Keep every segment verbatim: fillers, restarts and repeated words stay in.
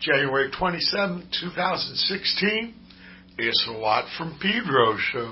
January twenty-seventh, twenty sixteen. It's a Lot from Pedro show.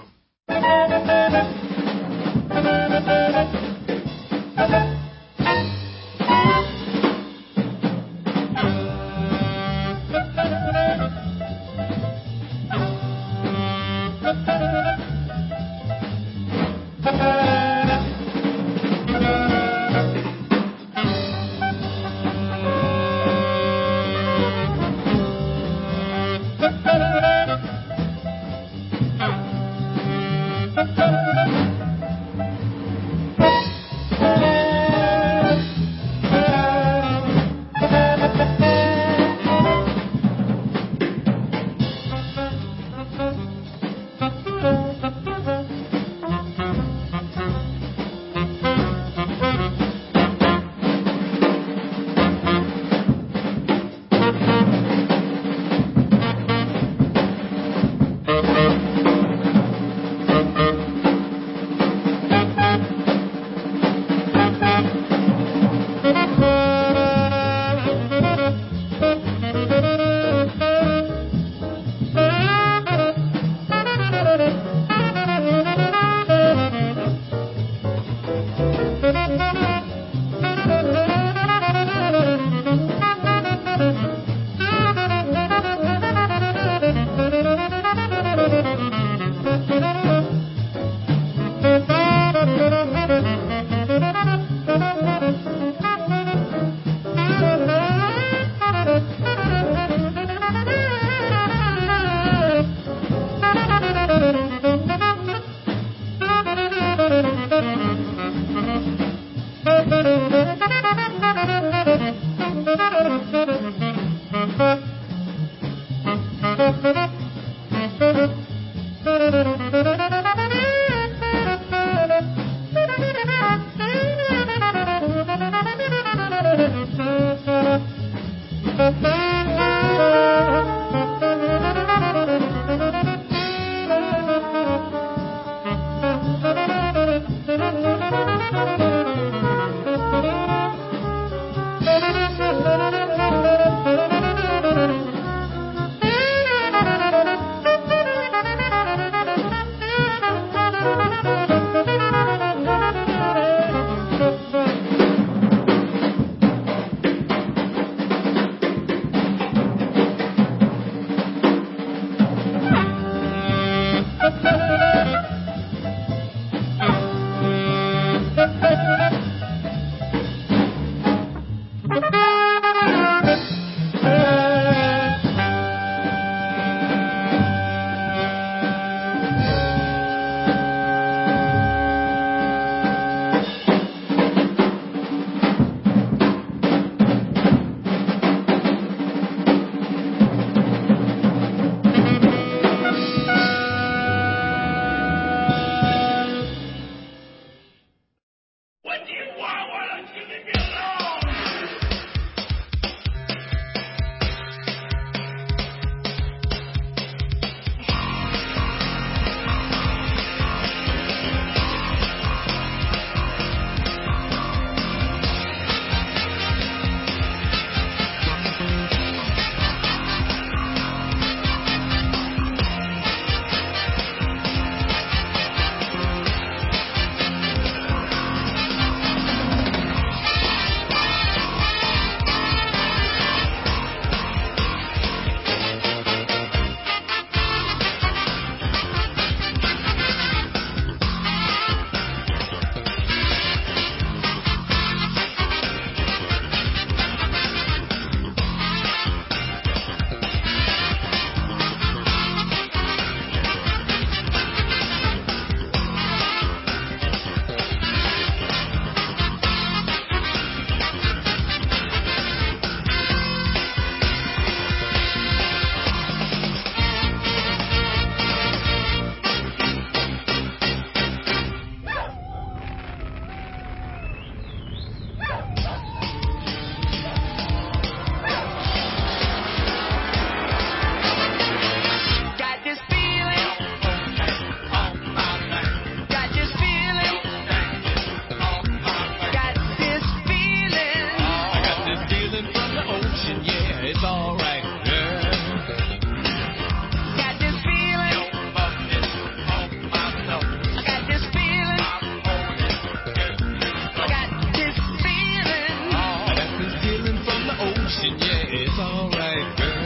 alright, girl.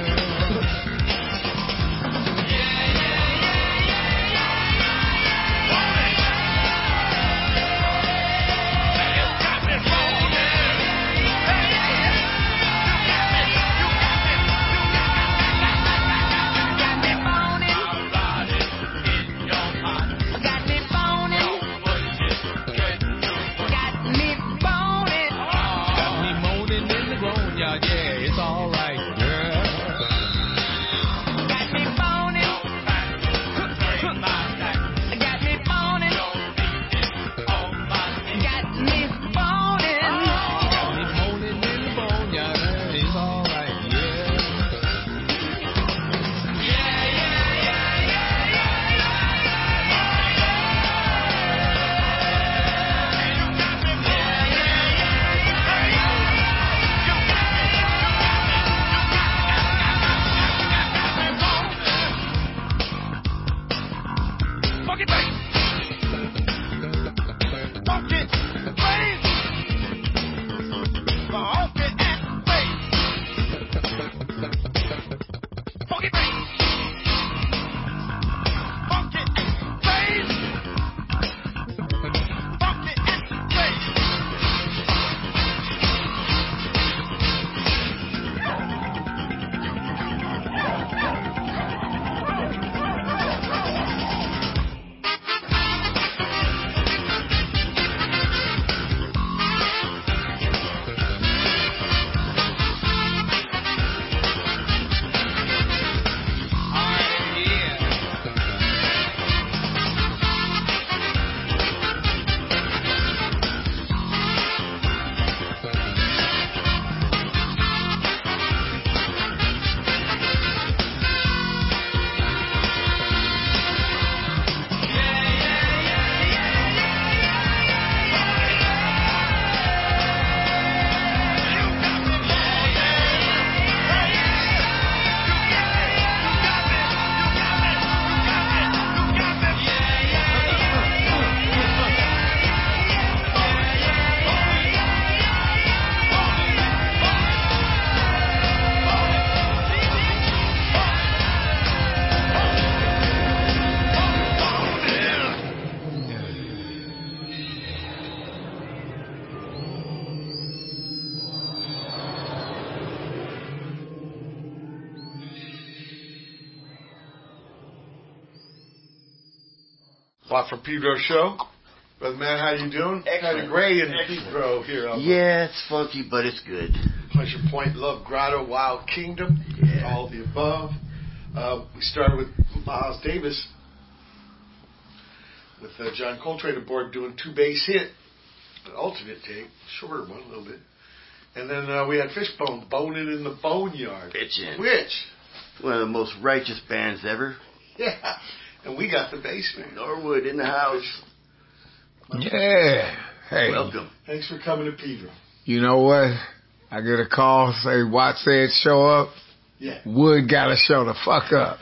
Watt from Pedro show. Brother man, how you doing? Kind of gray in Pedro here. On yeah, it's funky, but it's good. Pleasure Point, Love Grotto, Wild Kingdom, yeah. all of the above. Uh, we started with Miles Davis, with uh, John Coltrane aboard doing two bass hit, an alternate tape, shorter one a little bit. And then uh, we had Fishbone, Boning in the Boneyard. Bitchin'. Which? One of the most righteous bands ever. Yeah. And we got the bass man. Norwood in the house. Yeah. Hey. Welcome. Thanks for coming to Pedro. You know what? I get a call, say, Watt said show up. Yeah. Wood gotta show the fuck up.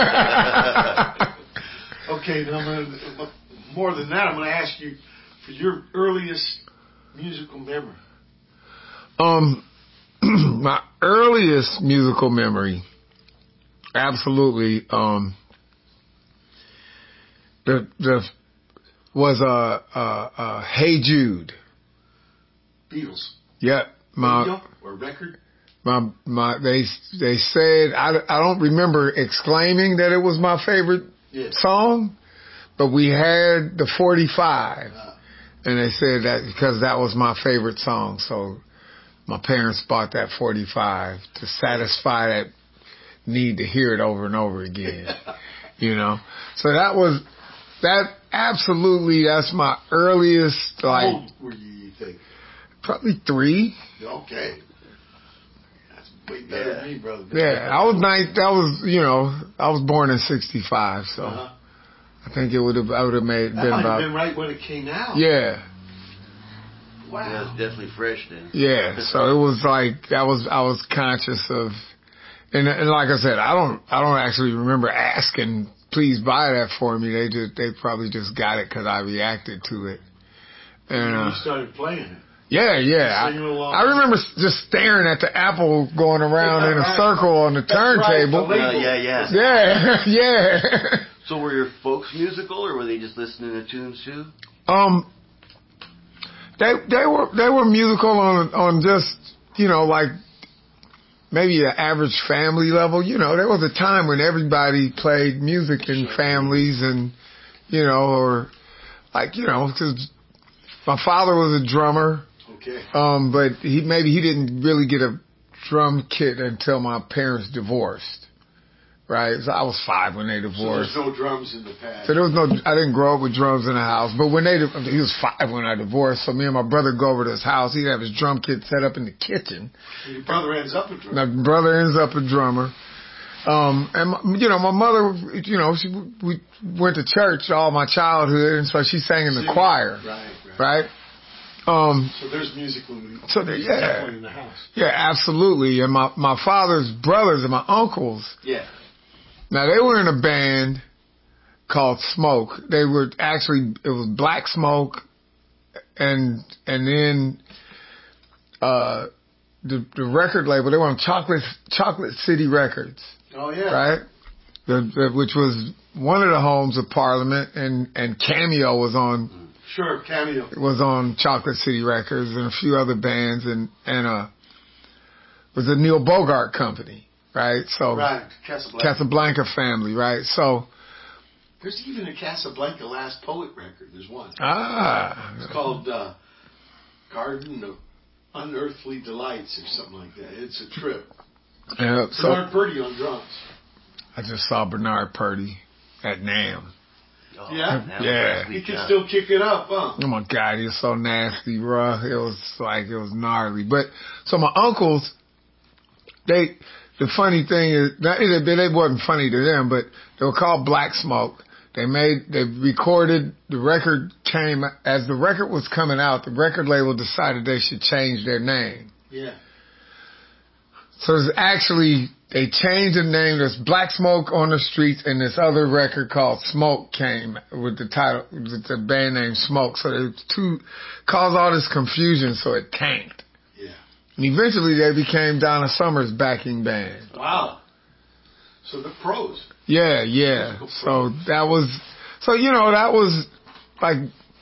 Okay, now I'm gonna, more than that, I'm going to ask you for your earliest musical memory. Um, my earliest musical memory, absolutely, um, the the was uh, uh, uh, Hey Jude. Beatles. Yep. My, Radio or record? My my they they said I, I don't remember exclaiming that it was my favorite yeah. song, but we had the forty-five, uh, and they said that because that was my favorite song, so my parents bought that forty-five to satisfy that need to hear it over and over again, you know. So that was that absolutely. That's my earliest like. How old were you? You think? Probably three. Okay. Way better yeah. than me, brother. Yeah, I was nine. That was, you know, I was born in sixty-five, so uh-huh. I think it would have. I would have made that been might about. have been right when it came out. Yeah. Wow. Yeah, it's definitely fresh then. Yeah, so it was like I was. I was conscious of, and, and like I said, I don't. I don't actually remember asking, please buy that for me. They just. They probably just got it because I reacted to it. And when uh, you started playing it. Yeah, yeah. Singing along. I, I remember s- just staring at the apple going around Yeah, in a right. circle on the That's right, turntable. the label. Yeah, yeah, Yeah, yeah. yeah. So were your folks musical, or were they just listening to tunes too? Um, they they were they were musical on on just you know like maybe an average family level. You know, there was a time when everybody played music in families, and you know, or like you know, because my father was a drummer. Okay. Um, but he maybe he didn't really get a drum kit until my parents divorced. Right, so I was five when they So divorced. there's no drums in the past. So there was no, I didn't grow up with drums in the house. But when they, he was five when I divorced. So me and my brother go over to his house. He'd have his drum kit set up in the kitchen. Your brother ends up a drummer. My brother ends up a drummer. Um, and my, you know, my mother, you know, she, we went to church all my childhood, and so she sang in the Singing. choir. Right, right. Right. Um, So there's music when so there, yeah, definitely in the house. yeah, absolutely. And my my father's brothers and my uncles. Yeah. Now they were in a band called Smoke. They were actually it was Black Smoke, and and then uh, the the record label they were on Chocolate Chocolate City Records, Oh yeah. right? The, the, which was one of the homes of Parliament, and and Cameo was on Sure, Cameo. was on Chocolate City Records, and a few other bands, and and uh, it was a Neil Bogart company. Right, so Right, Casablanca. Casablanca family, right? So There's even a Casablanca Last Poet record. There's one. ah, It's called uh, Garden of Unearthly Delights or something like that. It's a trip. yeah, so Bernard Purdy on drums. I just saw Bernard Purdy at NAMM. Oh, Yeah? that was Yeah. last He week, can huh? still kick it up, huh? Oh my God, he was so nasty, bro. It was like it was gnarly. But so my uncles, they. The funny thing is, that it, it wasn't funny to them, but they were called Black Smoke. They made, they recorded, the record came, as the record was coming out, the record label decided they should change their name. Yeah. So it's actually, they changed the name, there's Black Smoke on the Streets, and this other record called Smoke came with the title, with the band name Smoke. So the two, caused all this confusion, so it tanked. Yeah. And eventually they became Donna Summer's backing band. Wow. So the pros. Yeah, yeah. Musical So pros. that was, so you know, that was like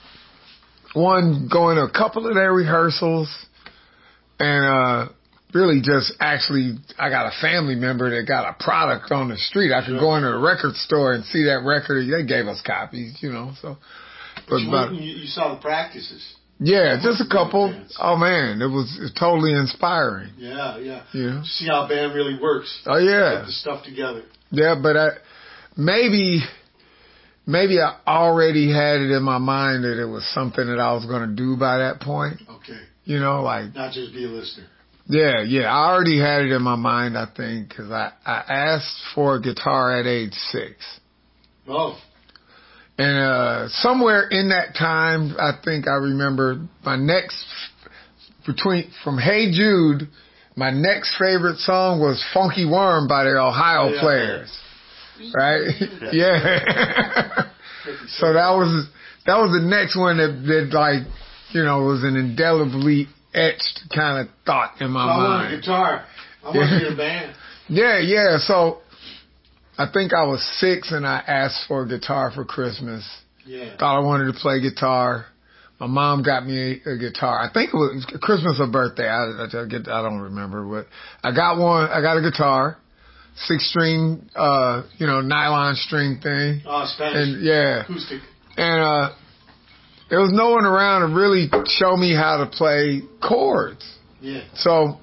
one going to a couple of their rehearsals, and uh really just actually, I got a family member that got a product on the street. I could Sure. go into a record store and see that record. They gave us copies, you know. So, But you, about- went and you, you saw the practices. yeah, just a couple. Bands. Oh man, it was, it was totally inspiring. Yeah, yeah. You know. See how a band really works. Oh yeah. Get the stuff together. Yeah, but I, maybe, maybe I already had it in my mind that it was something that I was going to do by that point. Okay. You know, like, Not just be a listener. yeah, yeah, I already had it in my mind, I think, because I, I asked for a guitar at age six. Oh. And uh, somewhere in that time, I think I remember my next, between, from Hey Jude, my next favorite song was Funky Worm by the Ohio Oh, yeah. Players. Right? Yeah. So that was, that was the next one that, that like, you know, was an indelibly etched kind of thought in my So I want a mind. guitar. I want to be in a band. Yeah, yeah. So I think I was six and I asked for a guitar for Christmas. Yeah. Thought I wanted to play guitar. My mom got me a, a guitar. I think it was Christmas or birthday. I, I, I, get, I don't remember, but I got one. I got a guitar, six string, uh, you know, nylon string thing. Oh, Spanish. And yeah, Acoustic. and uh, there was no one around to really show me how to play chords. Yeah. So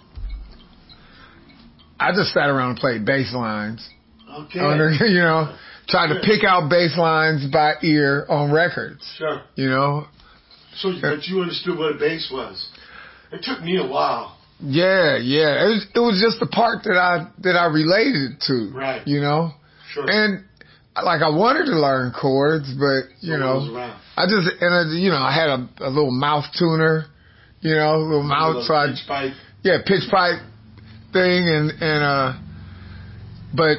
I just sat around and played bass lines. Okay. Under, you know, tried to pick out bass lines by ear on records. Sure. You know, So, but you understood what a bass was. It took me a while. yeah, yeah. It was, it was just the part that I that I related to. Right. You know, Sure. and like I wanted to learn chords, but you So know, it was around. I just and I, you know I had a, a little mouth tuner. You know, a little mouth. Little So I, pitch pipe. yeah, pitch pipe thing, and and uh, but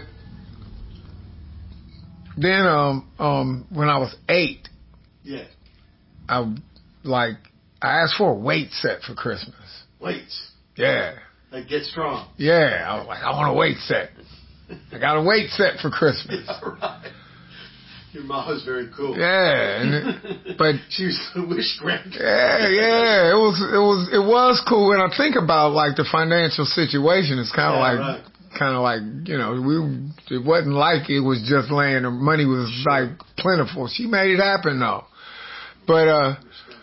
then um um when I was eight, Yeah. I like I asked for a weight set for Christmas. Weights. Yeah. Like get strong. Yeah. I was like, I want a weight set. I got a weight set for Christmas. Yeah, right. Your mom was very cool. Yeah, and it, but she was the wish granter. Yeah, yeah, it was, it was, it was cool. When I think about like the financial situation, it's kind of Yeah, like, right. kind of like you know, we it wasn't like it was just laying. The money was Sure. like plentiful. She made it happen though. But uh,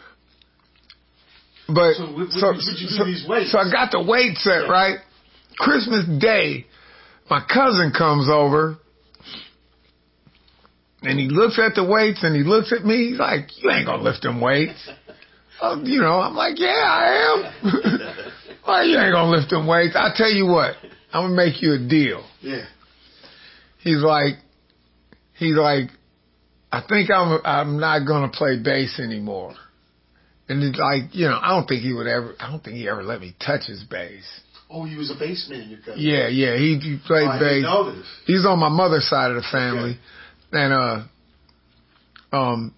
but So, w- so, would you do so, these weights? so I got the weight set Yeah. right. Christmas Day, my cousin comes over. And he looks at the weights and he looks at me. He's like, you ain't gonna lift them weights. uh, you know, I'm like, yeah, I am. Why you ain't gonna lift them weights? I tell you what, I'm gonna make you a deal. Yeah. He's like, he's like, I think I'm, I'm not gonna play bass anymore. And it's like, you know, I don't think he would ever, I don't think he ever let me touch his bass. Oh, he was a bass man, your cousin. Yeah, yeah, he, he played oh, I bass. didn't know this. He's on my mother's side of the family. Okay. And, uh, um,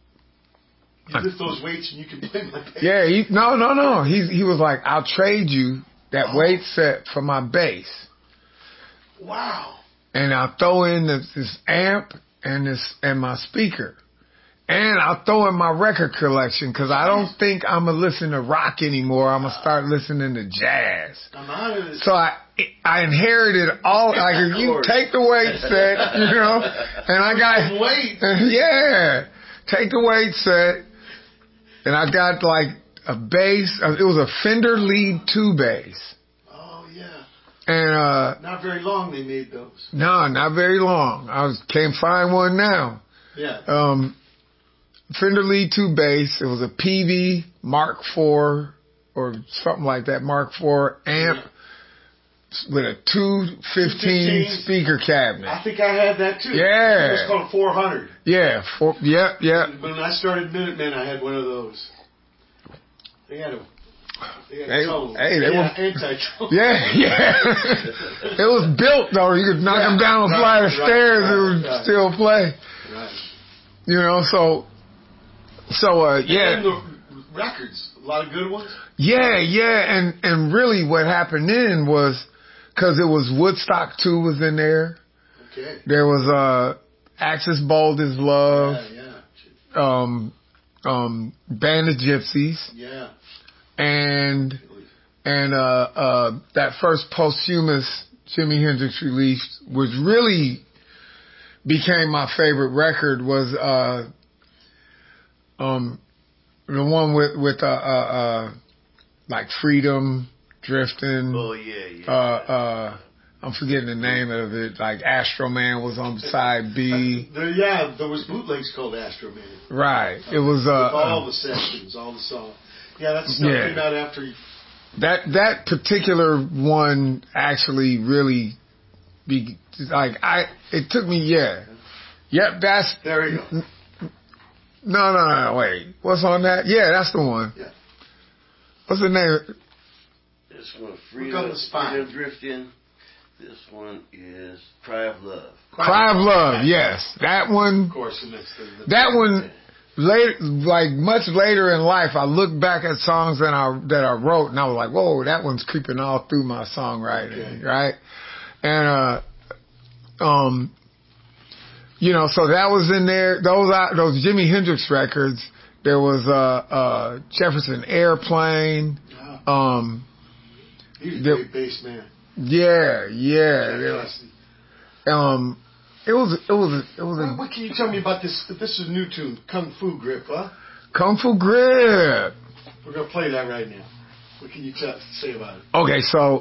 You lift those weights and you can play my bass. yeah, he, no, no, no. He, he was like, I'll trade you that Oh. weight set for my bass. Wow. And I'll throw in this, this amp and this, and my speaker. And I'll throw in my record collection because I don't think I'm going to listen to rock anymore. I'm going to start listening to jazz. I'm out of this. So I, I inherited all, like, if you take the weight set, you know, and I got, weight. yeah, take the weight set, and I got like a bass, it was a Fender Lead two bass. Oh, yeah. And, uh, Not very long they made those. no, not very long. I was, can't find one now. Yeah. Um, Fender Lead two bass, it was a P V Mark four or something like that, Mark four amp. Yeah. With a two fifteen speaker cabinet. I think I had that too. Yeah. It was called four hundred. Yeah, four, yep, yep. When I started Minutemen, I had one of those. They had a, they had Hey, tone. hey, they yeah, were- anti-tone. Yeah, yeah. It was built though. You could knock Yeah, them down a right, flight of right, stairs, right, it would right. still play. Right. You know, so, so, uh, yeah. And the records, a lot of good ones. Yeah, yeah, and, and really what happened then was, cause it was Woodstock two was in there. Okay. There was, uh, Axis Bold as Love, Yeah, yeah. um, um, Band of Gypsies. Yeah. And and uh, uh, that first posthumous Jimi Hendrix release, which really became my favorite record, was uh, um, the one with with uh, uh, uh, like Freedom, Drifting. Oh yeah, yeah. Uh, uh, I'm forgetting the name of it. Like Astro Man was on side B. There, yeah, there was bootlegs called Astro Man. Right. It was uh, With all uh, the sessions, all the songs. Yeah, that stuff Yeah. came out after. You, that that particular one actually really be like I. It took me yeah. Yep, that's there you go. no no no wait. What's on that? Yeah, that's the one. Yeah. What's the name? This one, Look Freedom, on the spine. Freedom Drifting. This one is Cry of Love. Cry of Love. Yes, that one. Of course, and that's the, the That one, later, like much later in life, I look back at songs that I that I wrote, and I was like, "Whoa, that one's creeping all through my songwriting, Okay. right?" And uh, um, you know, so that was in there. Those uh, those Jimi Hendrix records. There was uh, uh, Jefferson Airplane. Wow. Um, He's a the- great bass man. yeah, yeah. Jack there was- Cassidy. Um, it was it was it was What, a what can you tell me about this? This is a new tune, Kung Fu Grip, huh? Kung Fu Grip. We're gonna play that right now. What can you tell, say about it? Okay, so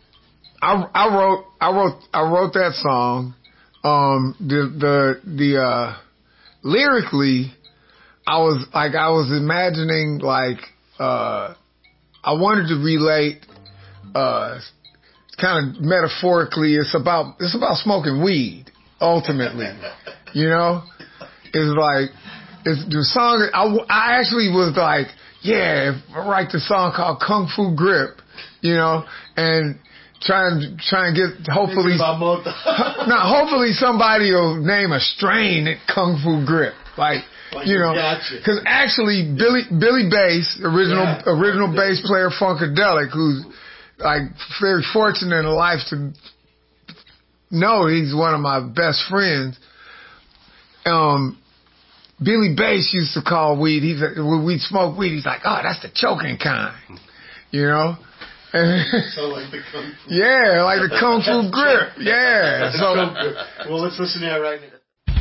I I wrote I wrote I wrote that song. Um, the the the uh, lyrically, I was like I was imagining like uh, I wanted to relate uh, kind of metaphorically. It's about it's about smoking weed ultimately, you know. It's like it's the song. I I actually was like, yeah, if I write the song called Kung Fu Grip, you know, and try and try and get hopefully Thinking about Mota. now hopefully somebody will name a strain at Kung Fu Grip. Like Like you know, gotcha. because actually Billy Billy Bass, original Yeah. original bass player Funkadelic, who's like very fortunate in life to know he's one of my best friends. Um, Billy Bass used to call weed. He's a, when we'd smoke weed, he's like, "Oh, that's the choking kind," you know. So like the kung fu. Yeah, like the kung fu grip. Yeah. That's So, so good. Well, let's listen to that right now.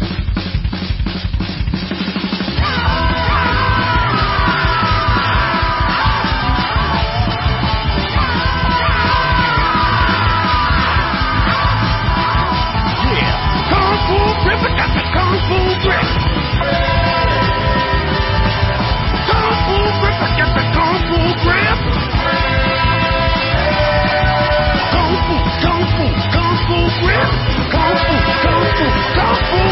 Kung Fu grip, I got the Kung Fu grip. Kung Fu grip, I got the Kung Fu grip. Kung Fu, Kung Fu, Kung Fu grip. Kung Fu, Kung Fu, Kung Fu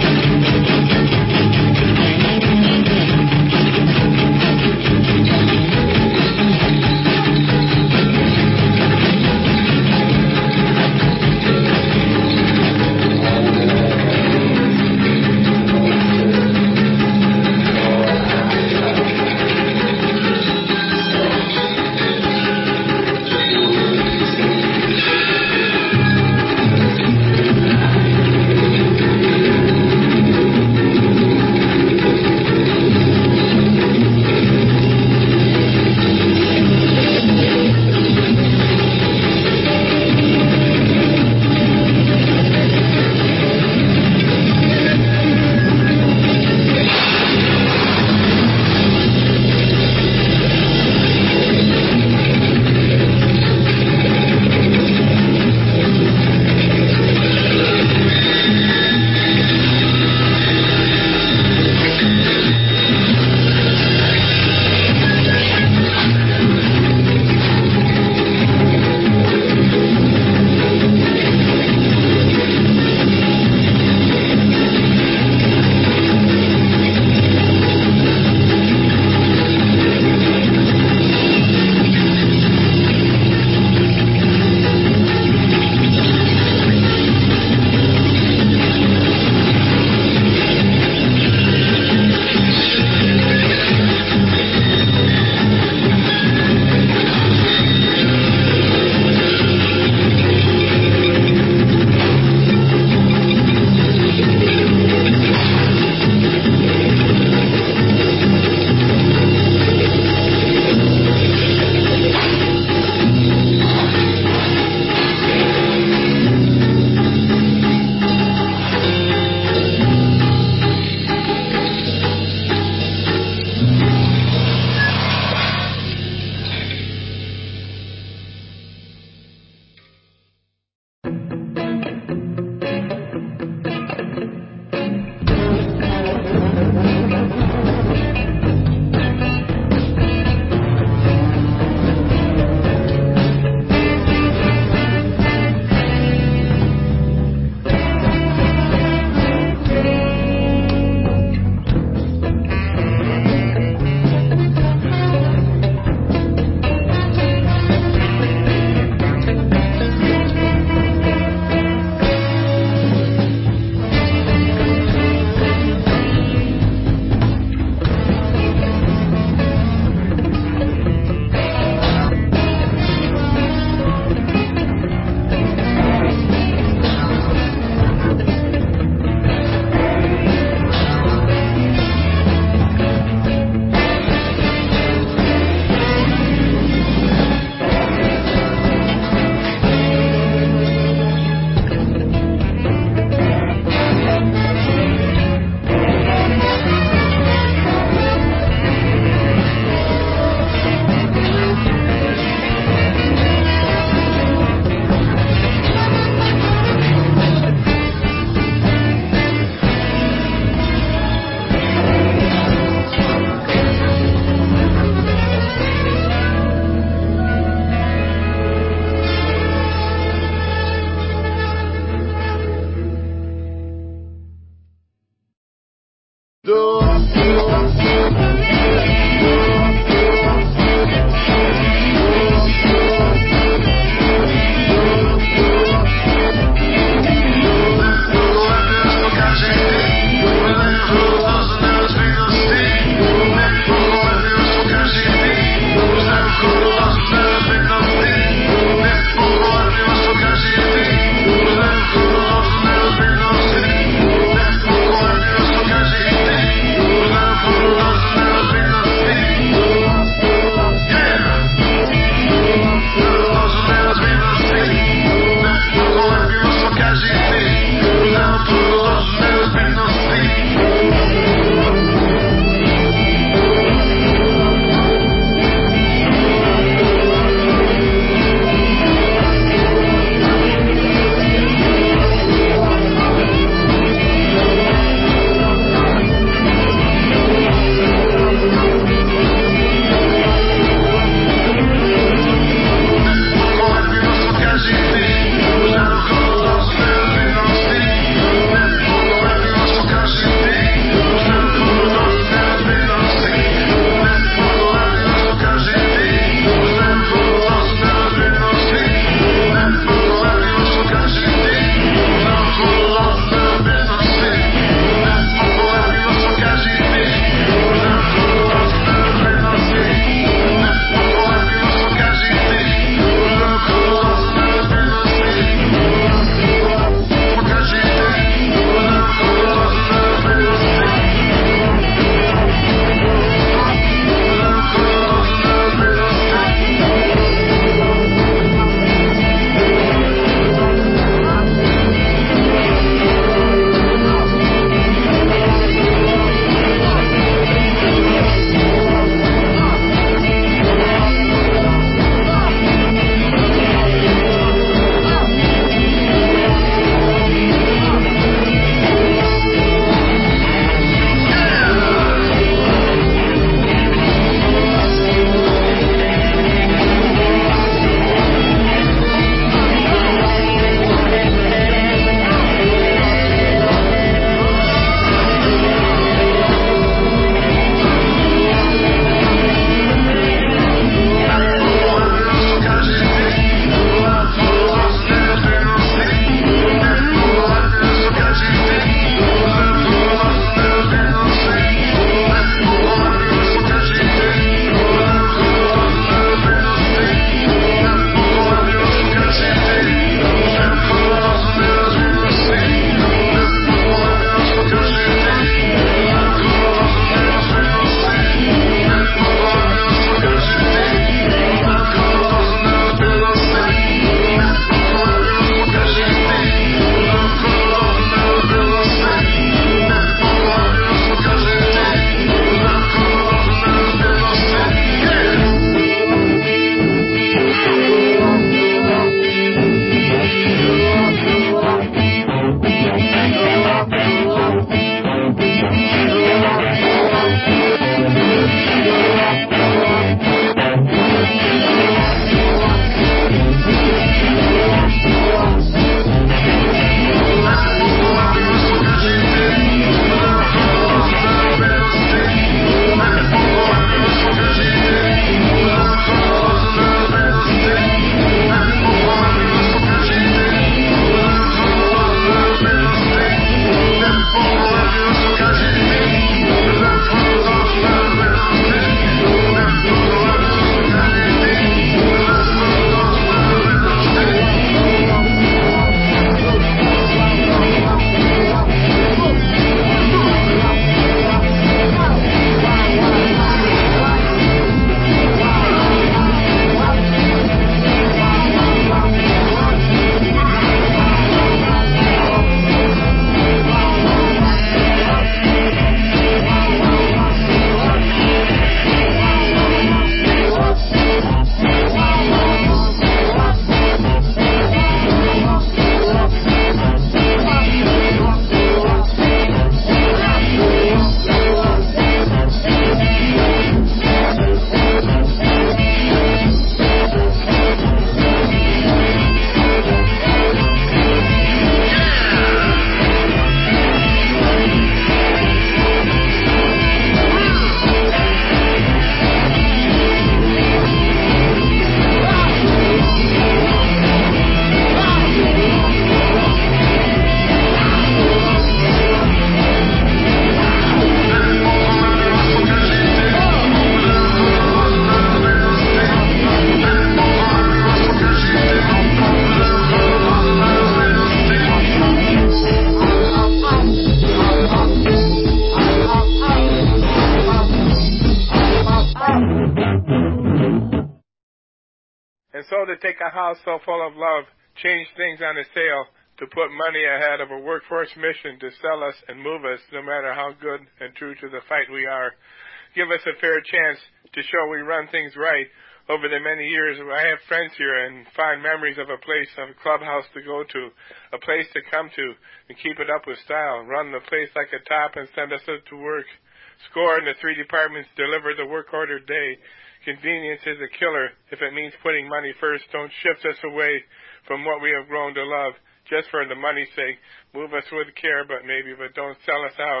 And so to take a house so full of love, change things on a sale, to put money ahead of a workforce mission to sell us and move us no matter how good and true to the fight we are. Give us a fair chance to show we run things right. Over the many years, I have friends here and fond memories of a place, of a clubhouse to go to, a place to come to and keep it up with style. Run the place like a top and send us out to work. Score in the three departments, deliver the work order day. Convenience is a killer if it means putting money first. Don't shift us away from what we have grown to love just for the money's sake. Move us with care, but maybe, but don't sell us out.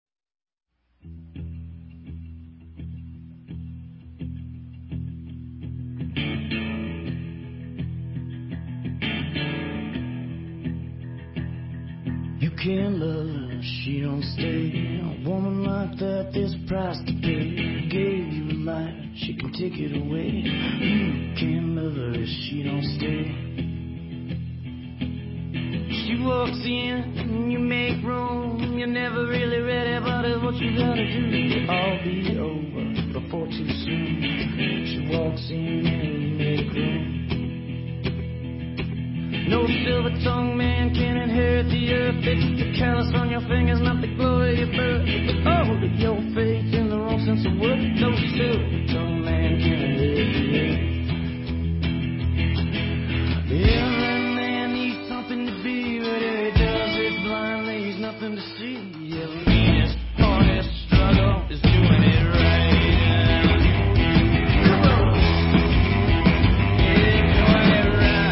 You can't love her, she don't stay. A woman like that, there's a price to pay. Gave you a life, she can take it away. You can't love her if she don't stay. She walks in and you make room. You're never really ready, but it's what you gotta do. It'll all be over before too soon. She walks in and you make room. No silver-tongued man can inherit the earth. It's the callus on your fingers, not the glory of birth. But all of your faith in the wrong sense of worth. No silver-tongued man can inherit the earth. Every man needs something to be, but if he does it blindly, he's nothing to see. Every man's hardest struggle is doing it right. Come on. Yeah, doing it right.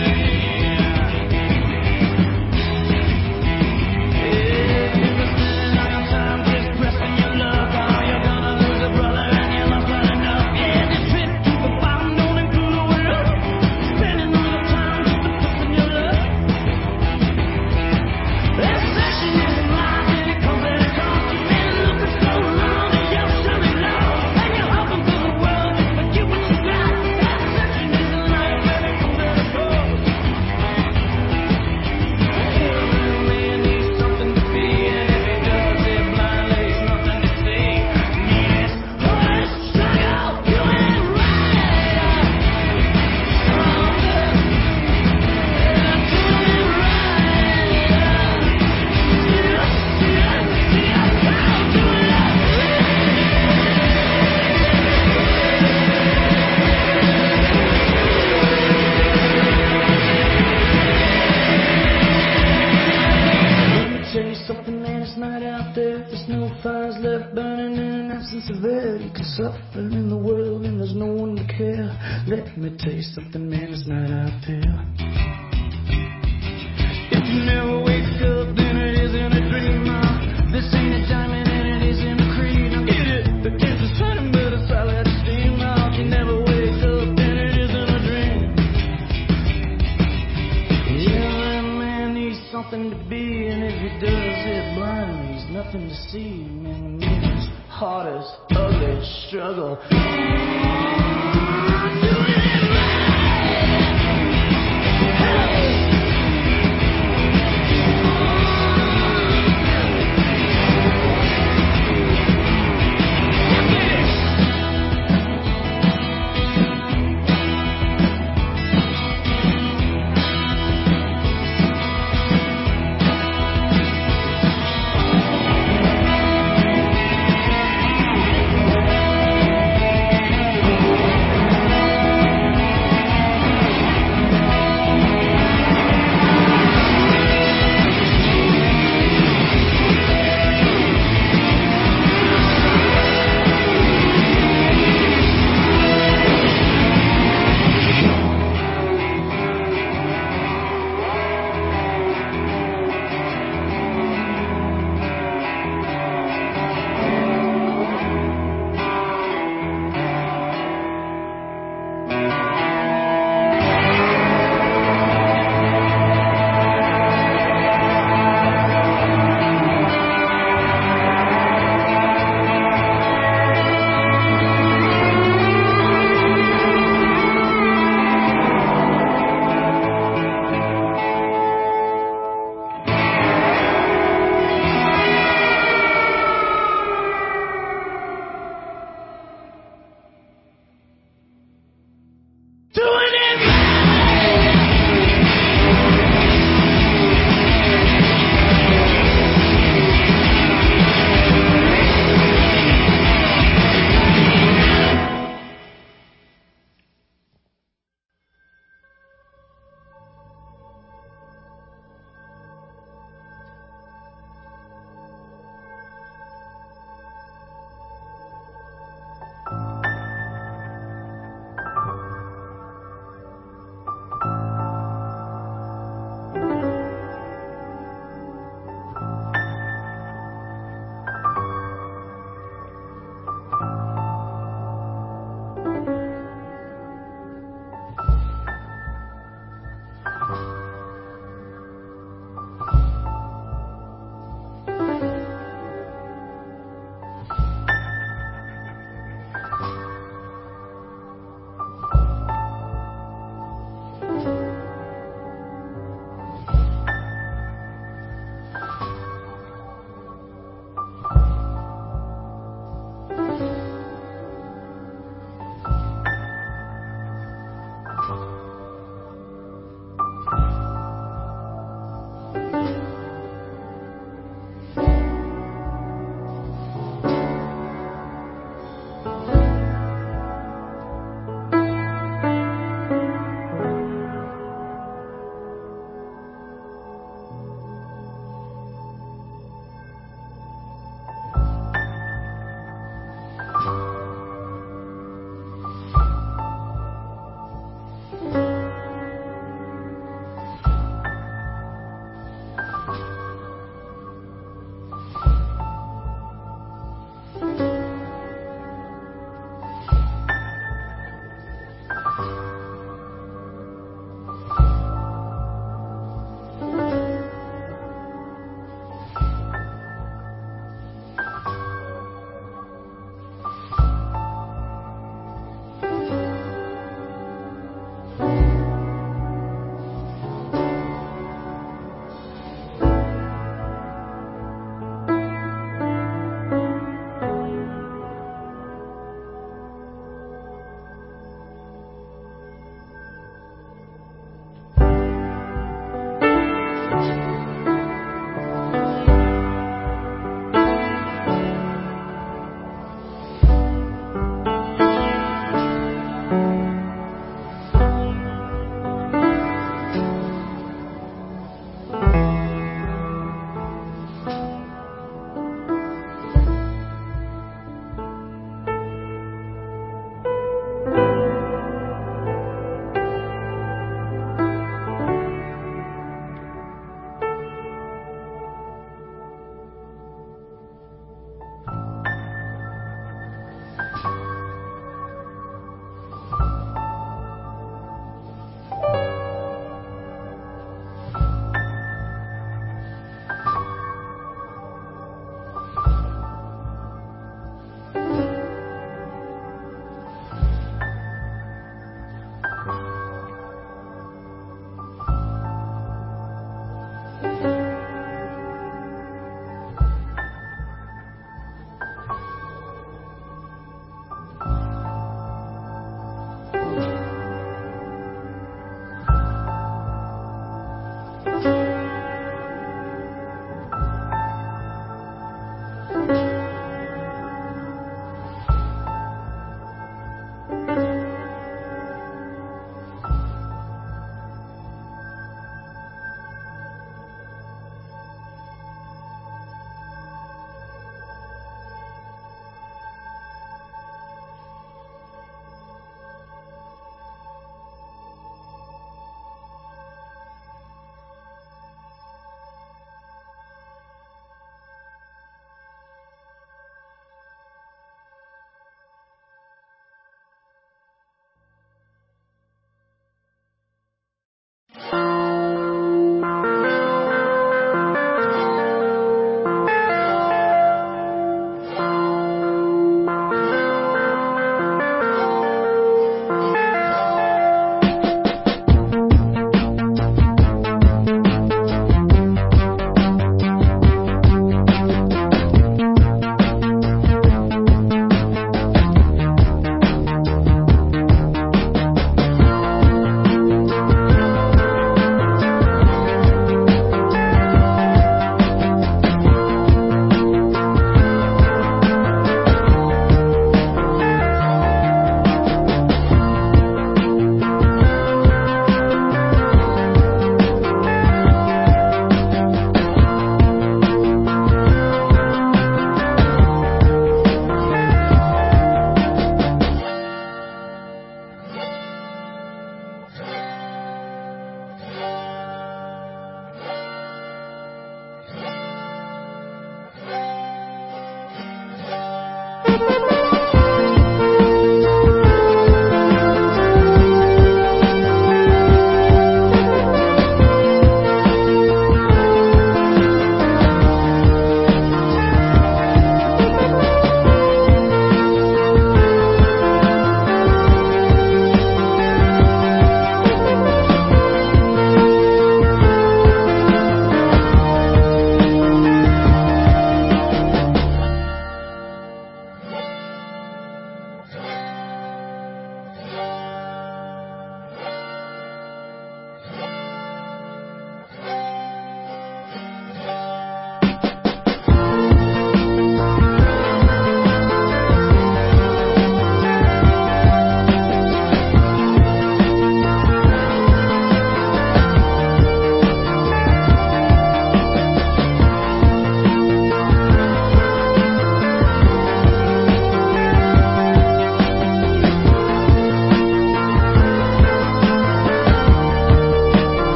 In the world and there's no one to care. Let me tell you something, man, it's not out there. If you never wake up, then it isn't a dream. Uh, this ain't a diamond and it isn't a creed. Now get it, it's a sun, but it's all that steam. Now if you never wake up, then it isn't a dream. Yeah, that man needs something to be, and if he does it blindly, he's nothing to see. Man, it's hardest, ugly struggle.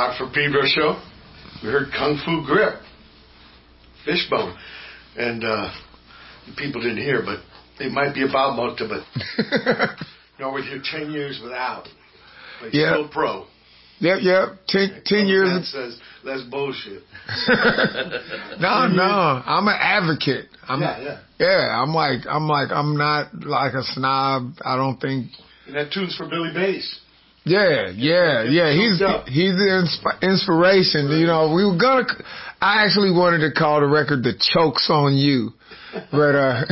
Watt from Pedro show. We heard Kung Fu Grip, Fishbone, and uh, people didn't hear, but it might be about Mota, but you know, we're here ten years without. But Yeah. still pro. Yep, yep. Ten, ten years. That says that's bullshit. no, no. I'm an advocate. I'm, Yeah, yeah. Yeah, I'm like, I'm like, I'm not like a snob. I don't think. And that tune's for Billy Bass. Yeah, yeah, Get yeah. He's choked up. he's the insp- inspiration. You know, we were gonna. I actually wanted to call the record "The Chokes on You," but uh.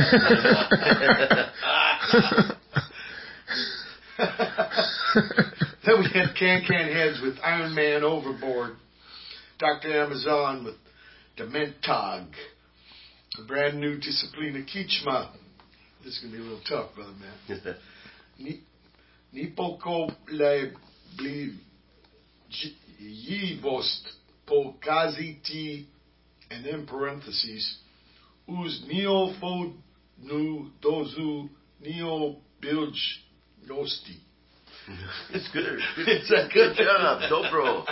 Then we had Can Can Heads with Iron Man Overboard. Doctor Amazon with Dementog. A brand new Disciplina Kichma. This is going to be a little tough, brother man. Ni Nipoko le bli yivost pokaziti, and in parentheses, us neo fo nu dozu neo bilj nosti. It's good. It's a good job, Dobro.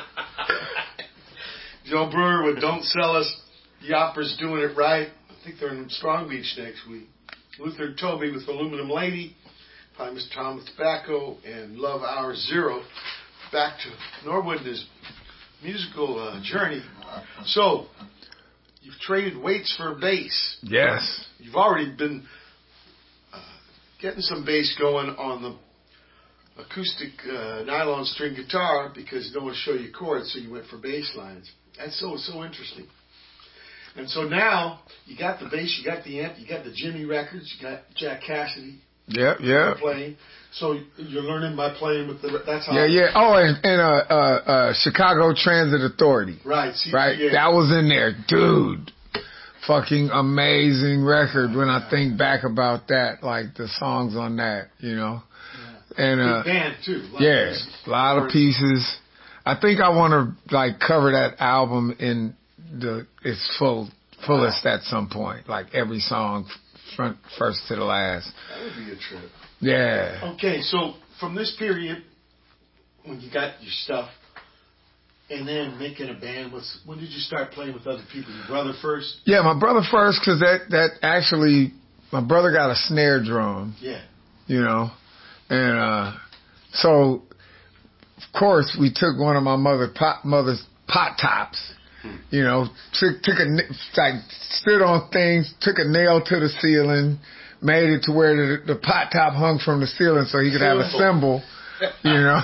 Joe Brewer with Don't Sell Us. The Opera's doing it right. I think they're in Strong Beach next week. Luther and Toby with Aluminum Lady. Hi, Mister Tom with Tobacco. And Love Hour Zero. Back to Norwood and his musical uh, journey. So, you've traded weights for bass. Yes. You've already been uh, getting some bass going on the acoustic uh, nylon string guitar because you don't want to show your chords, so you went for bass lines. That's so so interesting. And so now you got the bass, you got the amp, you got the Jimmy records, you got Jack Cassidy Yep, yep. playing. So you're learning by playing with the. That's how. Yeah, yeah. Oh, and, and uh, uh, uh, Chicago Transit Authority. Right. C T A. Right. That was in there, dude. Fucking amazing record. When I think back about that, like the songs on that, you know. And uh, Big band too. A lot yeah, of pieces. a lot of pieces. I think I want to like cover that album in the its full fullest at some point, like every song, front first to the last. That would be a trip. Yeah. Okay, so from this period, when you got your stuff, and then making a band, was when did you start playing with other people? Your brother first? Yeah, my brother first, because that that actually, my brother got a snare drum. Yeah. You know, and uh, so of course we took one of my mother pot, mother's pot tops. You know, took took a like stood on things, took a nail to the ceiling, made it to where the, the pot top hung from the ceiling so he could have a cymbal. You know.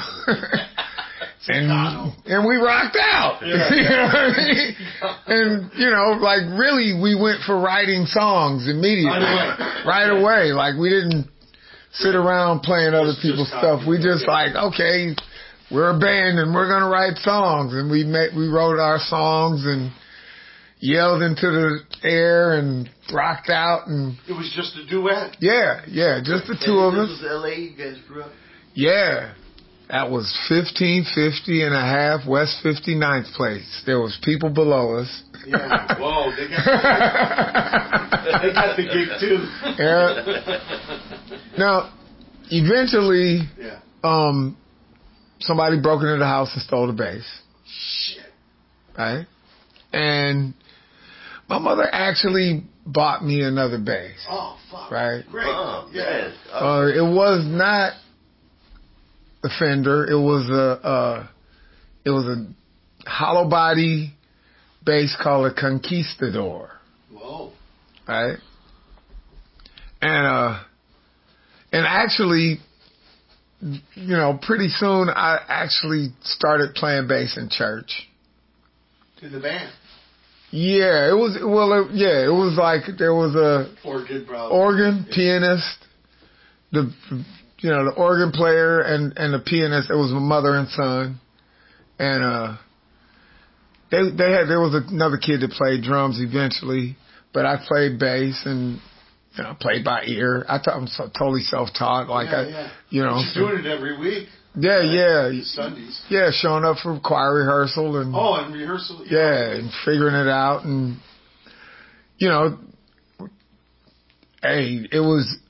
And and we rocked out. Yeah. You know what I mean? And, you know, like really we went for writing songs immediately. Right away. Right away. Like we didn't sit around playing other Just- people's just stuff. We copy. just like, okay, we're a band and we're gonna write songs, and we met we wrote our songs and yelled into the air and rocked out, and It was just a duet. yeah, yeah, just the two of This us. was L A, you guys grew up? Yeah. That was fifteen fifty and a half, West fifty-ninth place. There was people below us. Yeah. Whoa, they got they got the gig too. Yeah. Now, eventually, Yeah. um, somebody broke into the house and stole the bass. Shit. Right? And my mother actually bought me another bass. Oh fuck. Right? Great. Oh, yeah. man. Uh, it was not a Fender. It was a, uh, it was a hollow body bass called a Conquistador. Whoa. Right? And, uh, and actually, you know, pretty soon I actually started playing bass in church. To the band. Yeah, it was, well, it, yeah, it was like there was a Organ, probably. organ, pianist, the, you know, the organ player and, and the pianist. It was my mother and son. And, uh, they, they had, there was another kid that played drums eventually, but I played bass and, you know, played by ear. I thought I'm so, totally self-taught. Like Yeah, I, yeah. you know, But you're doing it every week. yeah, yeah, Sundays. yeah, showing up for choir rehearsal and, Oh, and rehearsal. yeah, and figuring it out. And, you know, hey, it was,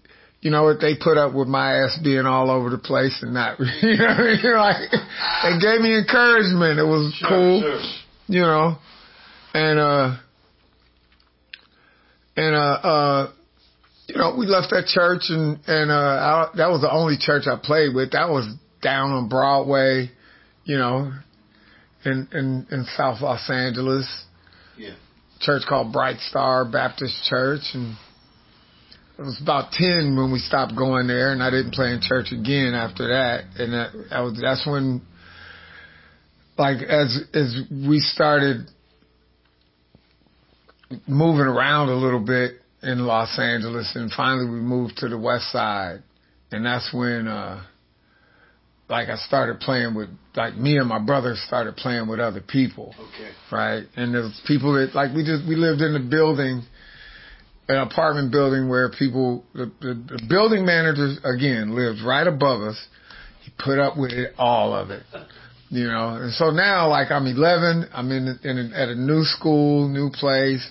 you know what, they put up with my ass being all over the place and not, you know what I mean? Like, they gave me encouragement. It was Sure, cool, sure. you know, and, uh, and, uh, uh, you know, we left that church and, and, uh, I, that was the only church I played with. That was down on Broadway, you know, in, in, in South Los Angeles. Yeah. Church called Bright Star Baptist Church, and it was about ten when we stopped going there, and I didn't play in church again after that. And that, that was, that's when, like, as as we started moving around a little bit in Los Angeles, and finally we moved to the West Side, and that's when, uh, like, I started playing with, like, me and my brother started playing with other people. Okay. Right? And there's people that, like, we just, we lived in a building, an apartment building where people, the, the, the building manager, again, lived right above us. He put up with it, all of it. You know? And so now, like, I'm eleven, I'm in, in a, at a new school, new place.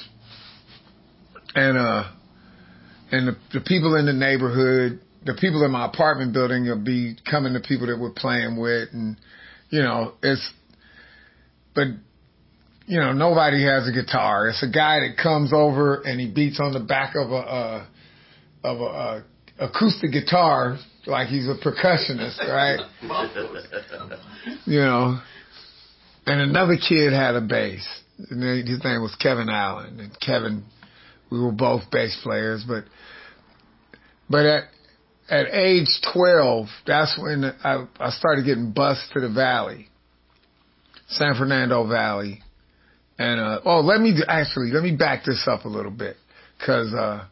And, uh, and the, the people in the neighborhood, the people in my apartment building will be coming to people that we're playing with, and, you know, it's, but, you know, nobody has a guitar. It's a guy that comes over and he beats on the back of a, uh, of a, uh, acoustic guitar like he's a percussionist, right? You know, and another kid had a bass. And his name was Kevin Allen, and Kevin, we were both bass players, but, but at, At age twelve, that's when I, I started getting bused to the Valley, San Fernando Valley. And, uh, oh, let me, actually, let me back this up a little bit. Cause, uh,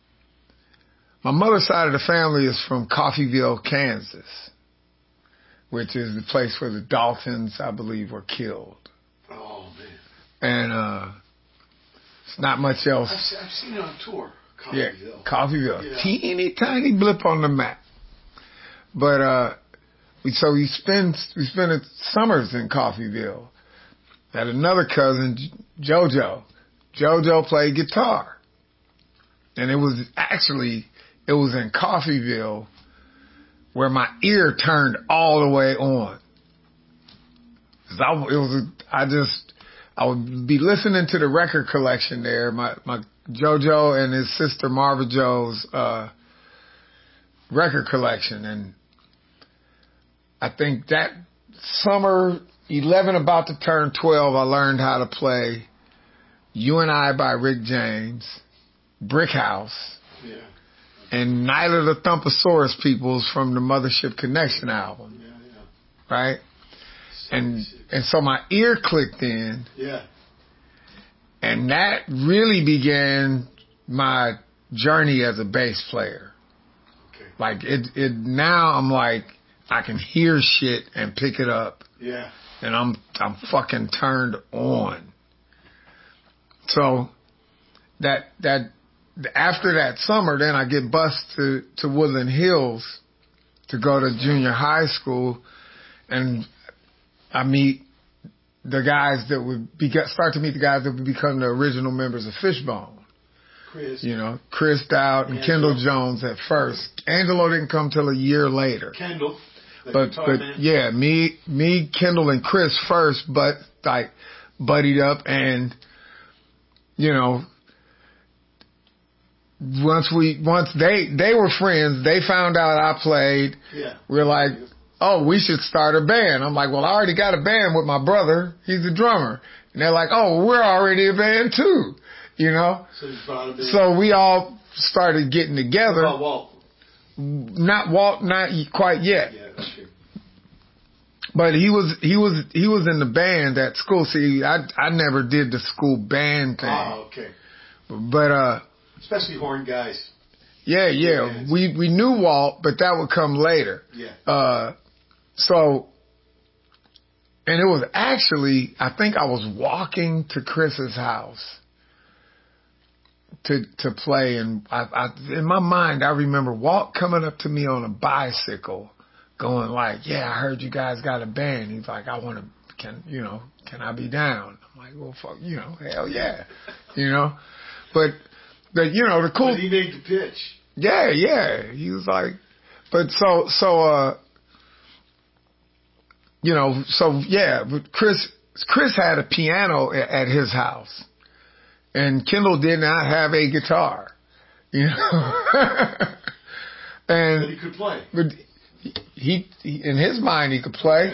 my mother's side of the family is from Coffeyville, Kansas, which is the place where the Daltons, I believe, were killed. Oh, man. And, uh, it's not much else. I've, I've seen it on tour. Coffeyville. Yeah, Coffeyville. Yeah. Teeny tiny blip on the map. But, uh, we, so we spend, we spent summers in Coffeyville. Had another cousin, JoJo. JoJo played guitar. And it was actually, it was in Coffeyville where my ear turned all the way on. 'Cause I, it was, a, I just, I would be listening to the record collection there. My, my, JoJo and his sister Marva Jo's uh, record collection, and I think that summer, eleven about to turn twelve, I learned how to play "You and I" by Rick James, "Brick House," Yeah. and "Night of the Thumpasaurus Peoples" from the Mothership Connection album, Yeah, yeah. right? And and so my ear clicked in. Yeah. And that really began my journey as a bass player. Okay. Like it, it now I'm like, I can hear shit and pick it up. Yeah. And I'm, I'm fucking turned on. So that, that, after that summer, then I get bused to, to Woodland Hills to go to junior high school, and I meet the guys that would be, start to meet the guys that would become the original members of Fishbone. Chris. You know, Chris Dowd and Angelo. Kendall Jones at first. Angelo didn't come till a year later. Kendall. the But, guitar but man. yeah, me, me, Kendall and Chris first, but like buddied up, and, you know, once we, once they, they were friends, they found out I played. Yeah. We're like, oh, we should start a band. I'm like, well, I already got a band with my brother. He's the drummer. And they're like, oh, we're already a band too, you know? So you brought him in. So we all started getting together. Oh, Walt. Not Walt, not quite yet. Yeah, okay. But he was, he was, he was in the band at school. See, I, I never did the school band thing. Oh, okay. But, uh, Especially horn guys. yeah, yeah, Bands. we, we knew Walt, but that would come later. Yeah. Uh, so, and it was actually, I think I was walking to Chris's house to, to play. And I, I, in my mind, I remember Walt coming up to me on a bicycle going like, yeah, I heard you guys got a band. He's like, I want to, can, you know, can I be down? I'm like, well, fuck, you know, hell yeah, you know, but, but you know, the cool, But he made the pitch. Yeah, yeah. He was like, but so, so, uh, you know, so yeah, but Chris, Chris had a piano at, at his house, and Kendall did not have a guitar, you know. And But he could play. But he, he, in his mind, he could play.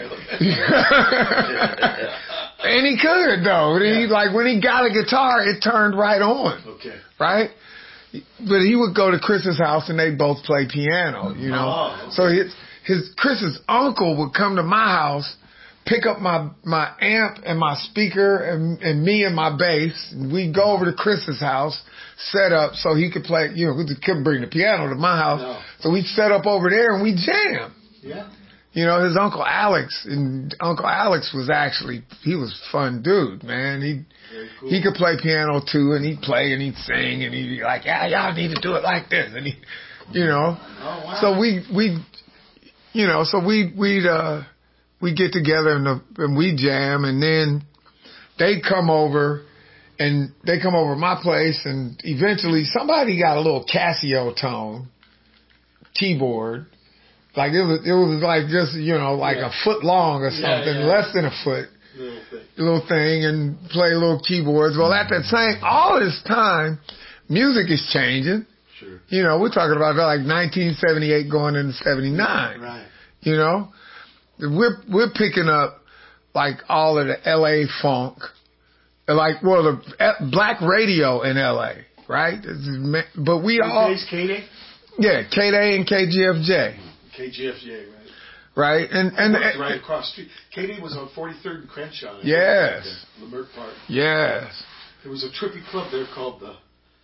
And he could, though. Yeah. He, like, when he got a guitar, it turned right on. Okay. Right? But he would go to Chris's house and they'd both play piano, you know. Oh, okay. So his, his, Chris's uncle would come to my house, pick up my, my amp and my speaker and, and me and my bass. We'd go over to Chris's house, set up so he could play, you know, we couldn't bring the piano to my house. No. So we'd set up over there and we'd jam. Yeah. You know, his Uncle Alex, and Uncle Alex was actually, he was a fun dude, man. He, Very cool. he could play piano too, and he'd play and he'd sing, and he'd be like, yeah, y'all need to do it like this. And he, you know. Oh, wow. So we, we, you know, so we, we'd, uh, we'd get together and, the, and we'd jam, and then they'd come over, and they come over to my place, and eventually somebody got a little Casio tone keyboard. Like it was, it was like just, you know, like Yeah. a foot long or something, Yeah, yeah. less than a foot, Little thing. little thing, and play little keyboards. Well, at that same, all this time, music is changing. Sure. You know, we're talking about like nineteen seventy-eight going into seventy-nine. Right. You know, we're we're picking up like all of the L A funk, like well the black radio in L A, right? But we all Days K-Day? yeah K-Day and K G F J. K G F J, right? Right, and and I worked right across the street. K-Day was on forty-third and Crenshaw. Yes. Lemert Park. yes, There was a trippy club there called the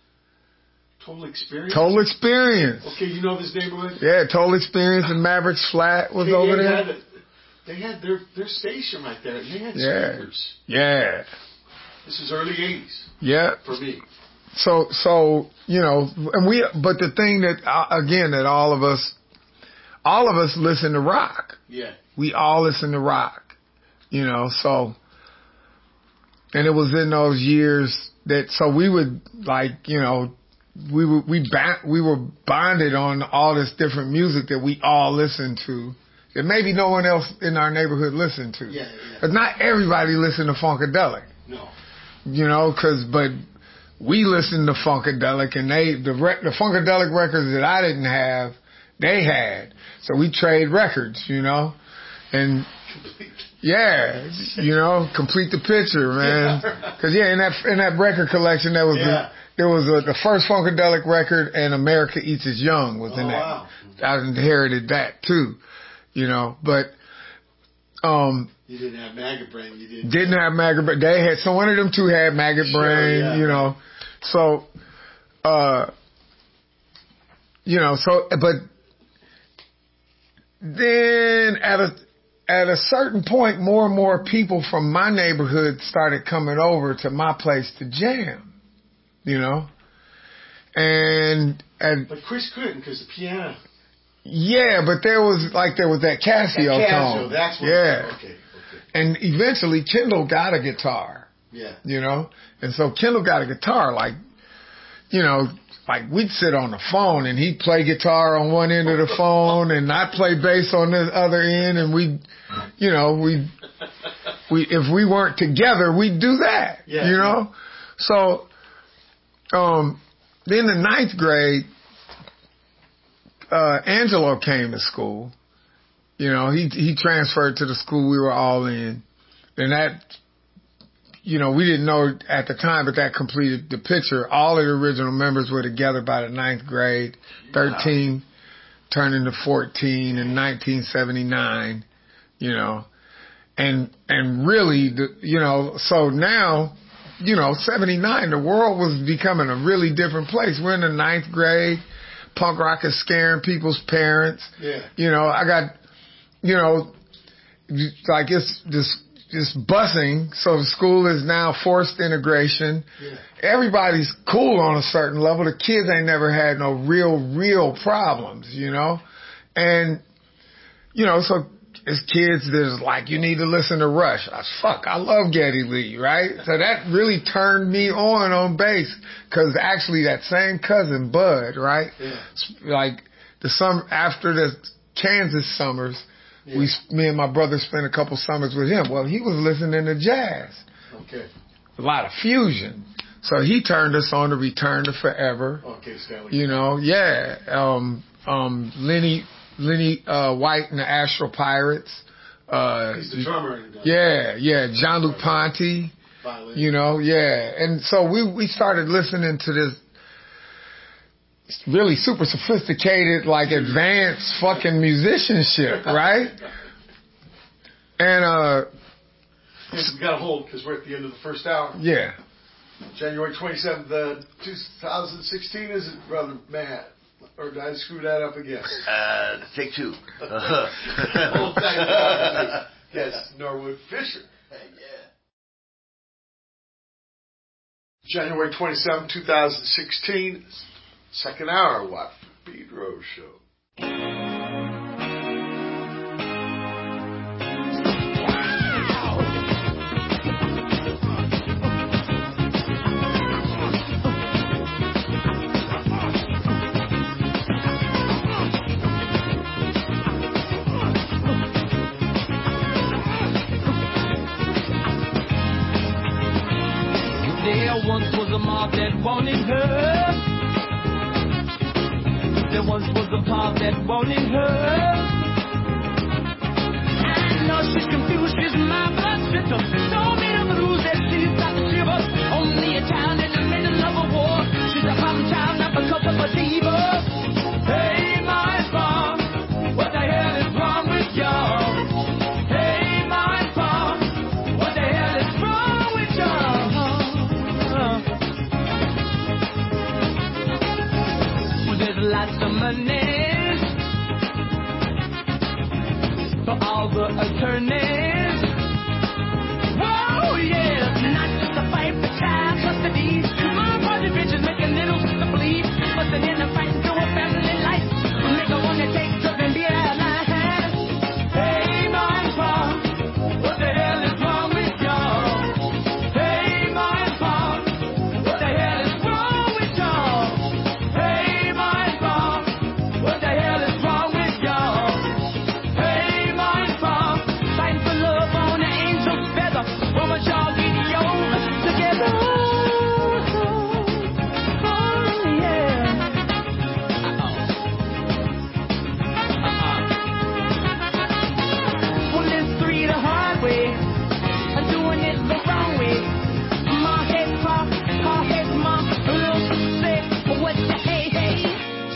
Total Experience. Total Experience. Okay, you know this neighborhood? Yeah, Total Experience and Mavericks Flat was K D over there. Had a, they had their, their station right there. And they had Yeah. speakers. Yeah, This is early eighties yeah. for me. So so you know, and we but the thing that uh, again that all of us, all of us listen to rock. Yeah. We all listen to rock, you know, so, and it was in those years that, so we would like, you know, we were, we ba- we were bonded on all this different music that we all listened to that maybe no one else in our neighborhood listened to. Yeah, yeah. But not everybody listened to Funkadelic, No. you know, cause, but we listened to Funkadelic and they, the rec- the Funkadelic records that I didn't have, they had. So we trade records, you know. And yeah, you know, complete the picture, man. Because yeah, in that in that record collection, there was Yeah. the, there was a, the first Funkadelic record, and America Eats Its Young was Oh, in that. wow. I inherited that too, you know. But um, You didn't have Maggot Brain. You didn't. didn't have Maggot Brain. They had, so one of them two had Maggot Sure, Brain, yeah. you know. So, uh, you know, so but. Then at a at a certain point, more and more people from my neighborhood started coming over to my place to jam, you know, and and But Chris couldn't because the piano. yeah, but there was like there was that Casio, That Casio, tone, that's what. yeah, Okay. Okay. and eventually Kendall got a guitar, Yeah. you know, and so Kendall got a guitar, like, you know. Like, we'd sit on the phone and he'd play guitar on one end of the phone and I'd play bass on the other end, and we'd, you know, we, we, if we weren't together, we'd do that, Yeah, you know? So, um, then the ninth grade, uh, Angelo came to school. You know, he, he transferred to the school we were all in. And that, you know, we didn't know at the time, but that completed the picture. All of the original members were together by the ninth grade, thirteen, wow. Turning to fourteen in nineteen seventy-nine, you know, and, and really, the, you know, so now, you know, seventy-nine, the world was becoming a really different place. We're in the ninth grade. Punk rock is scaring people's parents. Yeah. You know, I got, you know, like it's this, Just busing, so the school is now forced integration. Yeah. Everybody's cool on a certain level. The kids ain't never had no real, real problems, you know? And, you know, so it's kids that's like, you need to listen to Rush. I fuck, I love Geddy Lee, right? So that really turned me on on bass, because actually that same cousin, Bud, right? Yeah. Like the summer after the Kansas summers, Yeah. we, me and my brother spent a couple summers with him. Well, he was listening to jazz, Okay. a lot of fusion. So he turned us on to Return to Forever. Okay, Stanley. You know, yeah. Um, um, Lenny, Lenny uh, White and the Astro Pirates. Uh, He's the drummer. In the yeah, yeah. Jean-Luc Ponty. violin. You know, yeah. And so we we started listening to this really super sophisticated, like advanced fucking musicianship, right? And uh, Yes, we got a hold because we're at the end of the first hour. yeah. January twenty-seventh, uh, twenty sixteen, is it, Brother Matt? Or did I screw that up again? Uh, take two. Old time. Yes, Norwood Fisher. January twenty-seventh, twenty sixteen, second hour, Watford Pedro Show. There once was a mob that wanted her. There once was a mob that wanted her. I know she's confused, she's my blood sister. Told me the blues that she's got the shiver. Only a child in the middle of a war. She's a problem child, not because of a diva. Hey, my mom, what the hell is wrong with y'all? Hey, my mom, what the hell is wrong with y'all? Well, there's lots of money for all the attorneys. Whoa, yeah, not just a fight for child custody. My party bitches make a little sister bleed. Bustin' in a fight to a family life. Make her wanna take drugs and be alive. Hey, my mom, what the hell is wrong with y'all? Hey, my mom, what the hell is wrong with y'all? Hey, my mom, what the hell is wrong with y'all? Hey, my mom, fighting for love on an angel's feather. Why don't y'all get yours together? Oh, yeah. Well, it's three the hard way, and doing it the wrong way. My head pop, my head mom, little say, what the hey hey.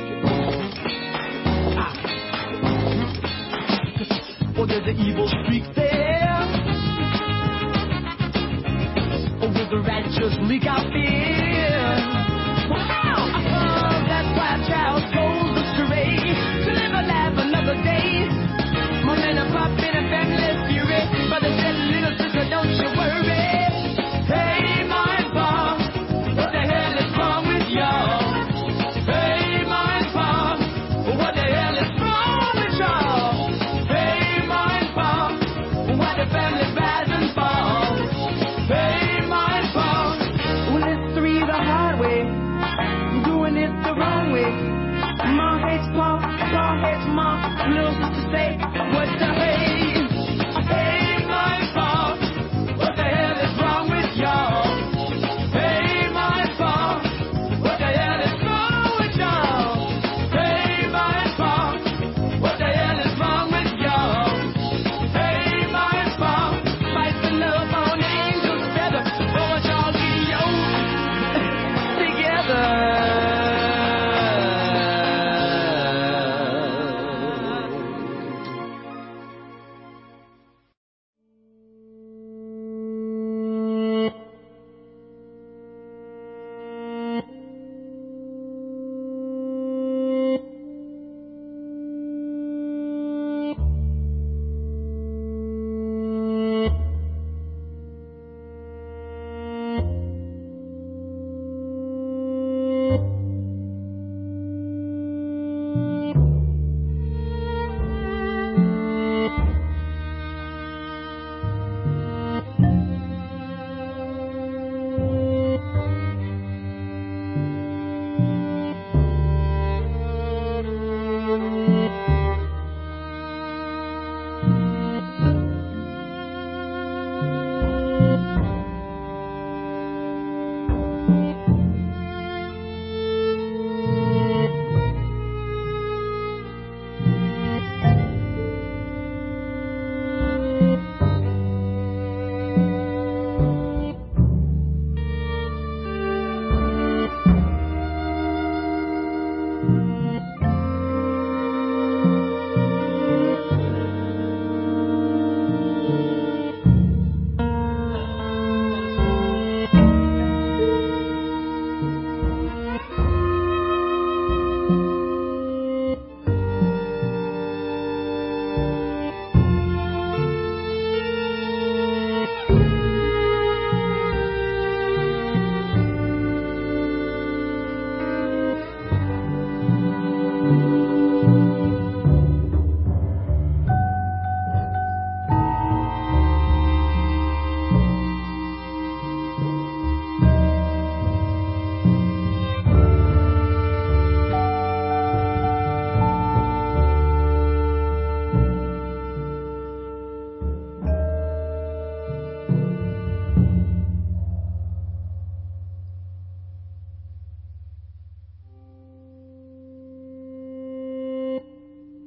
Ah. Well, there's an evil streak there. Oh, will the rat just leak out there? Wow, uh, that's why a child goes astray. To live a life another day. Mom and a pop in a family fury. Brother said, little sister, don't you worry. Hey, my mom, what the hell is wrong with y'all? Hey, my mom, what the hell is wrong with y'all? Hey, my mom, why the family rise and fall? Hey, my mom, well, it's three the hard way, doing it the wrong way.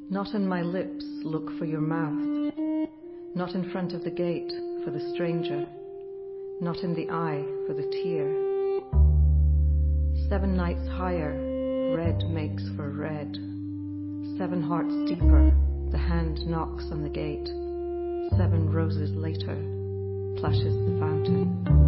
Not in my lips look for your mouth, not in front of the gate for the stranger, not in the eye for the tear. Seven nights higher, red makes for red. Seven hearts deeper, the hand knocks on the gate. Seven roses later, plashes the fountain.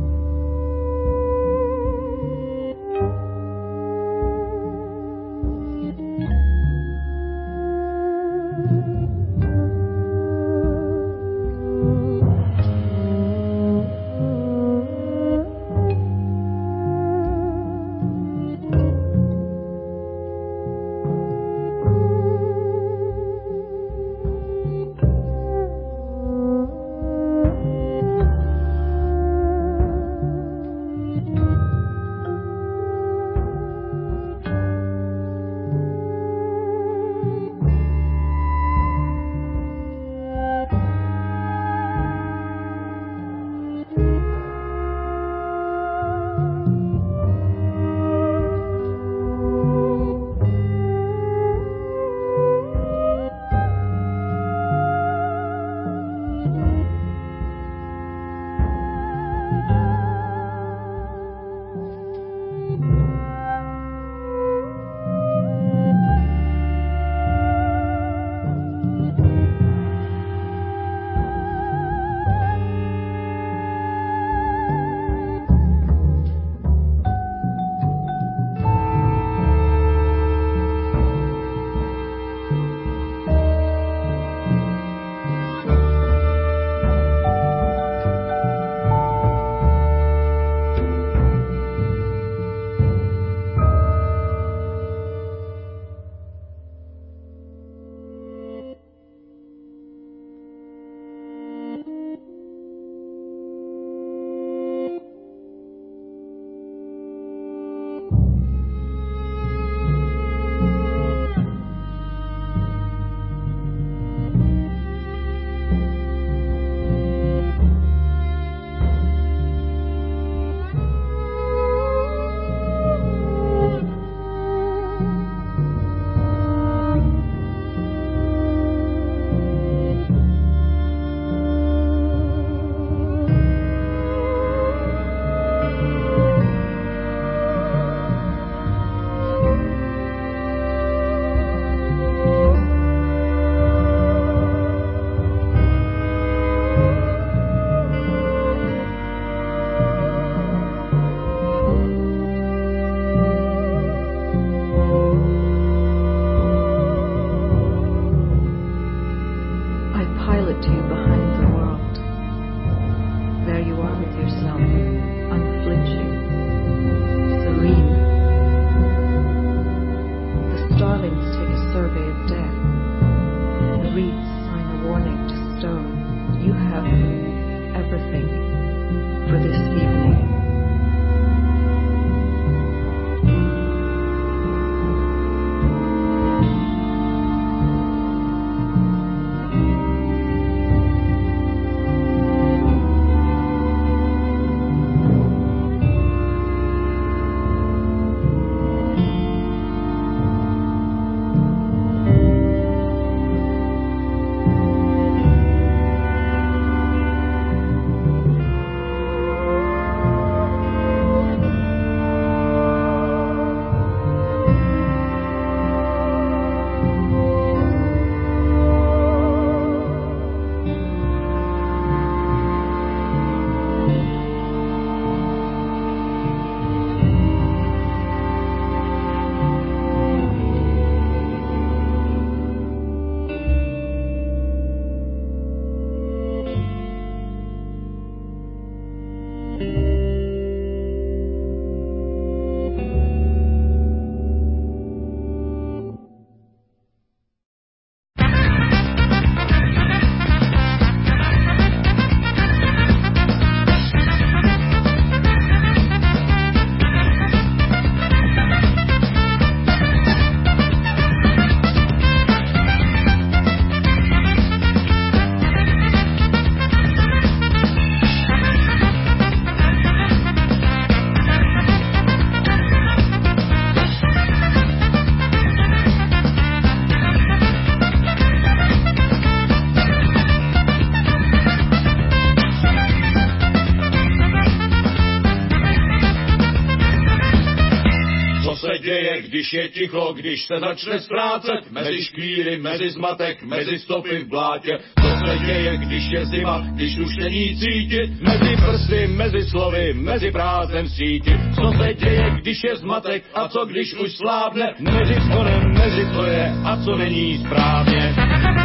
děje, když je ticho, když se začne ztrácet mezi škvíry, mezi zmatek, mezi stopy v blátě. Co se děje, když je zima, když už není cítit, mezi prsty, mezi slovy, mezi prázdnem síti. Co se děje, když je zmatek a co když už slábne, mezi schonem, mezi co je a co není správně.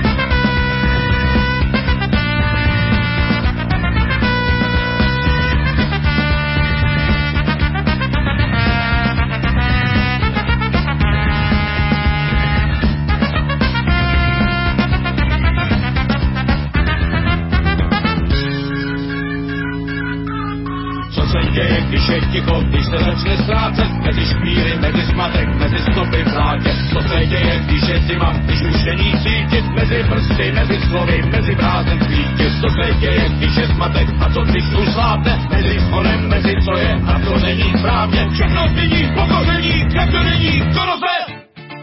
Když je ticho, když se začne ztrácet mezi škvíry, mezi smatek, mezi stopy v blátě. Co se děje, když je zima, když už není cítit, mezi prsty, mezi slovy, mezi prázdnem svítit. Co se děje, když je smatek a co když už slábne, mezi schonem, mezi co je a co není správně. Všechno změní, pokoření, jak to není, co rozve.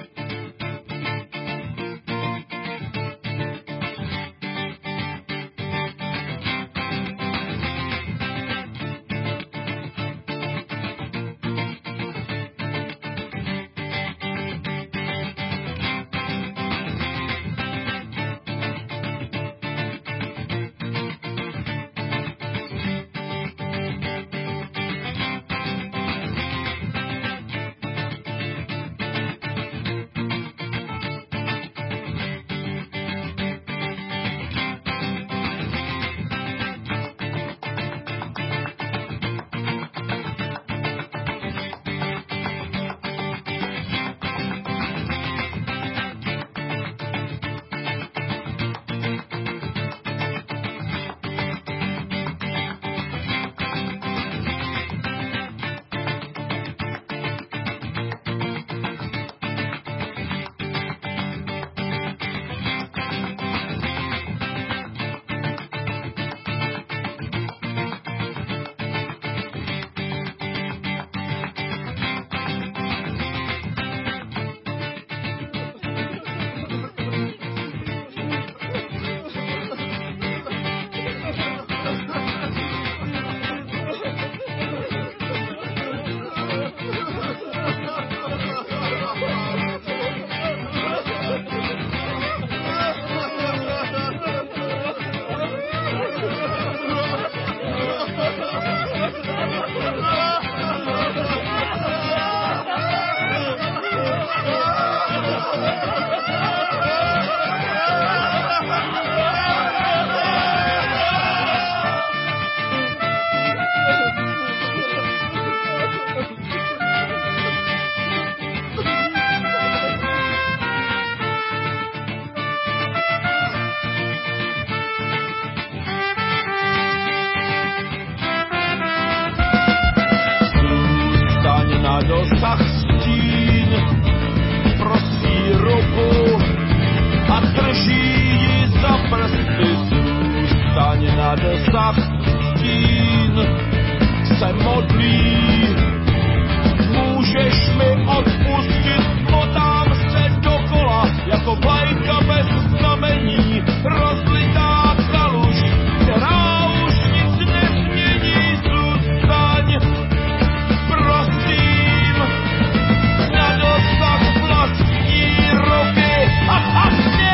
dosah stín, prosí ruku a drží ji za prsty. Zůstaň na dosah stín, se modlí, můžeš mi odpustit, motám se dokola, jako vlajka bez znamení, rozlitá kaluž, která už nic nezmění. Zůstaň, prosím, na dosah vlastní ruky a hasni!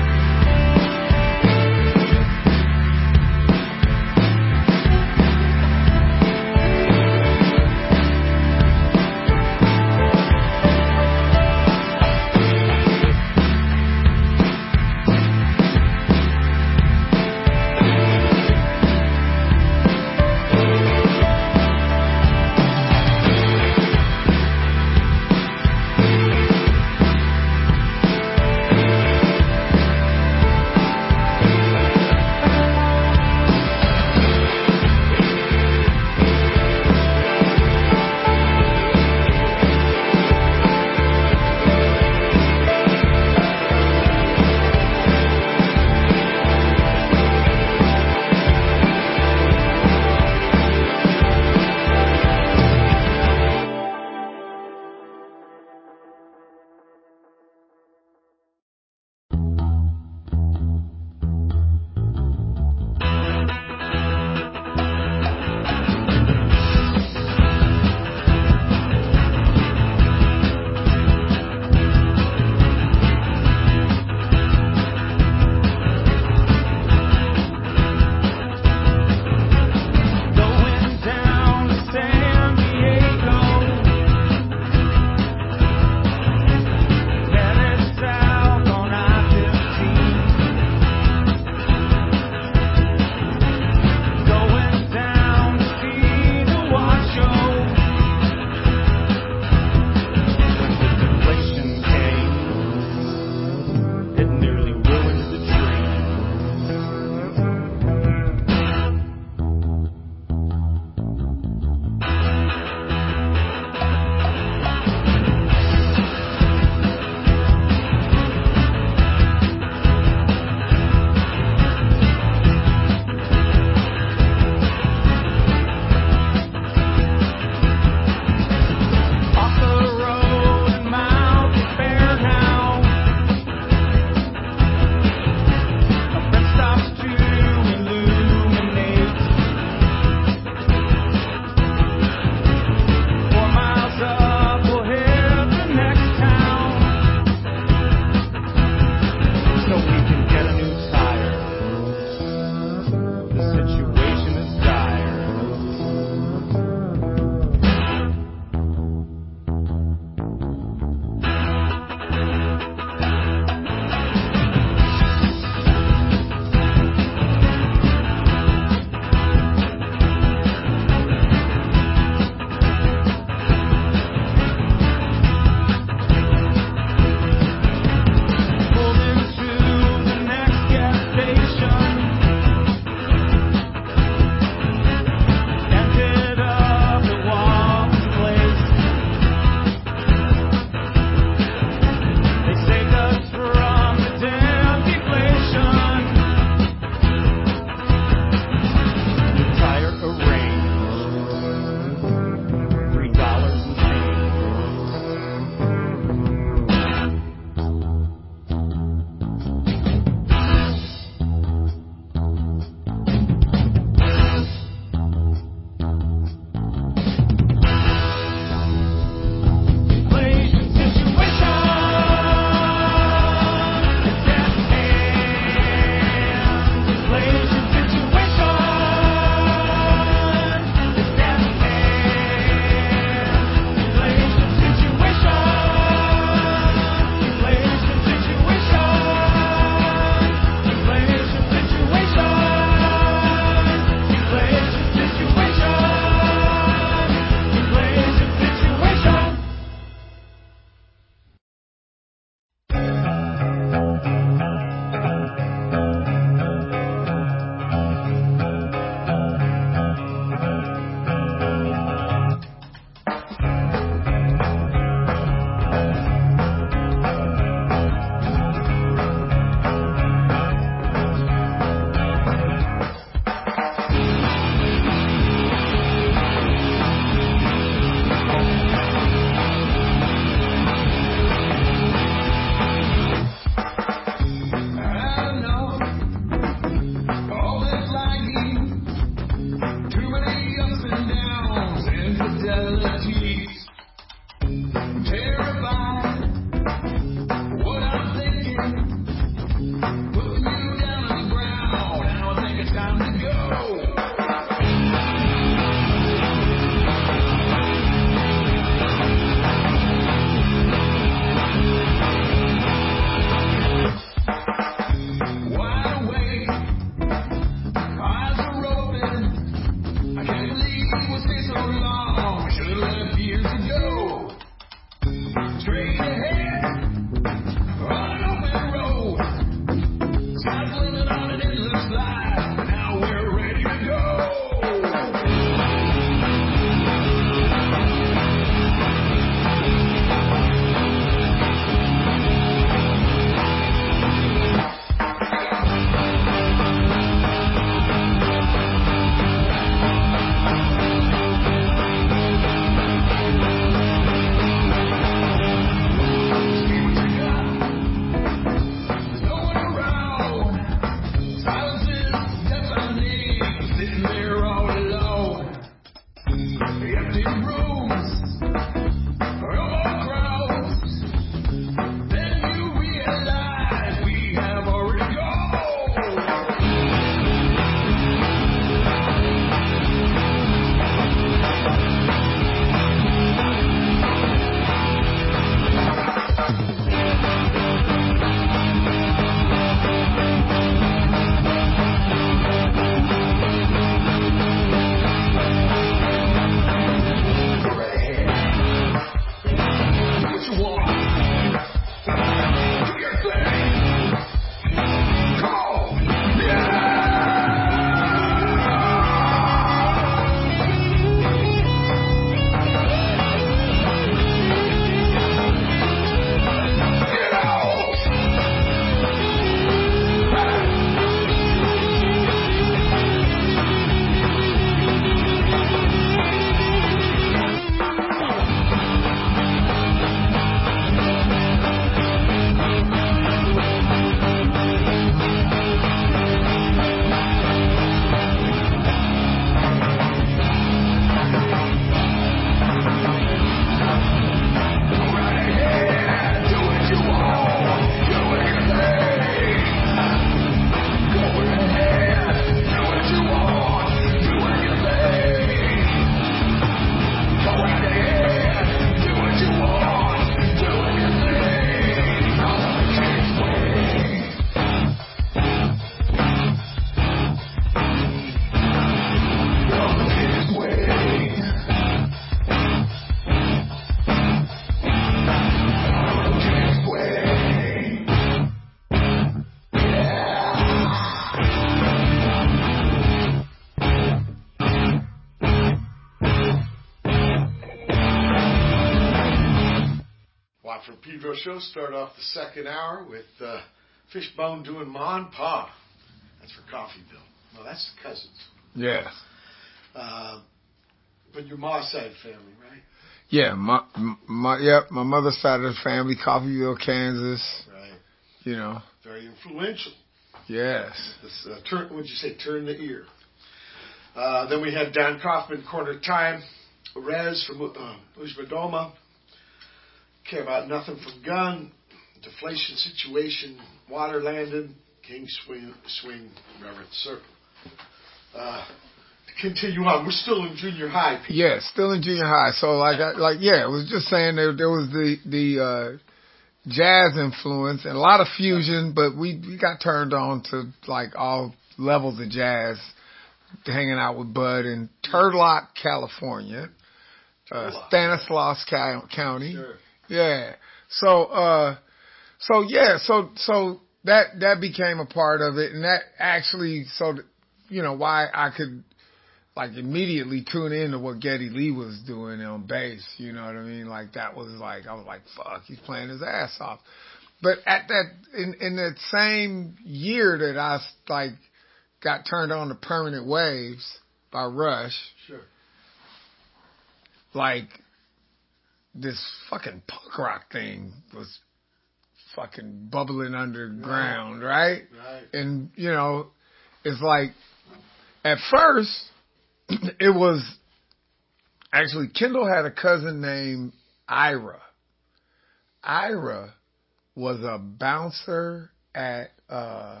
Pedro Show. Start off the second hour with uh, Fishbone doing Ma and Pa. That's for Coffeeville. Well, that's the cousins. Yeah. Uh, but your Ma's side family, right? Yeah, my, my, yep, my mother's side of the family, Coffeeville, Kansas. Right. You know. Very influential. Yes. This, uh, turn, what'd you say? Turn the ear. Uh, then we had Don Kaufman, Corner Time. Rez from uh, Ujmadoma. Care About Nothing from Gun. Deflation Situation. Water Landing. King Swing, Swing Reverend Circle. Uh, to continue on, we're still in junior high. People. Yeah, still in junior high. So like, I, like yeah, it was just saying there, there was the the uh, jazz influence and a lot of fusion, but we we got turned on to like all levels of jazz. Hanging out with Bud in Turlock, California, uh, Stanislaus County. Sure. Yeah. So, uh, so yeah, so, so that, that became a part of it. And that actually, so, you know, why I could like immediately tune into what Geddy Lee was doing on bass. You know what I mean? Like that was like, I was like, fuck, he's playing his ass off. But at that, in, in that same year that I like, got turned on to Permanent Waves by Rush. Sure. Like, this fucking punk rock thing was fucking bubbling underground, right? Right. And, you know, it's like, at first, it was, actually, Kendall had a cousin named Ira. Ira was a bouncer at, uh,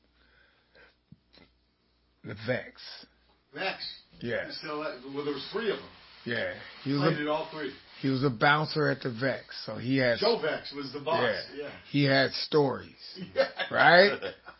the Vex. Vex. Yeah. Still, well, there was three of them. Yeah. He was Played a, it all three. He was a bouncer at the Vex, so he had. Joe Vex was the boss. Yeah. yeah. He had stories. Yeah. Right.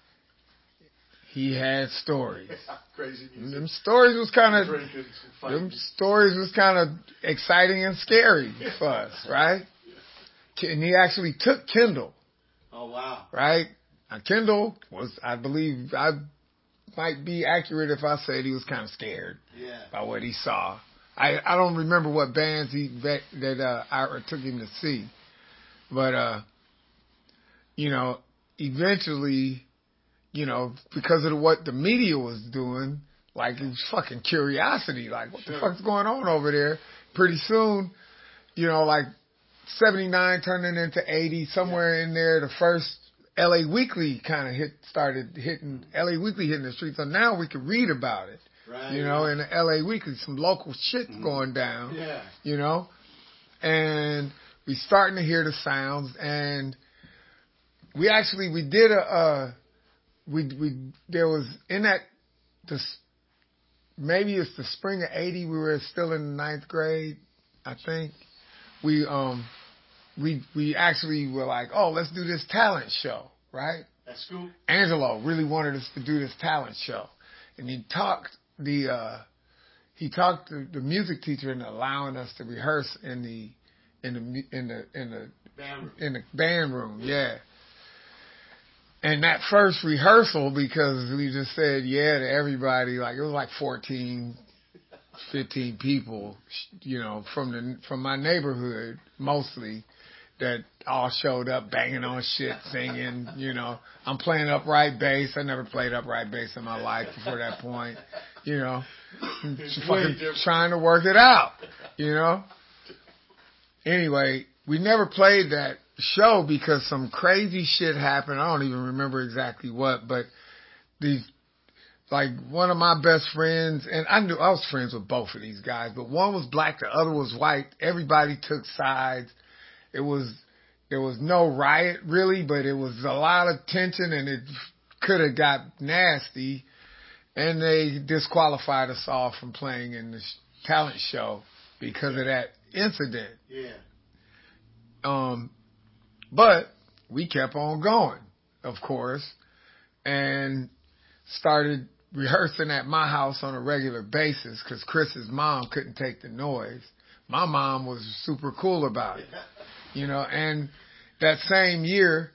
He had stories. Yeah. Crazy music. Them stories was kind of. Drinking, Them stories was kind of exciting and scary for us, right? And he actually took Kendall. Oh wow. Right. Now Kendall was, I believe, I. might be accurate if I said he was kind of scared yeah. by what he saw. I, I don't remember what bands he that, that uh, I took him to see, but uh, you know, eventually, you know, because of what the media was doing, like it was fucking curiosity, like what sure. the fuck's going on over there? Pretty soon, you know, like seventy-nine turning into eighty, somewhere yeah. in there, the first L A Weekly kind of hit, started hitting, L A Weekly hitting the streets. So now we can read about it. Right. You know, in the L A Weekly, some local shit's mm-hmm. going down. Yeah. You know? And we starting to hear the sounds, and we actually, we did a, uh, we, we, there was in that, the, maybe it's the spring of eighty, we were still in the ninth grade, I think. We, um, We we actually were like, oh, let's do this talent show, right? At school? Angelo really wanted us to do this talent show, and he talked the uh, he talked the, the music teacher into allowing us to rehearse in the in the in the in the band room. in the band room, yeah. And that first rehearsal, because we just said yeah to everybody, like it was like fourteen, fifteen people, you know, from the from my neighborhood mostly. That all showed up banging on shit, singing, you know. I'm playing upright bass. I never played upright bass in my life before that point, you know. Fucking trying to work it out, you know. Anyway, we never played that show because some crazy shit happened. I don't even remember exactly what, but these, like one of my best friends, and I knew I was friends with both of these guys, but one was black, the other was white. Everybody took sides. It was, there was no riot really, but it was a lot of tension and it could have got nasty. And they disqualified us all from playing in the talent show because of that incident. Yeah. Um, but we kept on going, of course, and started rehearsing at my house on a regular basis because Chris's mom couldn't take the noise. My mom was super cool about it. You know, and that same year,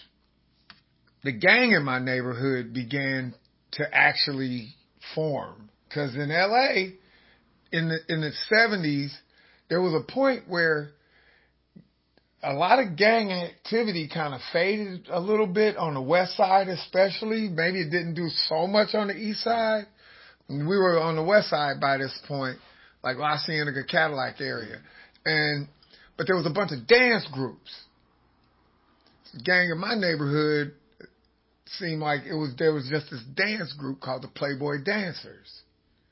the gang in my neighborhood began to actually form. Because in L A, in the in the seventies, there was a point where a lot of gang activity kind of faded a little bit on the west side especially. Maybe it didn't do so much on the east side. We were on the west side by this point, like La Cienega, Cadillac area. And, but there was a bunch of dance groups. The gang in my neighborhood seemed like it was, there was just this dance group called the Playboy Dancers.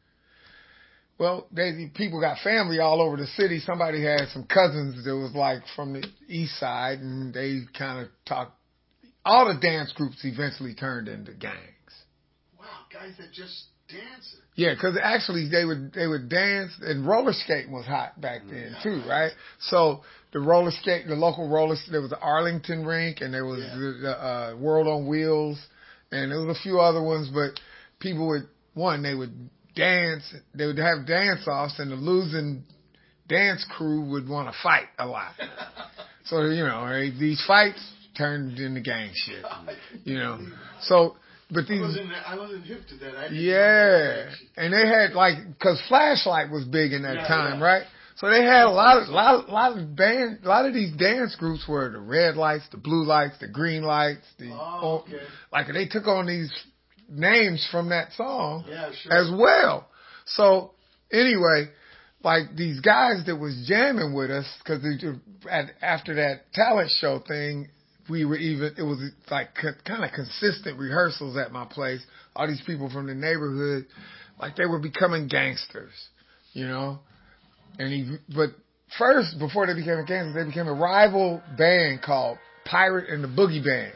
Well, they, people got family all over the city. Somebody had some cousins that was like from the east side, and they kind of talked. All the dance groups eventually turned into gangs. Wow, guys that just dance. Yeah, because actually they would they would dance, and roller skating was hot back then yeah, too, right. right? So the roller skate, the local roller, there was the Arlington rink, and there was Yeah. the, the uh, World on Wheels, and there was a few other ones. But people would one, they would dance, they would have dance-offs, and the losing dance crew would want to fight a lot. So, you know, right, these fights turned into gang shit, you know. So, but these... I wasn't, I wasn't hip to that. I didn't yeah, know that and they had, like, because Flashlight was big in that Yeah, time, yeah. right? So they had a lot of, lot, lot of band, a lot of these dance groups were the red lights, the blue lights, the green lights, the... Oh, okay. Like, they took on these names from that song Yeah, sure. as well. So anyway, like these guys that was jamming with us, because after that talent show thing, we were even, it was like kind of consistent rehearsals at my place. All these people from the neighborhood, like they were becoming gangsters, you know? And he, but first, before they became gangsters, they became a rival band called Pirate and the Boogie Band.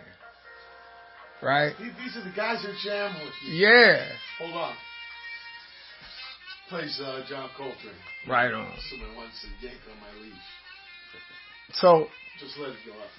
Right? These are the guys that jam with you. Yeah. Hold on. Plays uh, John Coltrane. Right on. Someone wants to yank on my leash. So. Just let it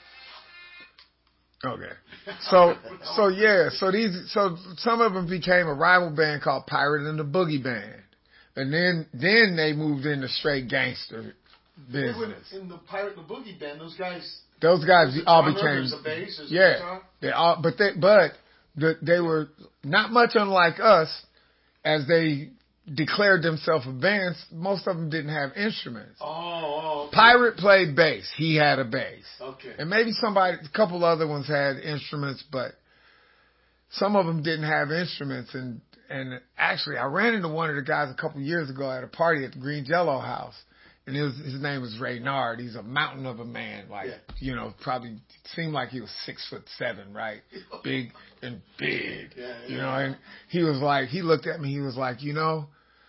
go up. Okay. So, so yeah, so these, so some of them became a rival band called Pirate and the Boogie Band. And then, then they moved into straight gangster business. They were in the Pirate and the Boogie Band, those guys. Those guys There's a all drummer, became, there's a bass, there's a yeah, guitar. they all, but they, but the, they were not much unlike us as they declared themselves a band. Most of them didn't have instruments. Oh, oh okay. Pirate played bass. He had a bass. Okay. And maybe somebody, a couple other ones had instruments, but some of them didn't have instruments. And, and actually I ran into one of the guys a couple years ago at a party at the Green Jello House. And it was, his name was Raynard. He's a mountain of a man. Like, yeah. you know, probably seemed like he was six foot seven, right? Big and big. Yeah, yeah. You know, and he was like, he looked at me, he was like, you know,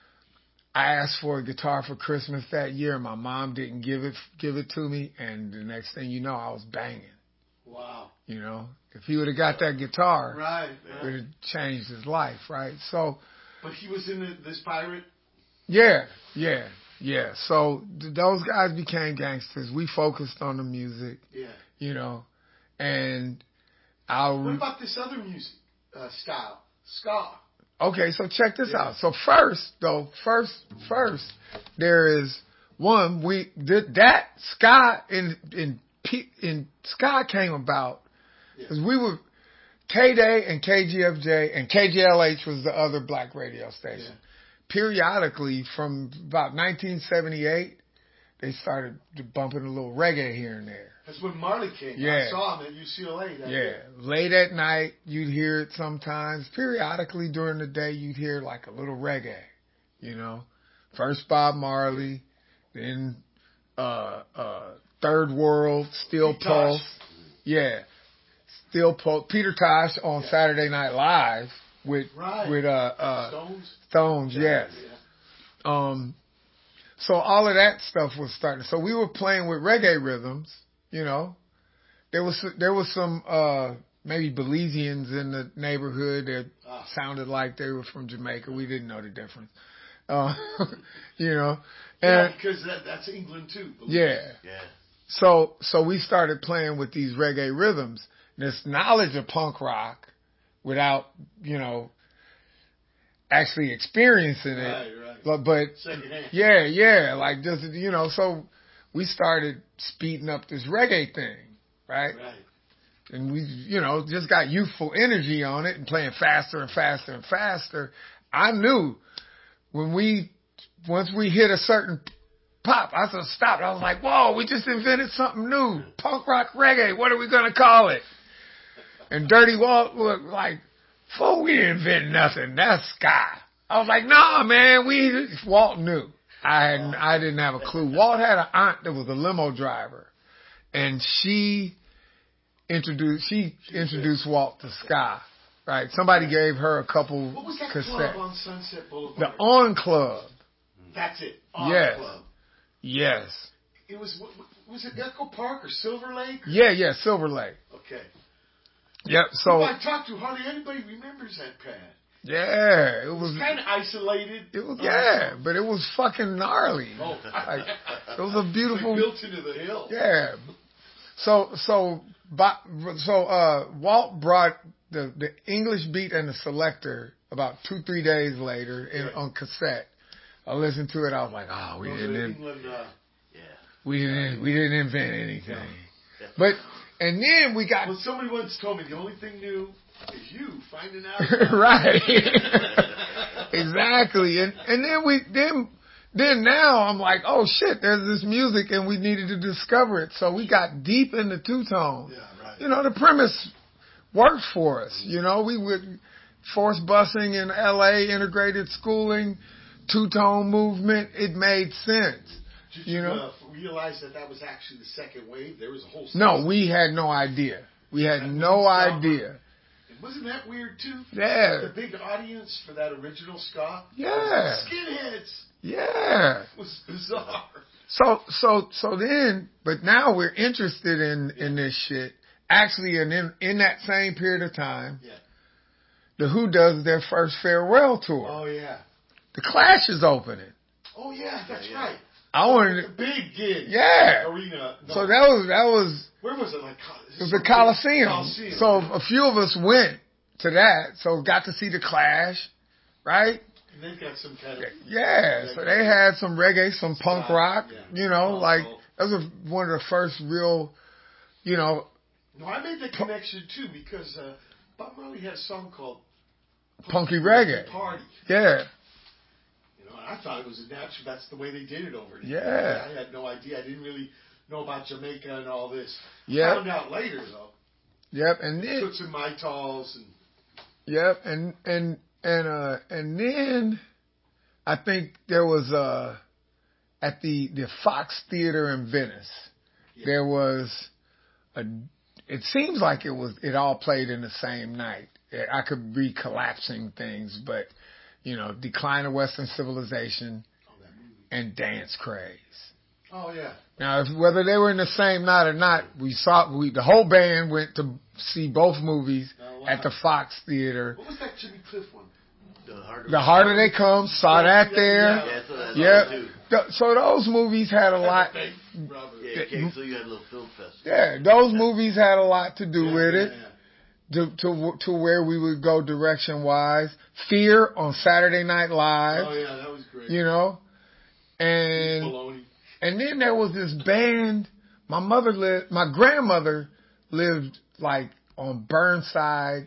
I asked for a guitar for Christmas that year and my mom didn't give it, give it to me. And the next thing you know, I was banging. Wow. You know, if he would have got that guitar, right, it right. would have changed his life, right? So. But he was in the, this Pirate? Yeah, yeah. Yeah, so th- those guys became gangsters. We focused on the music, yeah. you know, and I'll... What about this other music uh, style? Ska. Okay, so check this yeah. out. So first, though, first, first, there is one, we, th- that ska in, in, P, in ska came about, because yeah. we were, K-Day and K G F J, and K G L H was the other black radio station. Yeah. Periodically, from about nineteen seventy-eight, they started bumping a little reggae here and there. That's when Marley came. Yeah. I saw him at U C L A. That yeah. year. Late at night, you'd hear it sometimes. Periodically during the day, you'd hear like a little reggae, you know. First Bob Marley, then uh, uh, Third World, Steel Pete Pulse. Tosh. Yeah. Steel Pulse. Peter Tosh on yeah. Saturday Night Live. With right. with uh, uh Stones, Stones, yes. Yeah. Um, so all of that stuff was starting. So we were playing with reggae rhythms, you know. There was there was some uh maybe Belizeans in the neighborhood that ah. sounded like they were from Jamaica. We didn't know the difference, uh, you know. And, yeah, because that, that's England too. Belize. Yeah, yeah. So so we started playing with these reggae rhythms. This knowledge of punk rock. Without, you know, actually experiencing it. Right, right. But, secondhand. yeah, yeah, like just, you know, so we started speeding up this reggae thing, right? Right. And we, you know, just got youthful energy on it and playing faster and faster and faster. I knew when we, once we hit a certain Pop. I said, stop. I was like, whoa, we just invented something new. Punk rock reggae. What are we going to call it? And Dirty Walt was like, fool, we didn't invent nothing. That's ska. I was like, nah, man, we, Walt knew. I hadn't, I didn't have a clue. Walt had an aunt that was a limo driver. And she introduced, she introduced Walt to ska. Right. Somebody gave her a couple What was that cassettes. club on Sunset Boulevard? The On Club. That's it. On Yes. Club. Yes. It was, was it Echo Park or Silver Lake? Yeah, yeah, Silver Lake. Okay. Yep, so. Who I talked to, hardly anybody remembers that pad. Yeah, it was. It was kind of isolated. It was, yeah, but it was fucking gnarly. Oh. Like, it was a beautiful. Like built into the hill. Yeah. So, so, so, uh, Walt brought the, the English beat and the selector about two, three days later in, Yeah. on cassette. I listened to it. I was like, oh, we No, didn't, in, England, uh, Yeah. we didn't, we didn't invent anything. But and then we got well, somebody once told me the only thing new is you finding out. right, exactly. And and then we then then now I'm like, oh shit, there's this music and we needed to discover it. So we got deep into two tone. Yeah, right. You know, the premise worked for us. You know, we would force busing in L A, integrated schooling, two-tone movement. It made sense. Did You you, know? uh, realize that that was actually the second wave? There was a whole No, season. we had no idea. We had That no ska. idea. And wasn't that weird too? Yeah. The big audience for that original ska. Yeah. Skinheads. Yeah. It was bizarre. So, so, so then, but now we're interested in, in this shit. Actually, in, in, in that same period of time, Yeah. the Who does their first farewell tour. Oh yeah. The Clash is opening. Oh yeah, that's Yeah, yeah. right. I The wanted, big gig. yeah. Arena. No. So that was, that was, Where was it? Like it was the Coliseum. Coliseum. So a few of us went to that. So got to see the Clash, right? And they've got some kind of. Yeah, so they had some reggae, some punk Ska, rock, yeah. you know, Oh, like, oh. that was one of the first real, you know, No, I made the connection too because uh, Bob Marley had a song called Punky Reggae. Party. Yeah, You know, and I thought it was a natural. That's the way they did it over there. Yeah. I had no idea. I didn't really know about Jamaica and all this. Yep. Found out later though. yep, and then, Took some Mytals and. yep, and, and, and, uh, and then I think there was, uh, at the, the Fox Theater in Venice, Yeah. there was a, it seems like it was, it all played in the same night. I could be collapsing things, but, you know, Decline of Western Civilization Oh, that movie. and Dance Craze. Oh yeah. Now, if, whether they were in the same night or not, we saw, we, the whole band went to see both movies Oh, wow. at the Fox Theater. What was that Jimmy Cliff one? The harder. The Harder They Come, saw that there. Yeah, so that's Yeah. all too. Th- So those movies had a lot. Thank you, Robert. Yeah, okay, so you had a little film fest. Yeah, those movies had a lot to do Yeah, with yeah, it. yeah. To, to to where we would go direction wise. Fear on Saturday Night Live, Oh yeah, that was great. you know, and Baloney. and then there was this band. My mother lived. My grandmother lived like on Burnside,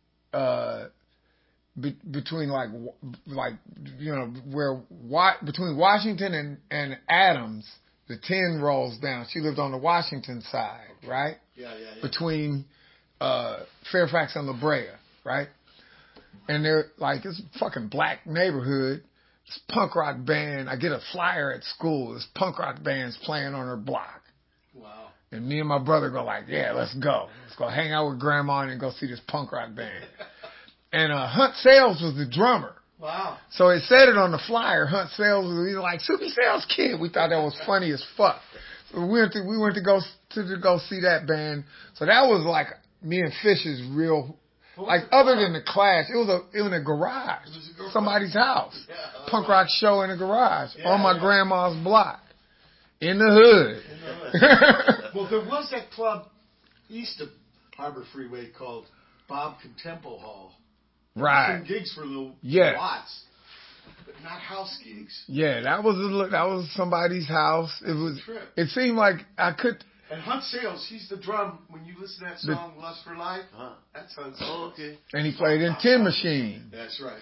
uh, be, between like w- like you know where wa- between Washington and and Adams. The ten rolls down. She lived on the Washington side, right? Yeah, yeah, yeah. Between uh, Fairfax and La Brea, right? And they're like, it's a fucking black neighborhood. This punk rock band, I get a flyer at school. This punk rock band's playing on her block. Wow. And me and my brother go like, yeah, let's go. Let's go hang out with grandma and go see this punk rock band. And uh, Hunt Sales was the drummer. Wow. So it said it on the flyer. Hunt Sales was he was like Suki Sales Kid. We thought that was funny as fuck. So we went to we went to go to, to go see that band. So that was like me and Fish's real. What was Like it other called? than the Clash, it was a it was in a garage, It was a garage. somebody's house, Yeah, punk right. rock show in a garage Yeah, on my yeah. grandma's block, in the hood. Well, there was that club east of Harbor Freeway called Bob Contempo Hall. Some Right. gigs for little Yeah. lots, but not house gigs. Yeah, that was a, that was somebody's house. It was. Trip. It seemed like I could. And Hunt Sales, he's the drum. When you listen to that song, Lust for Life, Huh. that's Hunt Sales. Oh, okay. And he played in Tin Machine. That's right.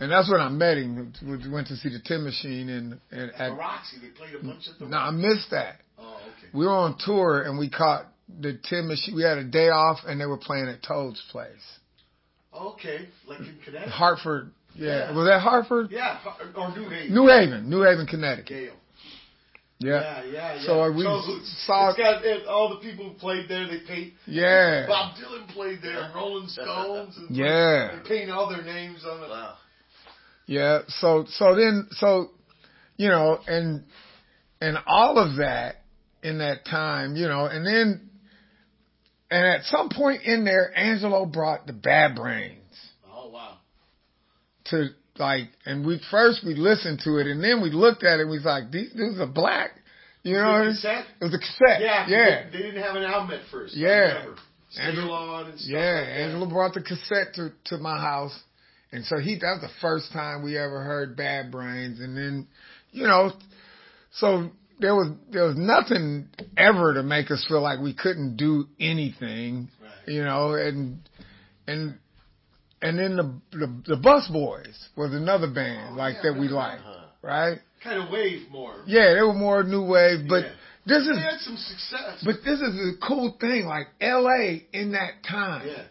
And that's when I met him. We went to see the Tin Machine in, in At the Roxy, they played a bunch of the No, I missed that. Oh, okay. We were on tour and we caught the Tin Machine. We had a day off and they were playing at Toad's place. Okay, like in Connecticut. Hartford. Yeah. Yeah. Was that Hartford? Yeah, or New Haven. New Haven. New Haven, Connecticut. Gale. Yeah. Yeah, yeah, yeah. So we so saw it's got it, all the people who played there. They paint. Yeah. Bob Dylan played there, and Rolling Stones. And Yeah. They paint all their names on it. Wow. Yeah. So so then so you know and and all of that in that time, you know, and then and at some point in there, Angelo brought the Bad Brains. Oh wow. To like, and we first we listened to it, and then we looked at it, and we was like, these dudes are black. You know, Was it cassette? It was a cassette. Yeah, Yeah. They, they didn't have an album at first. Yeah. I remember. Angelo- Stay-On and stuff Yeah, like that. Angelo brought the cassette to, to my house. And so he, that was the first time we ever heard Bad Brains. And then, you know, so there was, there was nothing ever to make us feel like we couldn't do anything, Right. you know, and, and, and then the, the, the Bus Boys was another band Oh, like yeah, that we right. liked, Uh-huh. right? Kind of wave more. Yeah, they were more new wave, but Yeah. this They is, had some success. but this is the cool thing, like L A in that time. yeah.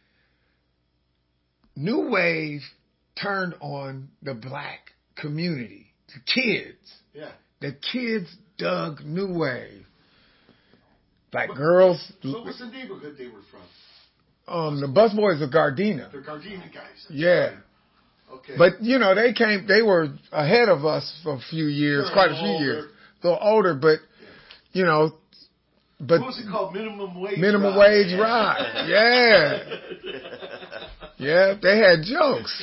New Wave turned on the black community, the kids. Yeah. The kids dug New Wave. Like girls, What was the neighborhood they were from? um, the Busboys of Gardena. The Gardena guys. Yeah. Okay. But, you know, they came, they were ahead of us for a few years, They're quite a a few little years. older. A little older, but, you know, but what was it called? Minimum wage. minimum ride. wage ride. Yeah. Yeah, they had jokes.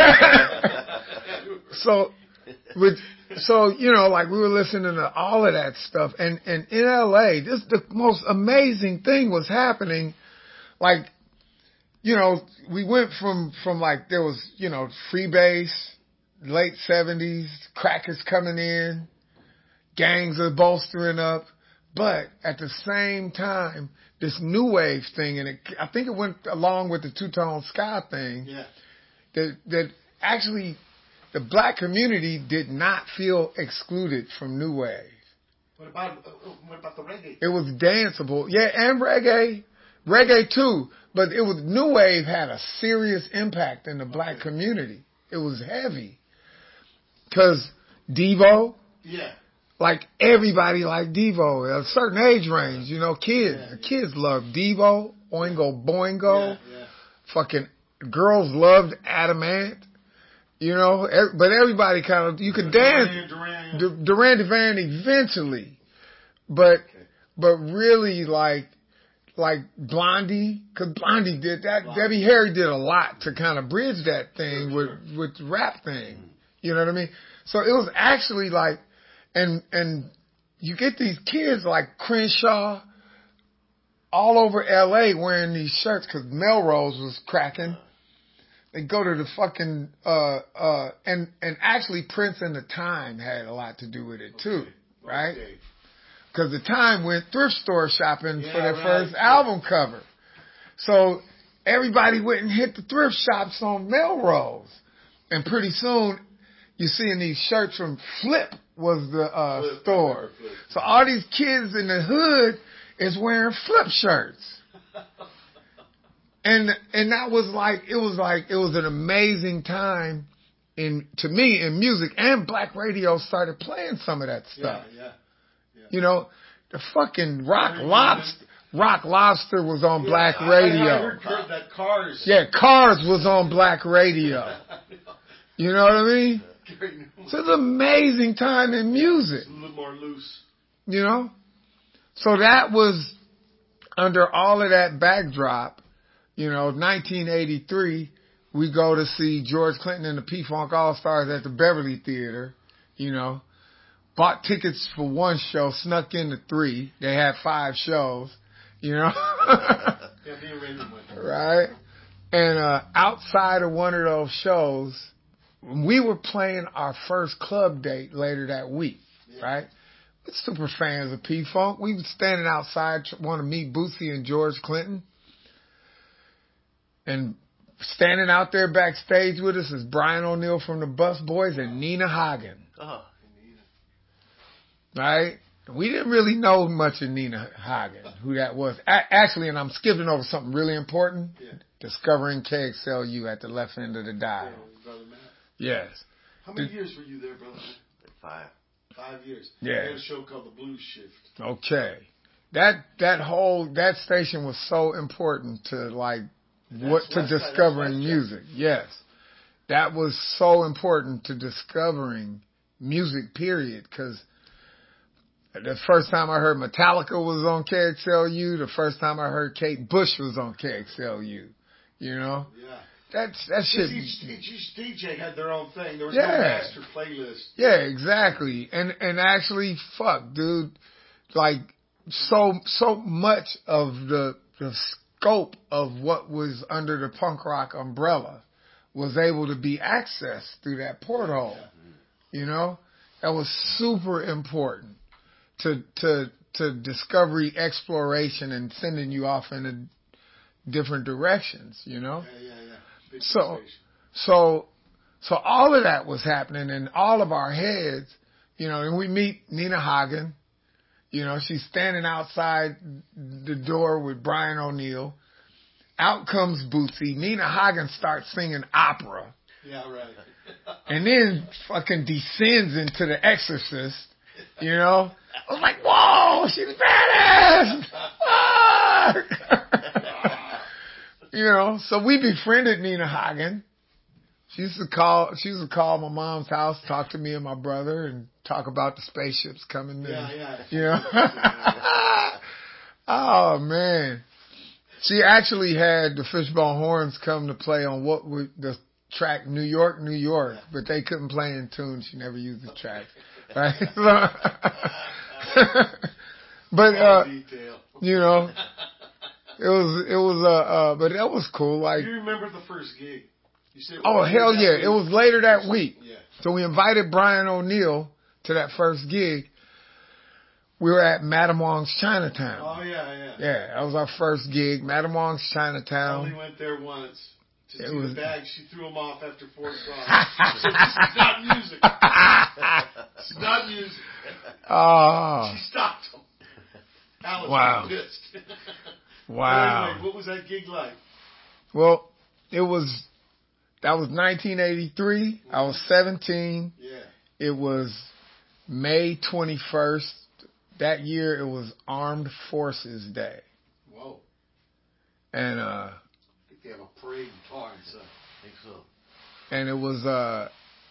so, with, so, you know, like we were listening to all of that stuff. And, and in L A, this, the most amazing thing was happening. Like, you know, we went from, from like, there was, you know, Freebase, late seventies, crackers coming in, gangs are bolstering up. But at the same time, this new wave thing, and it, I think it went along with the two-tone sky thing, Yeah. that, that actually the black community did not feel excluded from new wave. What about uh, what about the reggae? It was danceable. Yeah, and reggae. Reggae too. But it was, new wave had a serious impact in the black Okay. community. It was heavy. Cause Devo, Yeah. like everybody liked Devo at a certain age range, you know, kids. Yeah, the yeah. kids loved Devo, Oingo Boingo. Yeah, yeah. Fucking girls loved Adamant. You know, ev- but everybody kind of, you could dance. Duran Duran. Du- Duran Duran eventually. But, Okay. but really like, like Blondie, cause Blondie did that. Blondie. Debbie Harry did a lot to kind of bridge that thing Sure, with, sure. with the rap thing. You know what I mean? So it was actually like, and, and you get these kids like Crenshaw all over L A wearing these shirts cause Melrose was cracking. They go to the fucking, uh, uh, and, and actually Prince and the Time had a lot to do with it too, Okay. right? Okay. Cause the Time went thrift store shopping Yeah, for their right. first album cover. So everybody went and hit the thrift shops on Melrose. And pretty soon you're seeing these shirts from Flip was the, uh, Flip, I store. remember Flip. So all these kids in the hood is wearing Flip shirts. And, and that was like, it was like, it was an amazing time in, to me in music, and black radio started playing some of that stuff. Yeah, yeah. You know, the fucking Rock Very Lobster, Rock Lobster was on Yeah, black I- I radio. heard Kurt that Cars. Yeah, Cars was on black radio. You know what I mean? Great news. So it's an amazing time in music, It's a little more loose. you know? So that was under all of that backdrop, you know, nineteen eighty-three, we go to see George Clinton and the P-Funk All-Stars at the Beverly Theater, you know. Bought tickets for one show, snuck into three. They had five shows, you know. Yeah, me and Raymond went. Right? And uh, outside of one of those shows, we were playing our first club date later that week, Yeah. right? We're super fans of P-Funk. We were standing outside, want to meet Bootsy and George Clinton. And standing out there backstage with us is Brian O'Neill from the Bus Boys and Nina Hagen. Oh. Right? We didn't really know much of Nina Hagen, who that was. A- actually, and I'm skipping over something really important, Yeah. discovering K X L U at the left end of the dial. Yeah, Brother Matt. Yes. How many Did- years were you there, Brother Matt? Five. Five years. Yeah. They had a show called The Blues Shift. Okay. That that whole that station was so important to like what That's to West Side, discovering that's West music. Yes. That was so important to discovering music, period, because the first time I heard Metallica was on K X L U, the first time I heard Kate Bush was on K X L U. You know? Yeah. That's that shit. Each, each, each D J had their own thing. There was Yeah. no master playlist. Yeah, exactly. And and actually, fuck, dude, like so so much of the the scope of what was under the punk rock umbrella was able to be accessed through that porthole. You know, that was super important to to to discovery, exploration, and sending you off in a different directions. You know. Yeah, yeah, yeah. Big So, station. so, so all of that was happening in all of our heads, you know, and we meet Nina Hagen, you know, she's standing outside the door with Brian O'Neill. Out comes Bootsy. Nina Hagen starts singing opera Yeah, right. and then fucking descends into The Exorcist, you know. I was like, whoa, she's badass! Fuck! You know, so we befriended Nina Hagen. She used to call. She used to call my mom's house, talk to me and my brother, and talk about the spaceships coming in. Yeah, yeah. You know. Oh man, she actually had the Fishbone Horns come to play on what was the track New York, New York, but they couldn't play in tune. She never used the track, right? But uh, Detail. you know. It was, it was, uh, uh, but that was cool. Like, Do you remember the first gig? You said, oh well, hell that yeah! week. It was later that week. Yeah. So we invited Brian O'Neill to that first gig. We were at Madam Wong's Chinatown. Oh yeah, yeah. Yeah, that was our first gig. Madam Wong's I Chinatown. only went there once to It see was- the bag. She threw them off after four songs. So this is not music. This is not music. Oh, She stopped them. Alice Wow. was pissed. wow. But anyway, what was that gig like? Well, it was, that was nineteen eighty-three. I was seventeen. Yeah. It was May twenty-first. That year it was Armed Forces Day. Whoa. And, uh, I think they have a parade in Torrance. So. I think so. and it was, uh,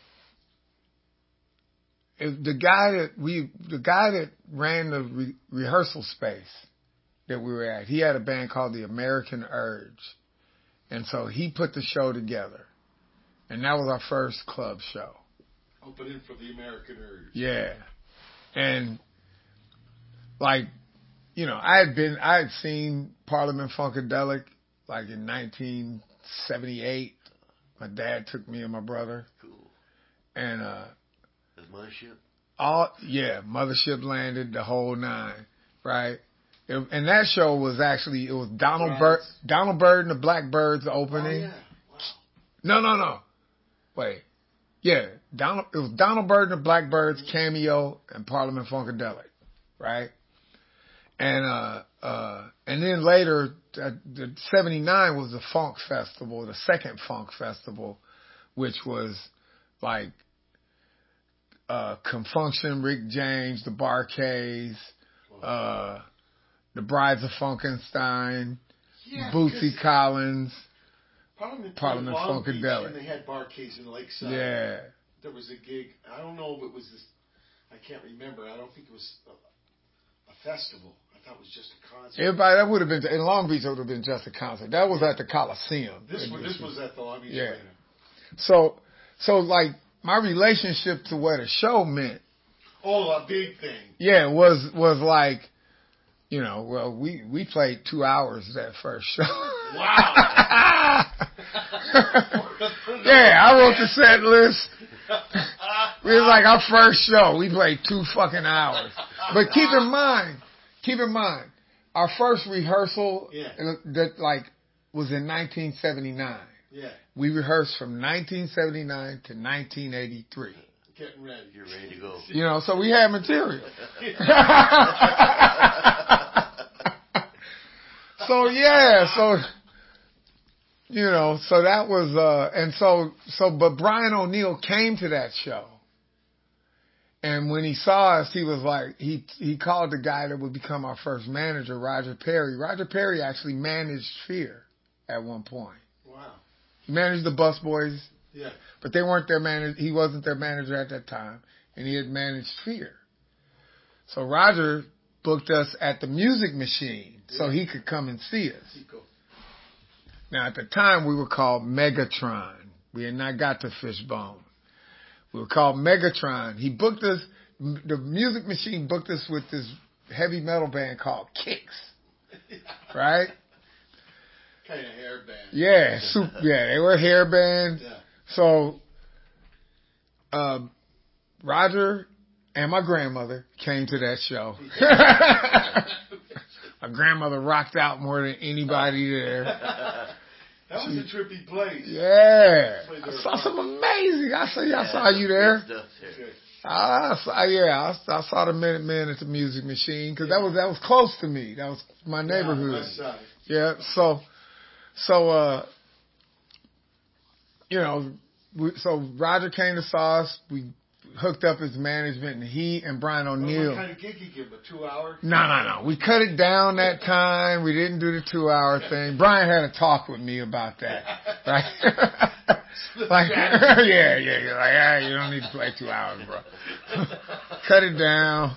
it, the guy that we, the guy that ran the re- rehearsal space that we were at, he had a band called the American Urge. And so he put the show together. And that was our first club show. Opening for the American Urge. Yeah. And like, you know, I had been, I had seen Parliament Funkadelic like in nineteen seventy-eight. My dad took me and my brother. Cool. And, uh, His mothership. all, yeah, Mothership Landed, the whole nine, right? It, and that show was actually, it was Donald Right. Byrd, Donald Byrd and the Blackbirds Oh, opening. yeah. Wow. No, no, no. Wait. Yeah, Donald. It was Donald Byrd and the Blackbirds, Cameo, and Parliament Funkadelic, right? And uh, uh, and then later, uh, the seventy-nine was the Funk Festival, the second Funk Festival, which was like uh, Confunction, Rick James, the Bar-Kays, uh, the Brides of Funkenstein, Yeah, Bootsy because Collins. Parliament, Parliament played Long Beach, Funkadelic. and they had Bar-Kays in Lakeside. Yeah. There was a gig. I don't know if it was this. I can't remember. I don't think it was a, a festival. I thought it was just a concert. Everybody, that would have been, in Long Beach, it would have been just a concert. That was at the Coliseum. this was this was at the Long Beach Yeah. Arena. So, so like, my relationship to what a show meant, Oh, a big thing. yeah, was, was like, you know, well, we, we played two hours that first show. Wow. Yeah, I wrote the set list. It was like our first show. We played two fucking hours. But keep in mind, keep in mind, our first rehearsal Yeah. uh, that like was in nineteen seventy-nine. Yeah. We rehearsed from nineteen seventy-nine to nineteen eighty-three. Getting ready. You're ready to go. You know, so we had material. So yeah, so you know, so that was uh and so so but Brian O'Neill came to that show. And when he saw us, he was like he he called the guy that would become our first manager, Roger Perry. Roger Perry actually managed Fear at one point. Wow. He managed the Busboys. Yeah. But they weren't their manager. He wasn't their manager at that time, and he had managed Fear. So Roger booked us at the Music Machine so he could come and see us. Now at the time we were called Megatron. We had not got to Fishbone. We were called Megatron. He booked us. The Music Machine booked us with this heavy metal band called Kicks. Right? Kind of hair band. Yeah, super, yeah, they were a hair band. Yeah. So, um, Roger and my grandmother came to that show. My grandmother rocked out more than anybody there. That was a trippy place. Yeah, I saw some amazing. I saw, I saw you there. I saw, yeah, I, I saw the Minutemen at the Music Machine because that was that was close to me. That was my neighborhood. Yeah, west side. Yeah, so, so, uh, you know, we, so Roger came to saw us. We hooked up his management, and he and Brian O'Neill. What kind of gig you give him? A two hour? No, no, no. We cut it down that time. We didn't do the two hour thing. Brian had a talk with me about that. Right? Like, yeah, yeah, yeah. Like, ah, you don't need to play two hours, bro. Cut it down.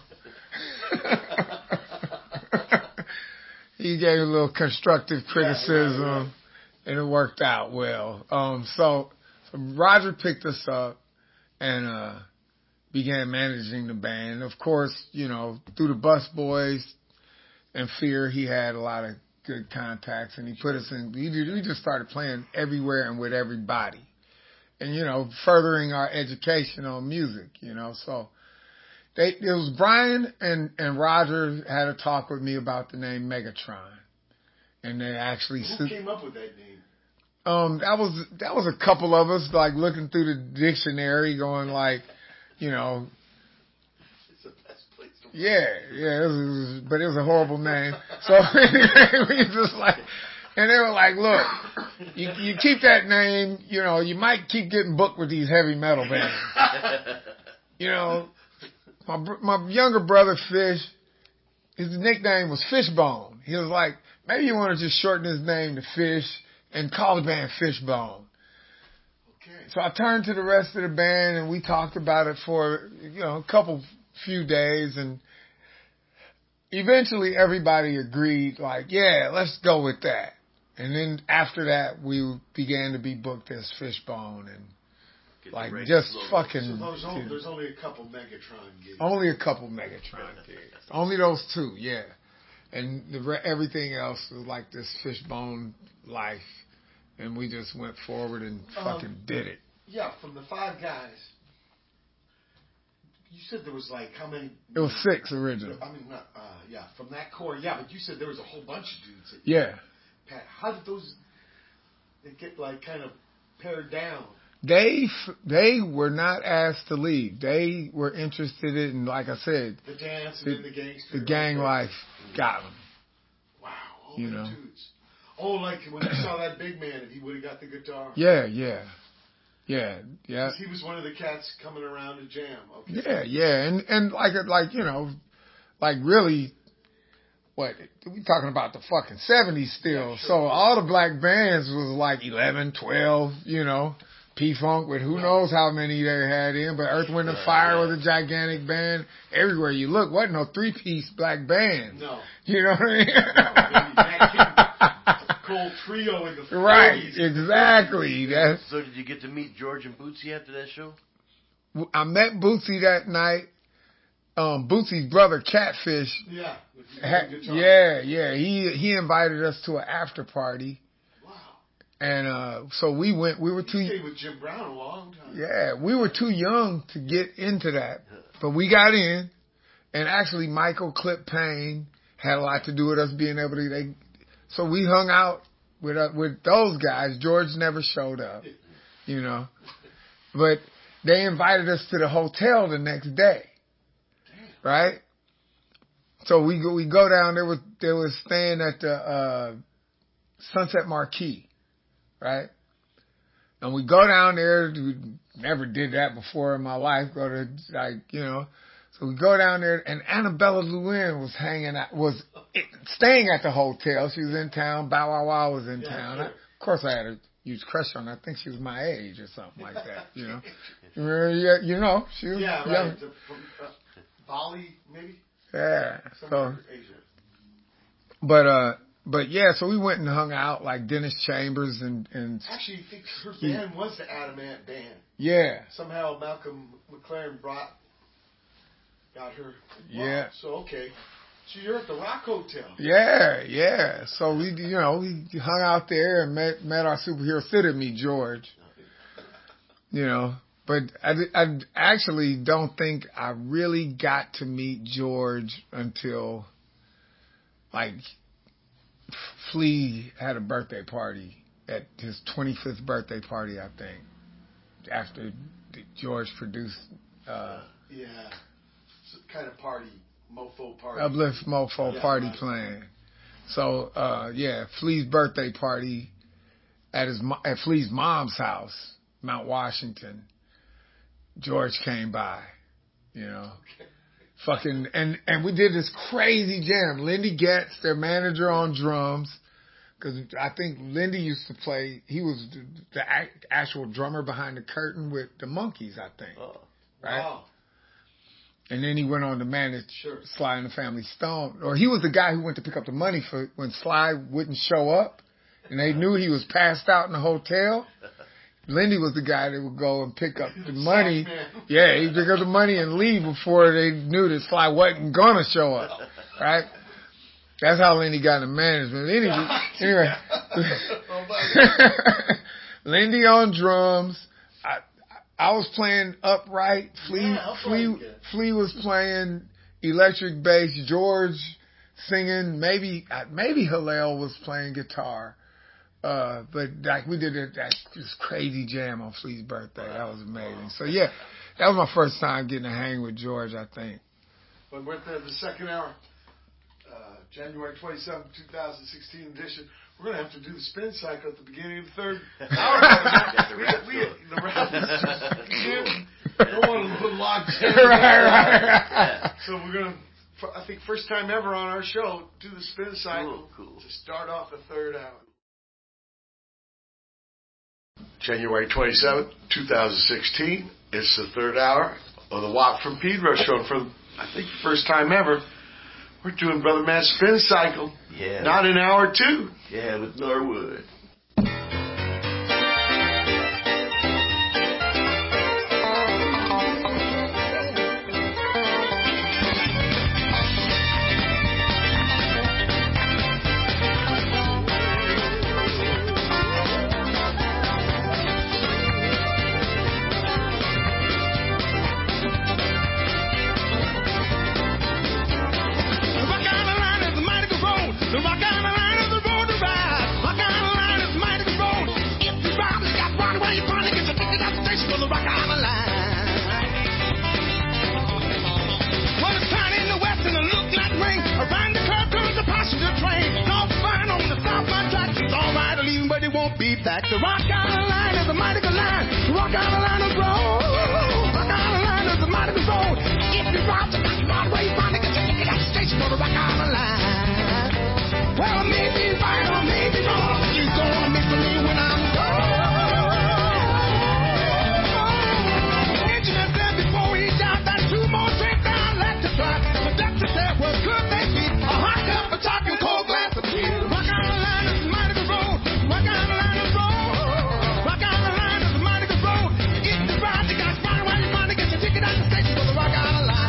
He gave a little constructive criticism, yeah, right, right. And it worked out well. Um, so, so Roger picked us up and uh, began managing the band. Of course, you know, through the Busboys and Fear, he had a lot of good contacts, and he put us in. We we just started playing everywhere and with everybody, and you know, furthering our education on music. You know, so. They, it was Brian and, and Roger had a talk with me about the name Megatron, and they actually who came up with that name? Um, that was that was a couple of us like looking through the dictionary, going like, you know, it's the best place to. Yeah, yeah, it was, it was, but it was a horrible name. So anyway, we just like, and they were like, look, you you keep that name, you know, you might keep getting booked with these heavy metal bands, you know. My my younger brother Fish, his nickname was Fishbone. He was like, maybe you want to just shorten his name to Fish and call the band Fishbone. Okay. So I turned to the rest of the band and we talked about it for, you know, a couple few days, and eventually everybody agreed, like, yeah, let's go with that. And then after that, we began to be booked as Fishbone, and like just fucking. So there's only, there's only a couple Megatron gigs. Only a couple Megatron gigs. Only those two, yeah. And the re- everything else was like this Fishbone life, and we just went forward and fucking um, did it. Yeah, from the five guys, you said there was like how many? It was six original. I mean, not, uh, yeah, from that core, yeah. But you said there was a whole bunch of dudes. That yeah. Pat, how did those? They get like kind of pared down. They they were not asked to leave. They were interested in, like I said, the dance and the, the gangster. The gang life got them. Wow, all you the know. dudes. Oh, like when you saw that big man and he would have got the guitar. Yeah, yeah, yeah, yeah. He was one of the cats coming around to jam. Okay. Yeah, yeah, and and like like you know, like really. What, we talking about the fucking seventies still. Yeah, sure. So all the black bands was like eleven, twelve, you know. P-Funk with who knows how many they had in, but Earth, Wind and Fire was a gigantic band. Everywhere you look, wasn't no three-piece black band. No. You know what I mean? No, Cold trio in the forties. Right, exactly. That's, so did you get to meet George and Bootsy after that show? I met Bootsy that night. Um, Bootsy's brother, Catfish. Yeah. Had, yeah, yeah. He he invited us to an after party. And uh, so we went. We were too. You stayed with Jim Brown a long time. Yeah, we were too young to get into that, but we got in. And actually, Michael Clip Payne had a lot to do with us being able to. They, so we hung out with uh, with those guys. George never showed up, you know. But they invited us to the hotel the next day, right? So we go, we go down. There was they was staying at the uh, Sunset Marquis, right? And we go down there. We never did that before in my life. Go to like you know. So we go down there, and Annabella Lewin was hanging out, was staying at the hotel. She was in town. Bow Wow Wow was in yeah, town. Sure. I, of course, I had a huge crush on her. I think she was my age or something like that. You know, yeah, you know, she was yeah, young. Right. From uh, Bali, maybe. Yeah. Somewhere so, Asia. But uh, but yeah, so we went and hung out like Dennis Chambers and and. Actually, I think her he, band was the Adamant Band. Yeah. Somehow Malcolm McLaren brought. Got her. Wow. Yeah. So, okay. So you're at the Rock Hotel. Yeah, yeah. So we, you know, we hung out there and met met our superhero sitter, me, George. You know, but I, I actually don't think I really got to meet George until, like, Flea had a birthday party at his twenty-fifth birthday party, I think, after George produced. Uh, yeah. Kind of party, mofo party. Uplift mofo yeah, party right. playing. So, uh, yeah, Flea's birthday party at his at Flea's mom's house, Mount Washington. George came by, you know, okay. fucking, and, and we did this crazy jam. Lindy Getz, their manager on drums, because I think Lindy used to play, he was the, the actual drummer behind the curtain with the Monkees, I think. Oh, right? Wow. And then he went on to manage sure. Sly and the Family Stone. Or he was the guy who went to pick up the money for when Sly wouldn't show up. And they knew he was passed out in the hotel. Lindy was the guy that would go and pick up the money. Yeah, he'd pick up the money and leave before they knew that Sly wasn't going to show up. Right? That's how Lindy got into management. Anyway, anyway. Lindy on drums. I, I was playing upright. Flea, yeah, Flea, Flea was playing electric bass. George singing. Maybe, maybe Hillel was playing guitar. Uh, but like we did it, that this crazy jam on Flea's birthday. That was amazing. So yeah, that was my first time getting to hang with George, I think. But we're at the, the second hour, uh, January twenty-seventh, twenty sixteen edition. We're going to have to do the spin cycle at the beginning of the third hour. we, we, the rap is just, don't want a little locked in. Right, right, right. So we're going to, I think, first time ever on our show, do the spin cycle cool, cool. to start off the third hour. January twenty-seventh, twenty sixteen. It's the third hour of the Walk from Pedro show. For, I think, the first time ever, we're doing Brother Matt's spin cycle. Yeah. Not an hour two. Yeah, with Norwood. Back to Rock Island line is a mighty good line. Rock Island line is road. Rock Island line is a mighty good road. If you rock the back right away, you find it, get your ticket at the station for the Rock Island line. Well, maybe right or maybe wrong, you're gonna miss me when I'm gone. Engineer said before he died that two more drinks I'd like to try. The doctor said, well, could they be a hot cup of chocolate, cold glass of beer? Rock Island line is a mighty good road. Rock Island line is road. Rock Island line is a mighty good road. If you ride, you got to find a way to find to get your ticket at the station for the Rock Island line.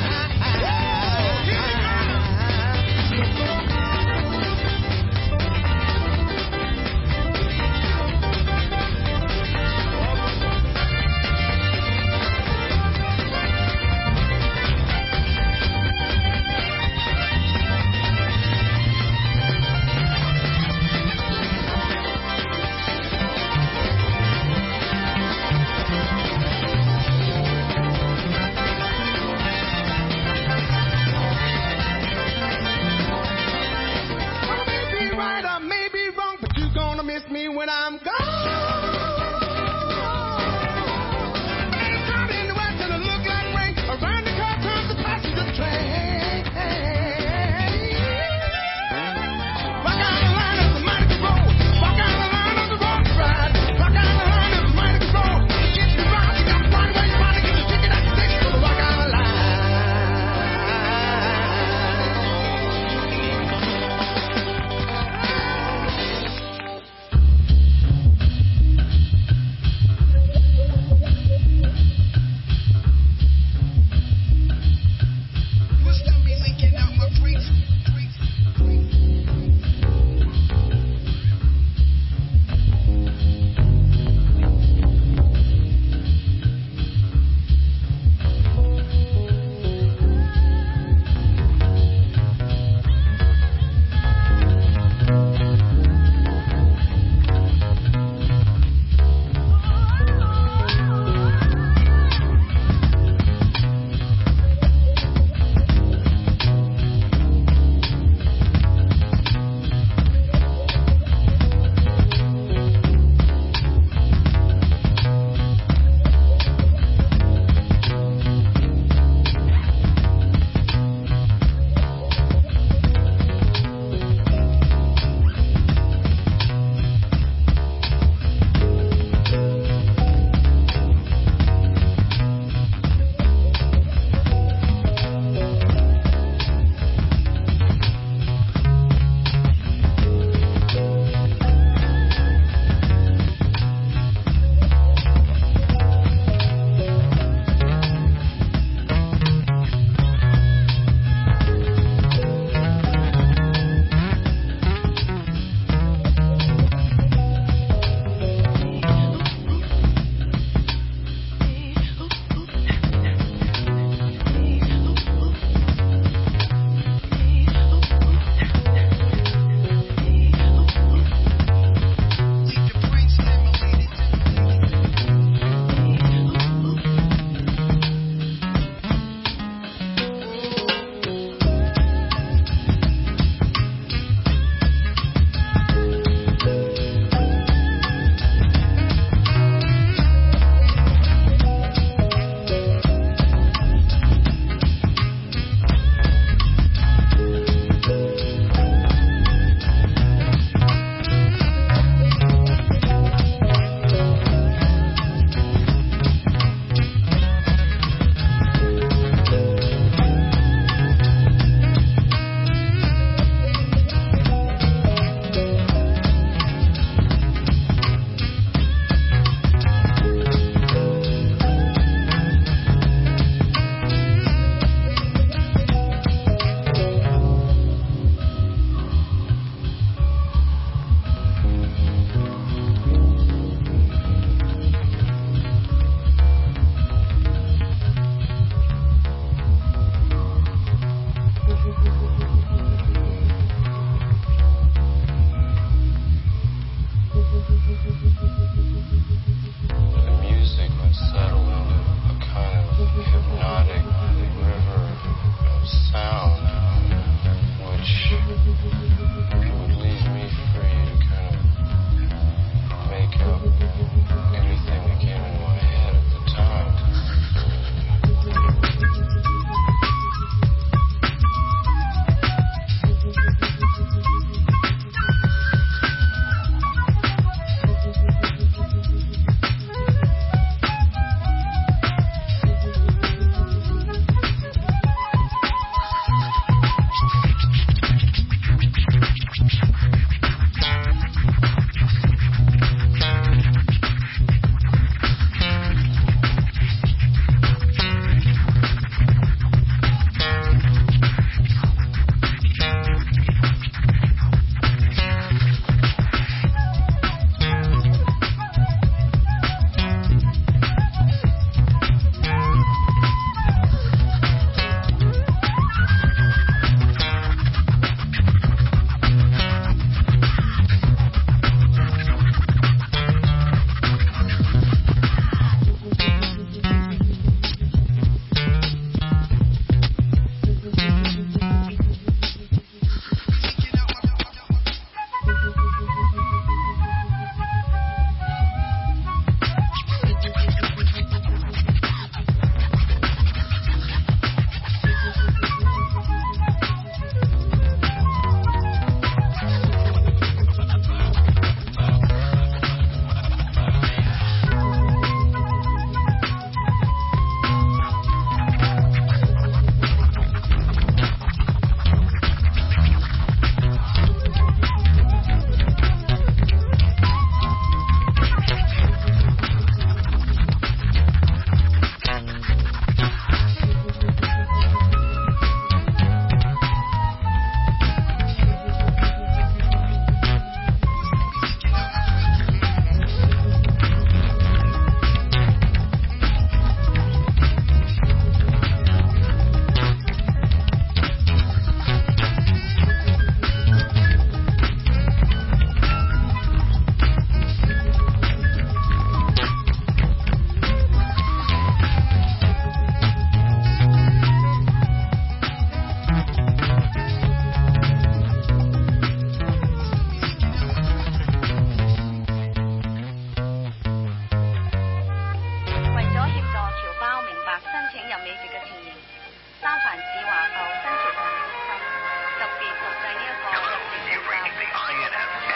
入美籍嘅前年，三藩市華埠新潮同福森特別錄製呢一個入籍護照嘅特色錄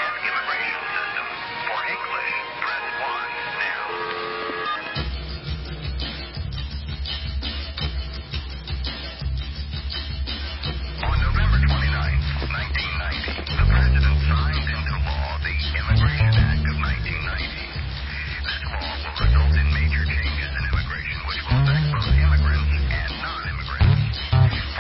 On November twenty-ninth, nineteen ninety, the President signed into law the Immigration Act of nineteen ninety. This law will result in major changes in immigration which will affect both immigrants and non-immigrants.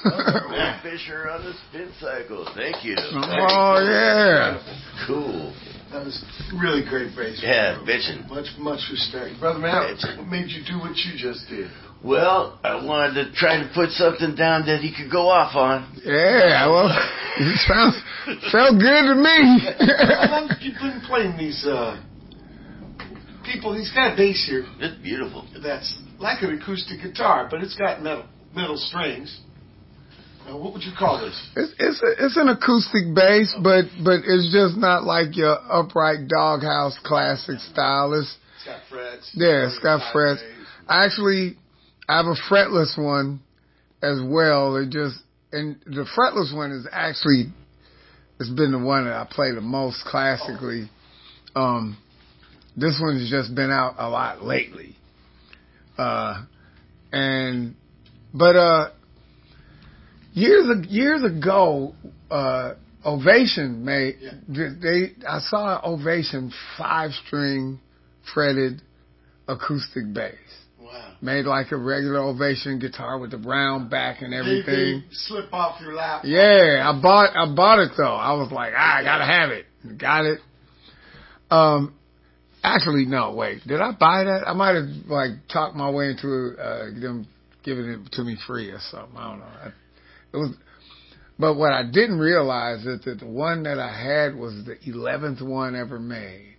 Will Fisher on the spin cycle. Thank you. Oh, yeah. Cool. That was really great bass. Yeah, bro. bitchin'. Much, much respect. Brother Matt, Bitchin'. what made you do what you just did? Well, I wanted to try to put something down that he could go off on. Yeah, well, it sounds, felt good to me. How long have you been playing these uh, people? He's got a bass here It's beautiful. that's like an acoustic guitar, but it's got metal metal strings. Uh, what would you call this? It's it's, a, it's an acoustic bass, but but it's just not like your upright doghouse classic style. It's It's got frets. yeah, it's got Sideways. frets. I actually I have a fretless one as well. It just and the fretless one is actually it's been the one that I play the most classically. Um, this one's just been out a lot lately. Uh, and but uh. Years years ago, uh, Ovation made Yeah. they. I saw Ovation five string fretted acoustic bass. Wow. Made like a regular Ovation guitar with the round back and They, everything. they slip off your lap. Yeah, I bought I bought it though. I was like, ah, I gotta have it. Got it. Um, actually, no, wait. Did I buy that? I might have like talked my way into uh, them giving it to me free or something. I don't know. I, It was, but what I didn't realize is that the one that I had was the eleventh one ever made,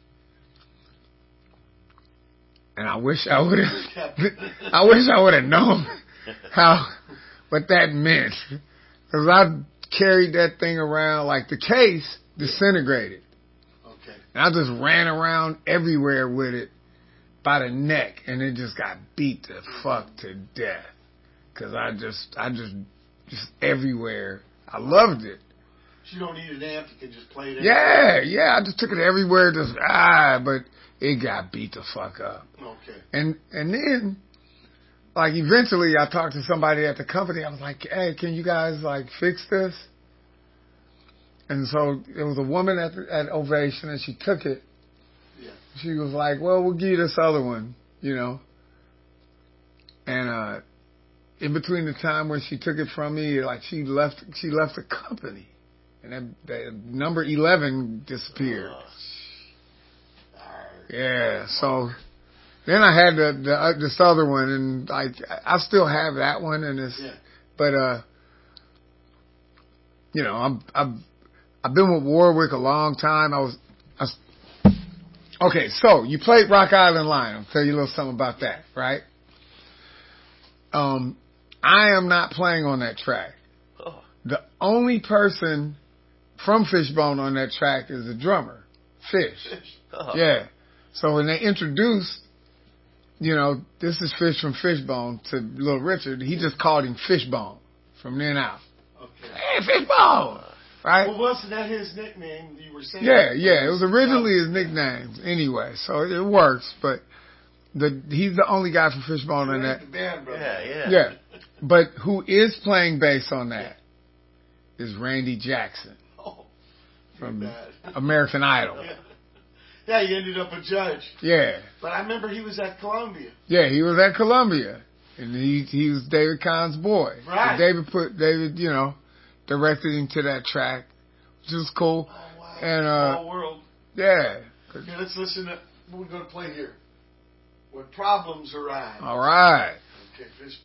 and I wish I would have. I wish I would have known how what that meant, because I carried that thing around like the case disintegrated, Okay. and I just ran around everywhere with it by the neck, and it just got beat the fuck to death, because I just I just. Just everywhere. I loved it. You don't need an amp. You can just play it. Yeah, yeah. I just took it everywhere. Just ah, but it got beat the fuck up. Okay. And and then, like eventually, I talked to somebody at the company. I was like, "Hey, can you guys like fix this?" And so it was a woman at the, at Ovation, and she took it. Yeah. She was like, "Well, we'll give you this other one," you know. And uh. in between the time when she took it from me, like she left, she left the company, and then the number eleven disappeared. Yeah, so then I had the, the uh, this other one, and like I still have that one, and it's, Yeah. but uh, you know, I'm I've I've been with Warwick a long time. I was, I was okay. So you played Rock Island Line. I'll tell you a little something about that, right? Um. I am not playing on that track. Oh. The only person from Fishbone on that track is the drummer, Fish. Oh. Yeah. So when they introduced, you know, this is Fish from Fishbone to Little Richard, he just called him Fishbone from then out. Okay. Hey, Fishbone! Right? Well, wasn't that his nickname? You were saying. Yeah, yeah. It was originally his nickname anyway, so it works, but the he's the only guy from Fishbone on that. The band, brother. Yeah, yeah. Yeah. But who is playing bass on that is Randy Jackson Oh, from bad. American Idol. Yeah. Yeah, he ended up a judge. Yeah. But I remember he was at Columbia. Yeah, he was at Columbia. And he he was David Kahn's boy. Right. And David put David, you know, directed him to that track, which was cool. Oh, wow. And uh Small world. yeah. Okay, let's listen to what we're going to play here. When problems arise. All right. Okay, Fishbone.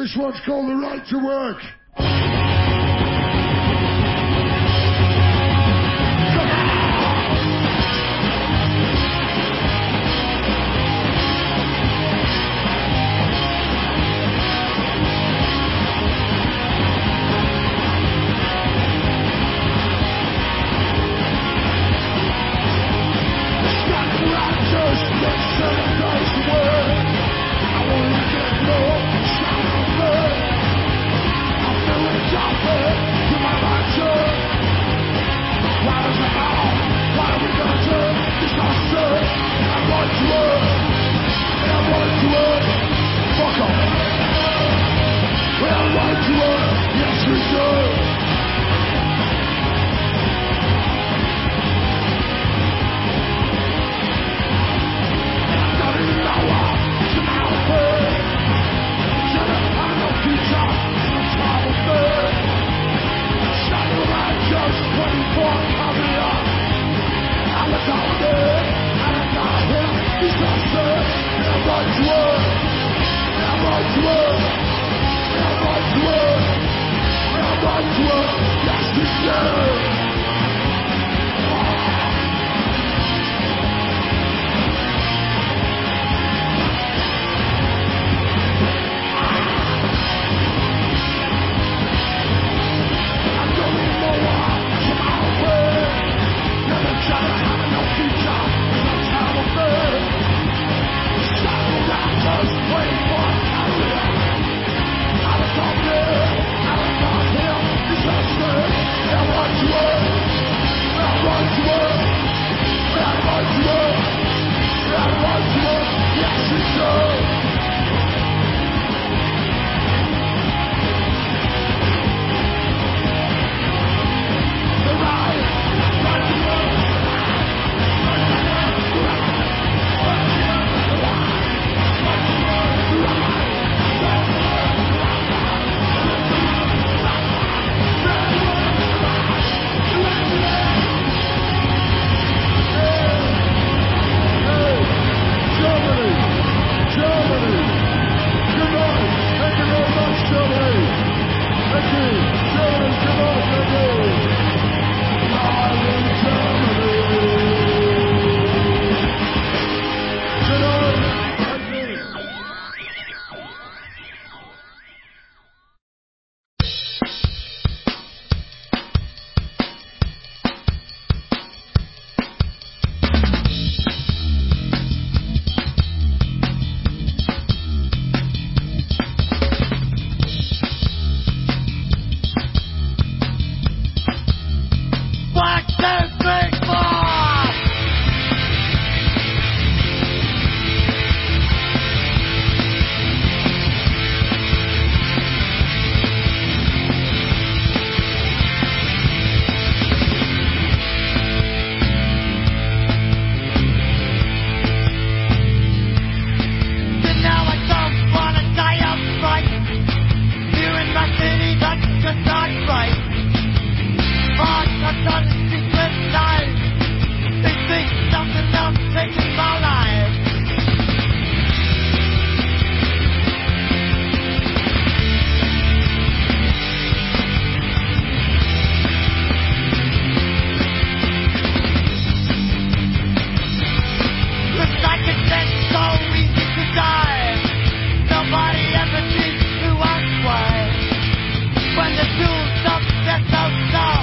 This one's called The Right to Work.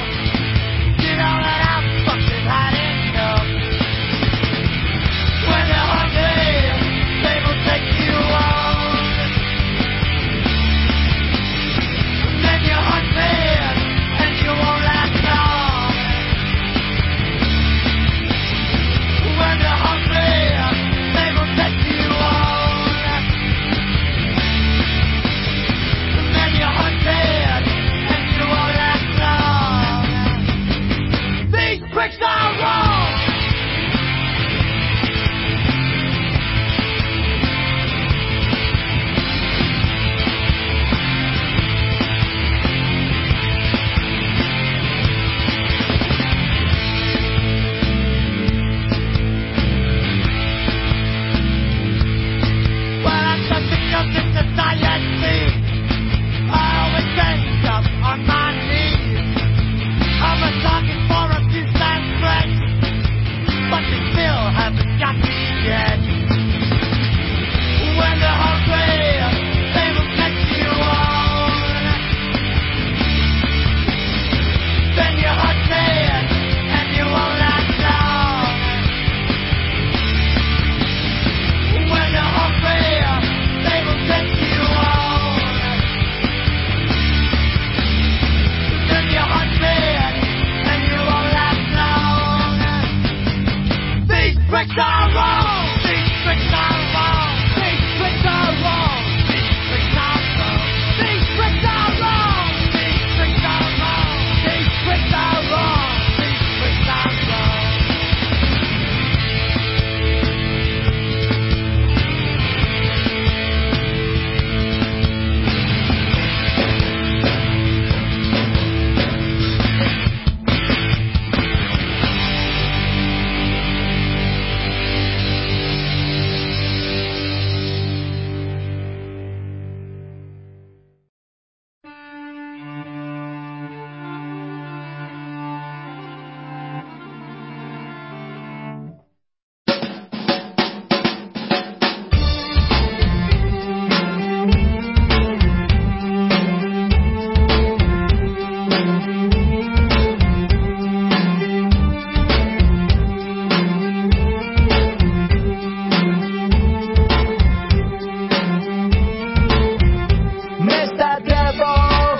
When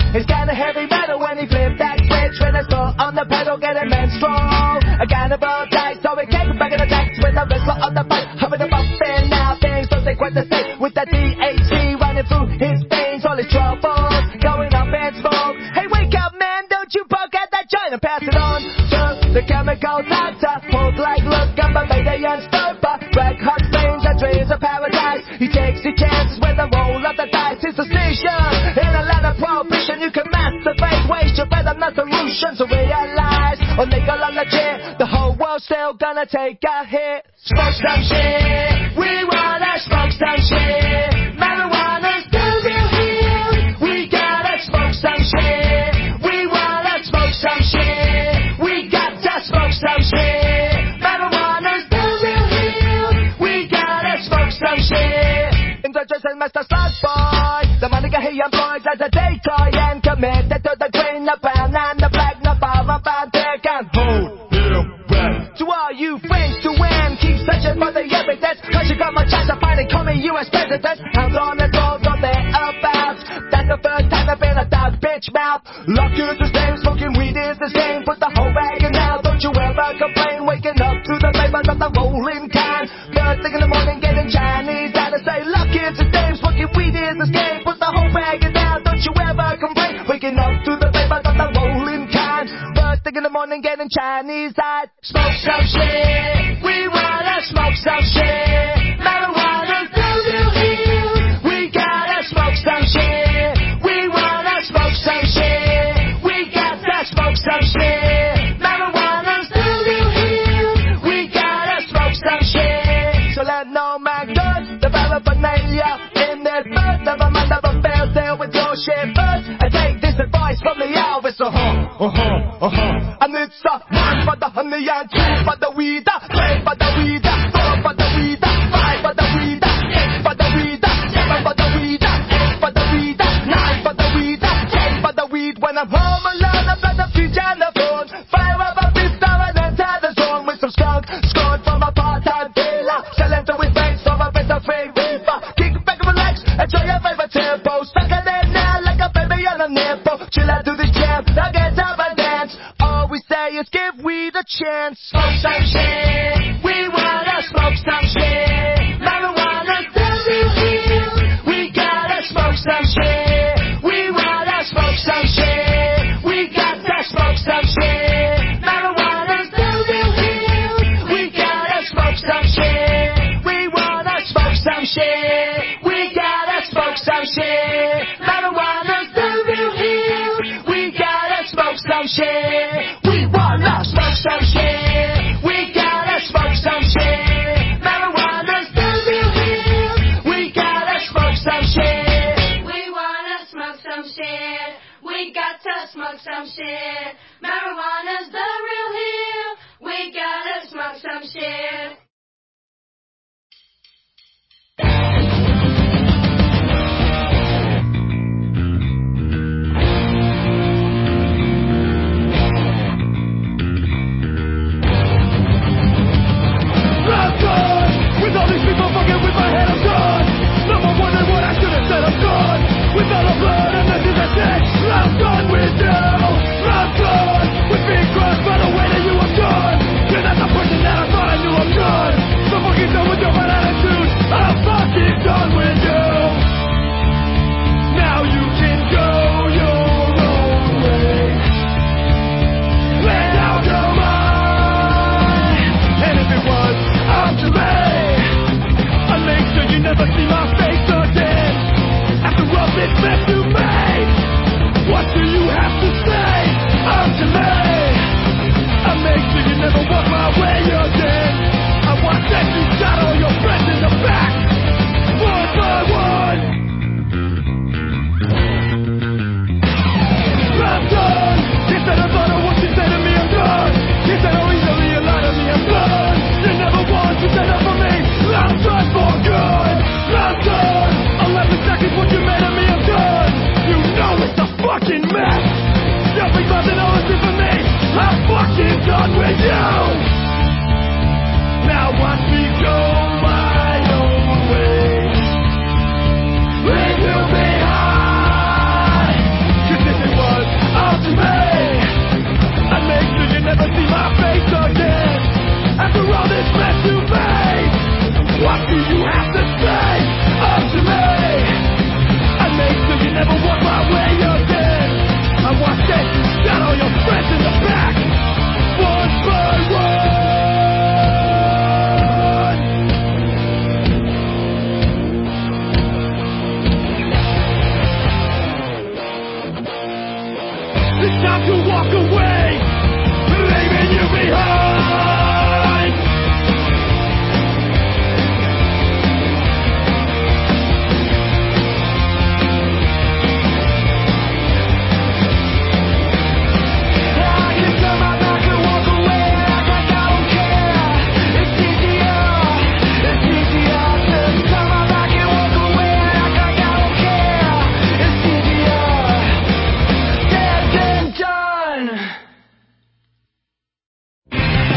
It's kinda heavy metal when he flipped that switch. When his foot on the pedal, getting menstrual. A cannibal dice, so he came back in attacks with a wrestler on the bike. Having a bump in now, things don't take quite the same. With that D H C running through his veins, all his troubles going up in smoke. Hey, wake up, man, don't you poke at that joint and pass it on to the chemical doctor. Hold like look up a Median stopper. Black hot flames and dreams of paradise. He takes his chances with the roll of the dice. It's a station in a land of prohibition. You can masturbate, waste your breath on the solution. So realize, on legal or legit, the whole world's still gonna take a hit. Smoke some shit, we wanna smoke some shit. Marijuana's the real heal. We gotta smoke some shit. We wanna smoke some shit. We got to smoke some shit. Marijuana's the real heal. We gotta smoke some shit. Indulgence and Master Slug Boy, the money he employs as a decoy and committed to the green, the brown and the black. No power found there can hold him back. To all you friends to win, keep searching for the evidence, cause you got my chance of finding coming U S president. Hands on the doors on their abouts. That's the first time I've been a dog bitch mouth. Luck is the same, smoking weed is the same. Put the whole bag in now, don't you ever complain. Waking up to the flavors of the rolling kind. First thing in the morning getting Chinese. Gotta say luck is the same, smoking weed is the same. Put the whole bag in now, don't you ever complain. Waking up to the flavors of the rolling kind. First thing in the morning getting Chinese. I'd smoke some shit. We wanna smoke some shit. Marijuana's the real heal. We gotta smoke some shit. We wanna smoke some shit. We got to smoke some shit. Marijuana's the real heal. We gotta smoke some shit. So let no man good develop a nailor in their birth. Never mind, never fail, deal with your shit first. And take this advice from the Elvis. Uh-huh, uh-huh, uh-huh. And it's a one for the honey and two for the weed, three for the weed, four for the weed, five for the weed, six for the weed, seven for the weed, eight for the weed, nine for the weed, ten for the weed. When I'm home alone, I play the future and the phone. Fire up a fifth hour and enter the zone with some skunk, scored from a part-time dealer. Selling to his mates for a better free reefer. Kick back and relax, enjoy your favorite tempo. Stuck in there now like a baby on a nipple. Chill out to this jam, now get up and dance. All we say is give weed a chance. Smoke some shit, we wanna smoke some shit. Marijuana's the real heal. We gotta smoke some shit. We wanna smoke some shit. We got to smoke some shit. Marijuana's the real heal. We gotta smoke some shit. We wanna smoke some shit. We gotta smoke some shit. Marijuana's the real heal. We gotta smoke some shit. We wanna smoke some shit. We gotta smoke some shit. Marijuana's the real heal. We gotta smoke some shit. We wanna smoke some shit. We got to smoke some shit. Marijuana's the real heal. We gotta smoke some shit. I'm gone. With all these people fucking with my head, I'm gone. No more wondering what I should have said, I'm gone. With all the blood and the disease I said, I'm gone with you. I'm gone with big cross, but It's time to walk away, leaving you behind. I can turn my back and walk away like I don't care. It's easier, it's easier to turn my back and walk away like I don't care. It's easier, said than done.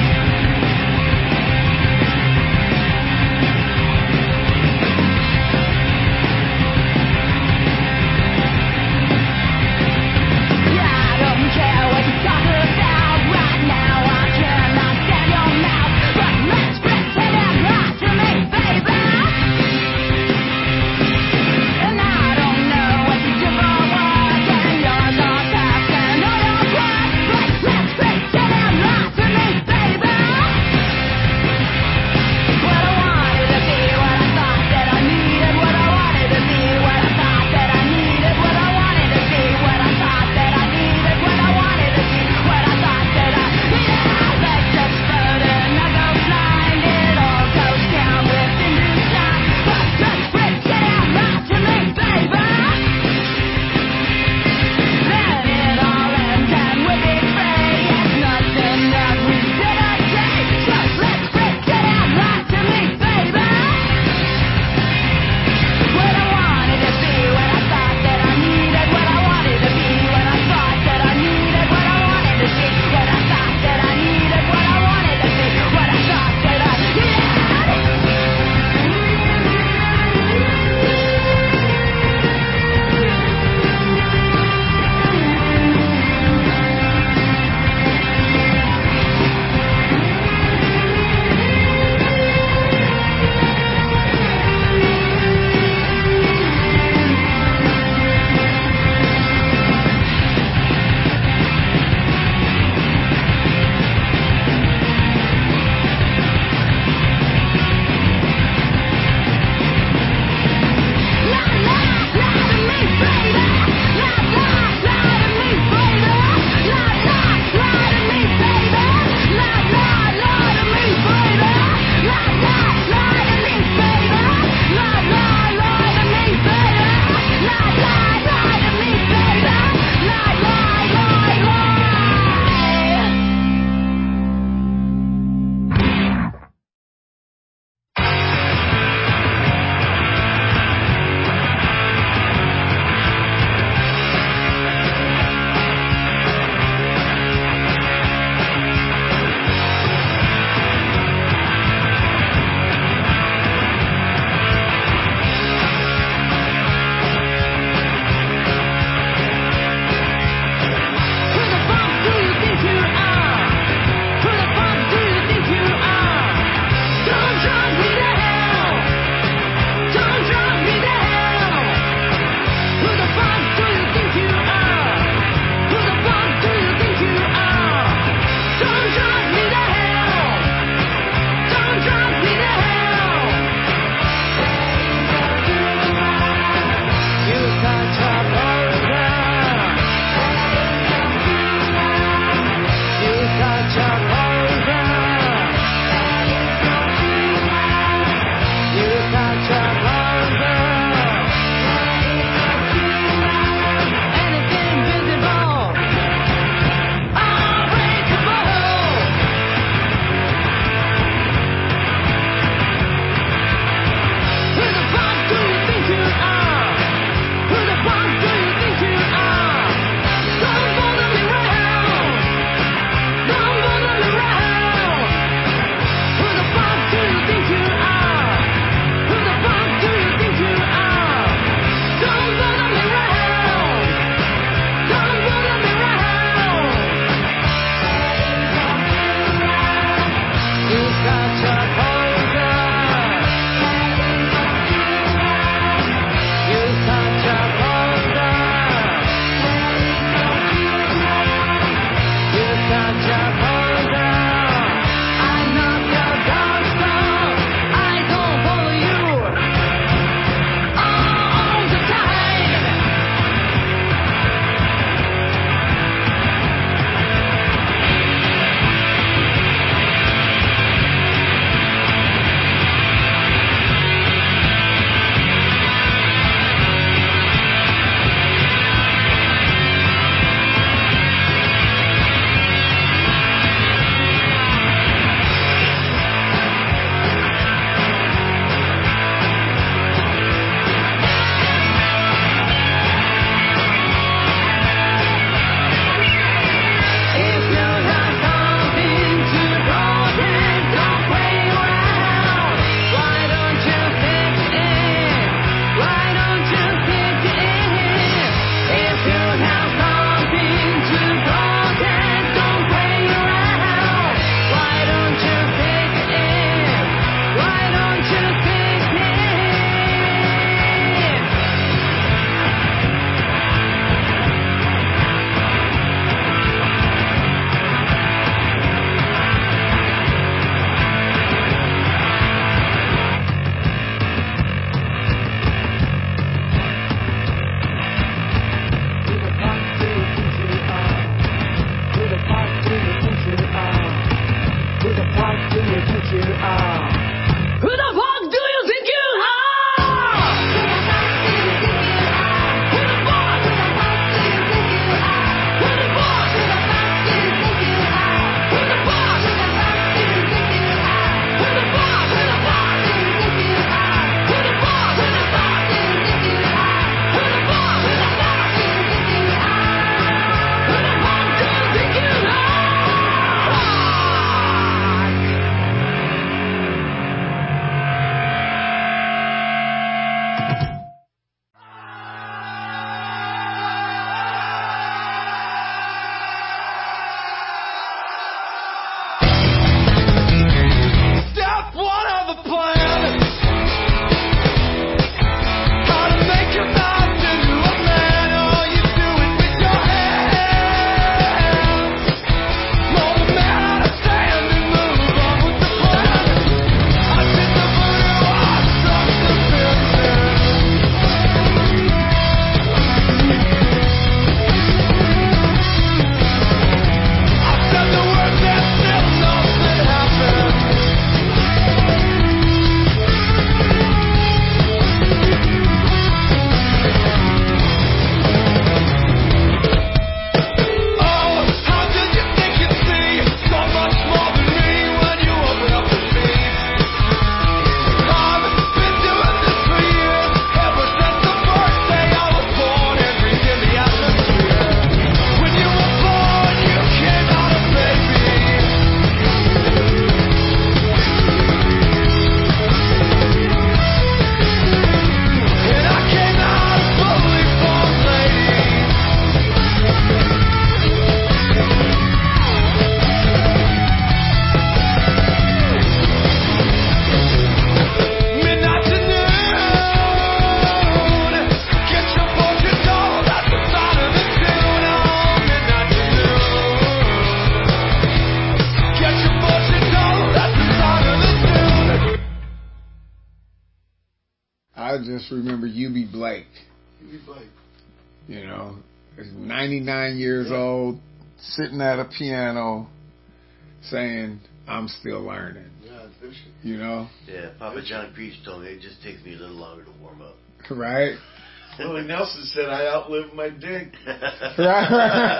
just remember Eubie Blake. Eubie Blake. You know, he's ninety-nine years yeah. old, sitting at a piano, saying, "I'm still learning." Yeah, you know. Yeah, Papa John Creech told me it just takes me a little longer to warm up. Right. Willie Nelson said, "I outlived my dig." Right.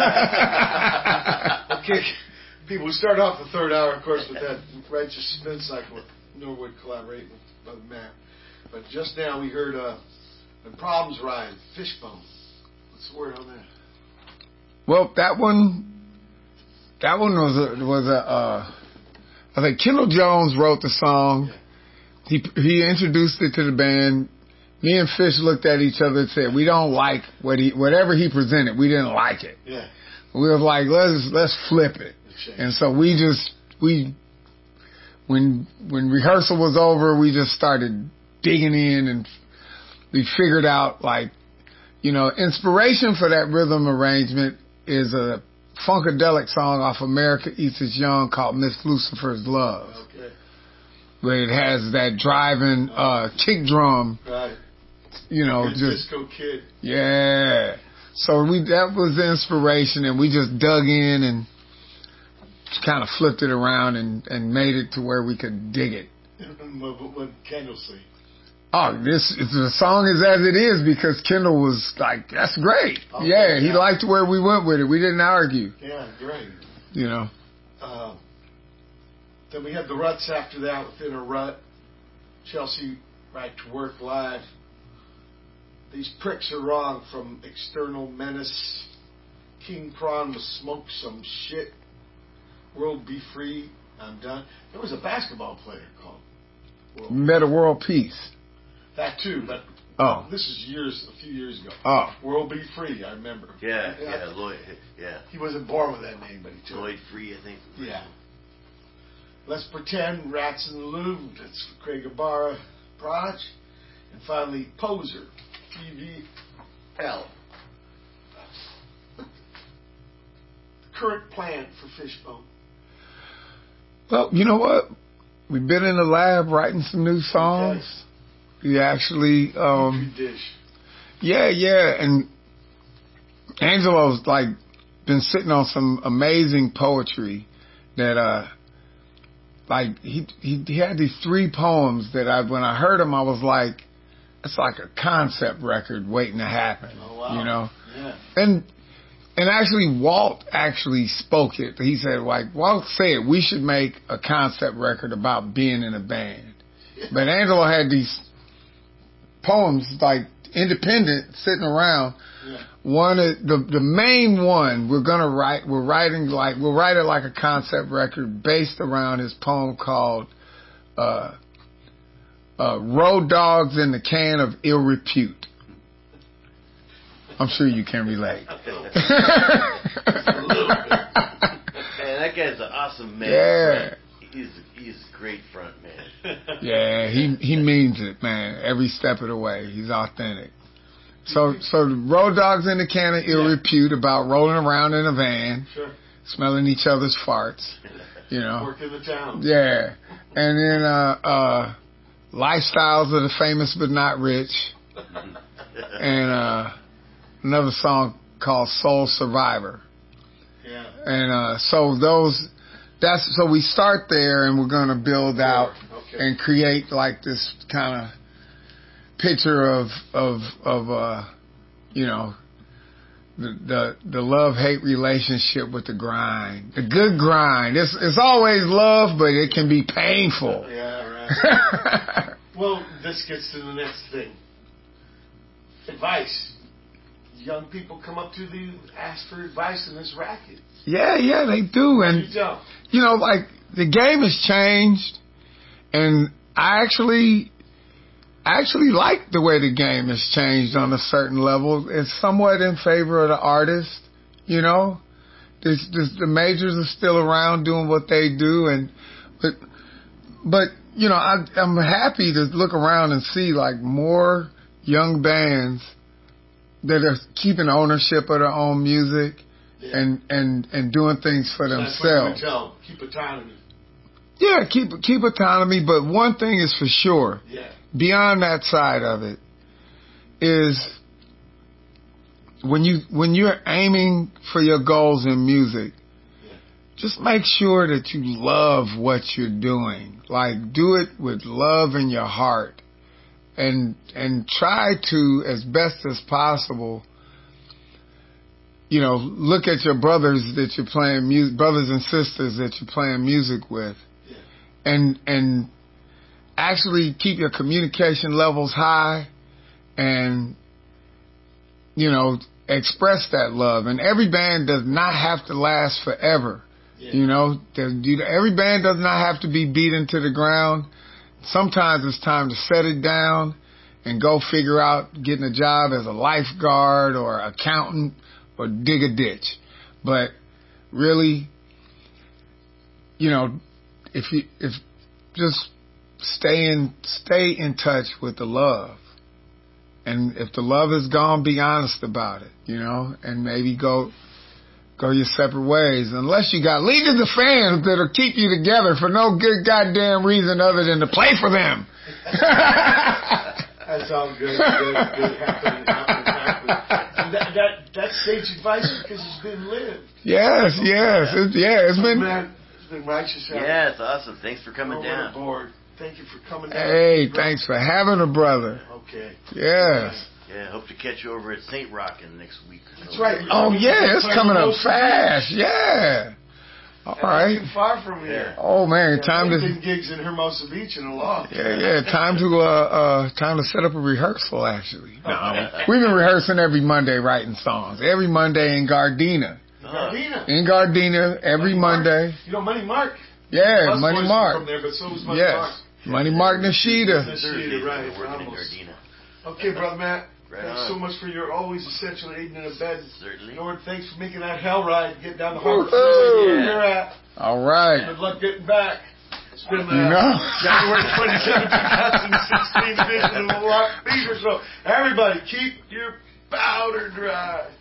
Okay, people. We start off the third hour, of course, with that Righteous Spin Cycle with Norwood collaborating with Brother Matt. But just now we heard uh, "When Problems Rise," Fishbone. What's the word on that? Well, that one, that one was a, was a. Uh, I think Kendall Jones wrote the song. Yeah. He he introduced it to the band. Me and Fish looked at each other and said, "We don't like what he whatever he presented. We didn't like it." Yeah. We were like, "Let's let's flip it." And so we just we when when rehearsal was over, we just started digging in, and we figured out, like, you know, inspiration for that rhythm arrangement is a funkadelic song off America Eats Its Young called Miss Lucifer's Love. Okay. Where it has that driving uh, kick drum. Right. You know, Good just Disco Kid. Yeah. So we that was the inspiration, and we just dug in and kind of flipped it around and, and made it to where we could dig it. What, what Kendall sing? Oh, this the song is as it is because Kendall was like, "That's great." Okay, yeah, he yeah. liked where we went with it. We didn't argue. Yeah, great. You know. Uh, then we had the Ruts after that, Within a Rut. Chelsea, Right to Work Live. These Pricks Are Wrong from External Menace. King Prawn was Smoke Some Shit. World Be Free, I'm Done. There was a basketball player called World Meta World Peace. That too, but oh, this is years, a few years ago. Oh, World Be Free, I remember. Yeah, yeah, yeah, Lloyd, yeah. He wasn't born with that name, but he took Lloyd Free, I think. Yeah. Let's Pretend, Rats in the Louvre. That's Craig Ibarra, Proj, and finally Poser, P V L. The current plan for Fishbone. Well, you know what? We've been in the lab writing some new songs. Okay. We actually, um, Dish. yeah, yeah, and Angelo's like been sitting on some amazing poetry that, uh, like he he, he had these three poems that I when I heard them I was like, it's like a concept record waiting to happen. Oh, wow. You know, yeah, and. And actually, Walt actually spoke it. He said, like, Walt said, we should make a concept record about being in a band. But Angelo had these poems, like, independent, sitting around. Yeah. One, the the main one, we're gonna write, we're writing like, we'll write it like a concept record based around his poem called, uh, uh, Road Dogs in the Can of Ill Repute. I'm sure you can relate. A little bit. Man, that guy's an awesome man. Yeah. He's he's a great front man. Yeah, he he means it, man. Every step of the way, he's authentic. So so the Road Dogs in the Can of Ill Yeah. Repute about rolling around in a van, sure. smelling each other's farts, you know. Work in the town. Yeah, and then uh, uh, Lifestyles of the Famous But Not Rich, and uh, another song called Soul Survivor. Yeah. And uh, so those, that's so we start there, and we're gonna build Sure. out Okay. and create like this kind of picture of of of uh, you know, the the, the love hate relationship with the grind, the good grind. It's it's always love, but it can be painful. Yeah, right. Well, this gets to the next thing. Advice. Young people come up to you, ask for advice in this racket. Yeah, yeah, they do, and You don't. you know, like the game has changed, and I actually, actually like the way the game has changed on a certain level. It's somewhat in favor of the artist, you know. There's, there's, the majors are still around doing what they do, and but, but you know, I, I'm happy to look around and see like more young bands that are keeping ownership of their own music. Yeah. And, and, and doing things for That's themselves. what we tell them. Keep autonomy. Yeah, keep keep autonomy, but one thing is for sure. Yeah. Beyond that side of it, is when you when you're aiming for your goals in music, just make sure that you love what you're doing. Like, do it with love in your heart, and and try to, as best as possible, you know, look at your brothers that you're playing music, brothers and sisters that you're playing music with, and and actually keep your communication levels high, and you know, express that love. And every band does not have to last forever. Yeah. You know, every band does not have to be beaten to the ground. Sometimes it's time to set it down and go figure out getting a job as a lifeguard or accountant or dig a ditch. But really, you know, if you if just stay in stay in touch with the love. And if the love is gone, be honest about it, you know, and maybe go go your separate ways. Unless you got legions of fans that'll keep you together for no good goddamn reason other than to play for them. That's all good. Good, good. Happen, happen, happen. That, that, that's sage advice because it's been lived. Yes, yes. It's, yeah, it's been... Man, it's been righteous. Yeah, it's awesome. Thanks for coming down. Aboard. Thank you for coming down. Hey, thanks for having a brother. Okay. Yes. Yeah, hope to catch you over at Saint Rockin' next week. That's right. Oh, yeah, it's coming up fast. Yeah. All right. Not too far from here. Oh, man, yeah, time to... been gigs in Hermosa Beach in a long time. Yeah, yeah, time to, uh, uh, time to set up a rehearsal, actually. No, we've been rehearsing every Monday writing songs. Every Monday in Gardena. Gardena. In Gardena, every Money Monday. Mark. You know Money Mark? Yeah, Bus Money Boys Mark. From there, but so was Money yes. Mark. Money Mark Nishida. Nishida, right. Almost. Okay, Brother Matt. Right thanks on. so much for your always essential aiding in a bed. Certainly. Lord, thanks for making that hell ride. Get down the harbor. Woo-hoo. Where you're at. All right. Good luck getting back. It's been uh, no. January twenty-seventh, twenty sixteen edition of the Rock Feature. So everybody, keep your powder dry.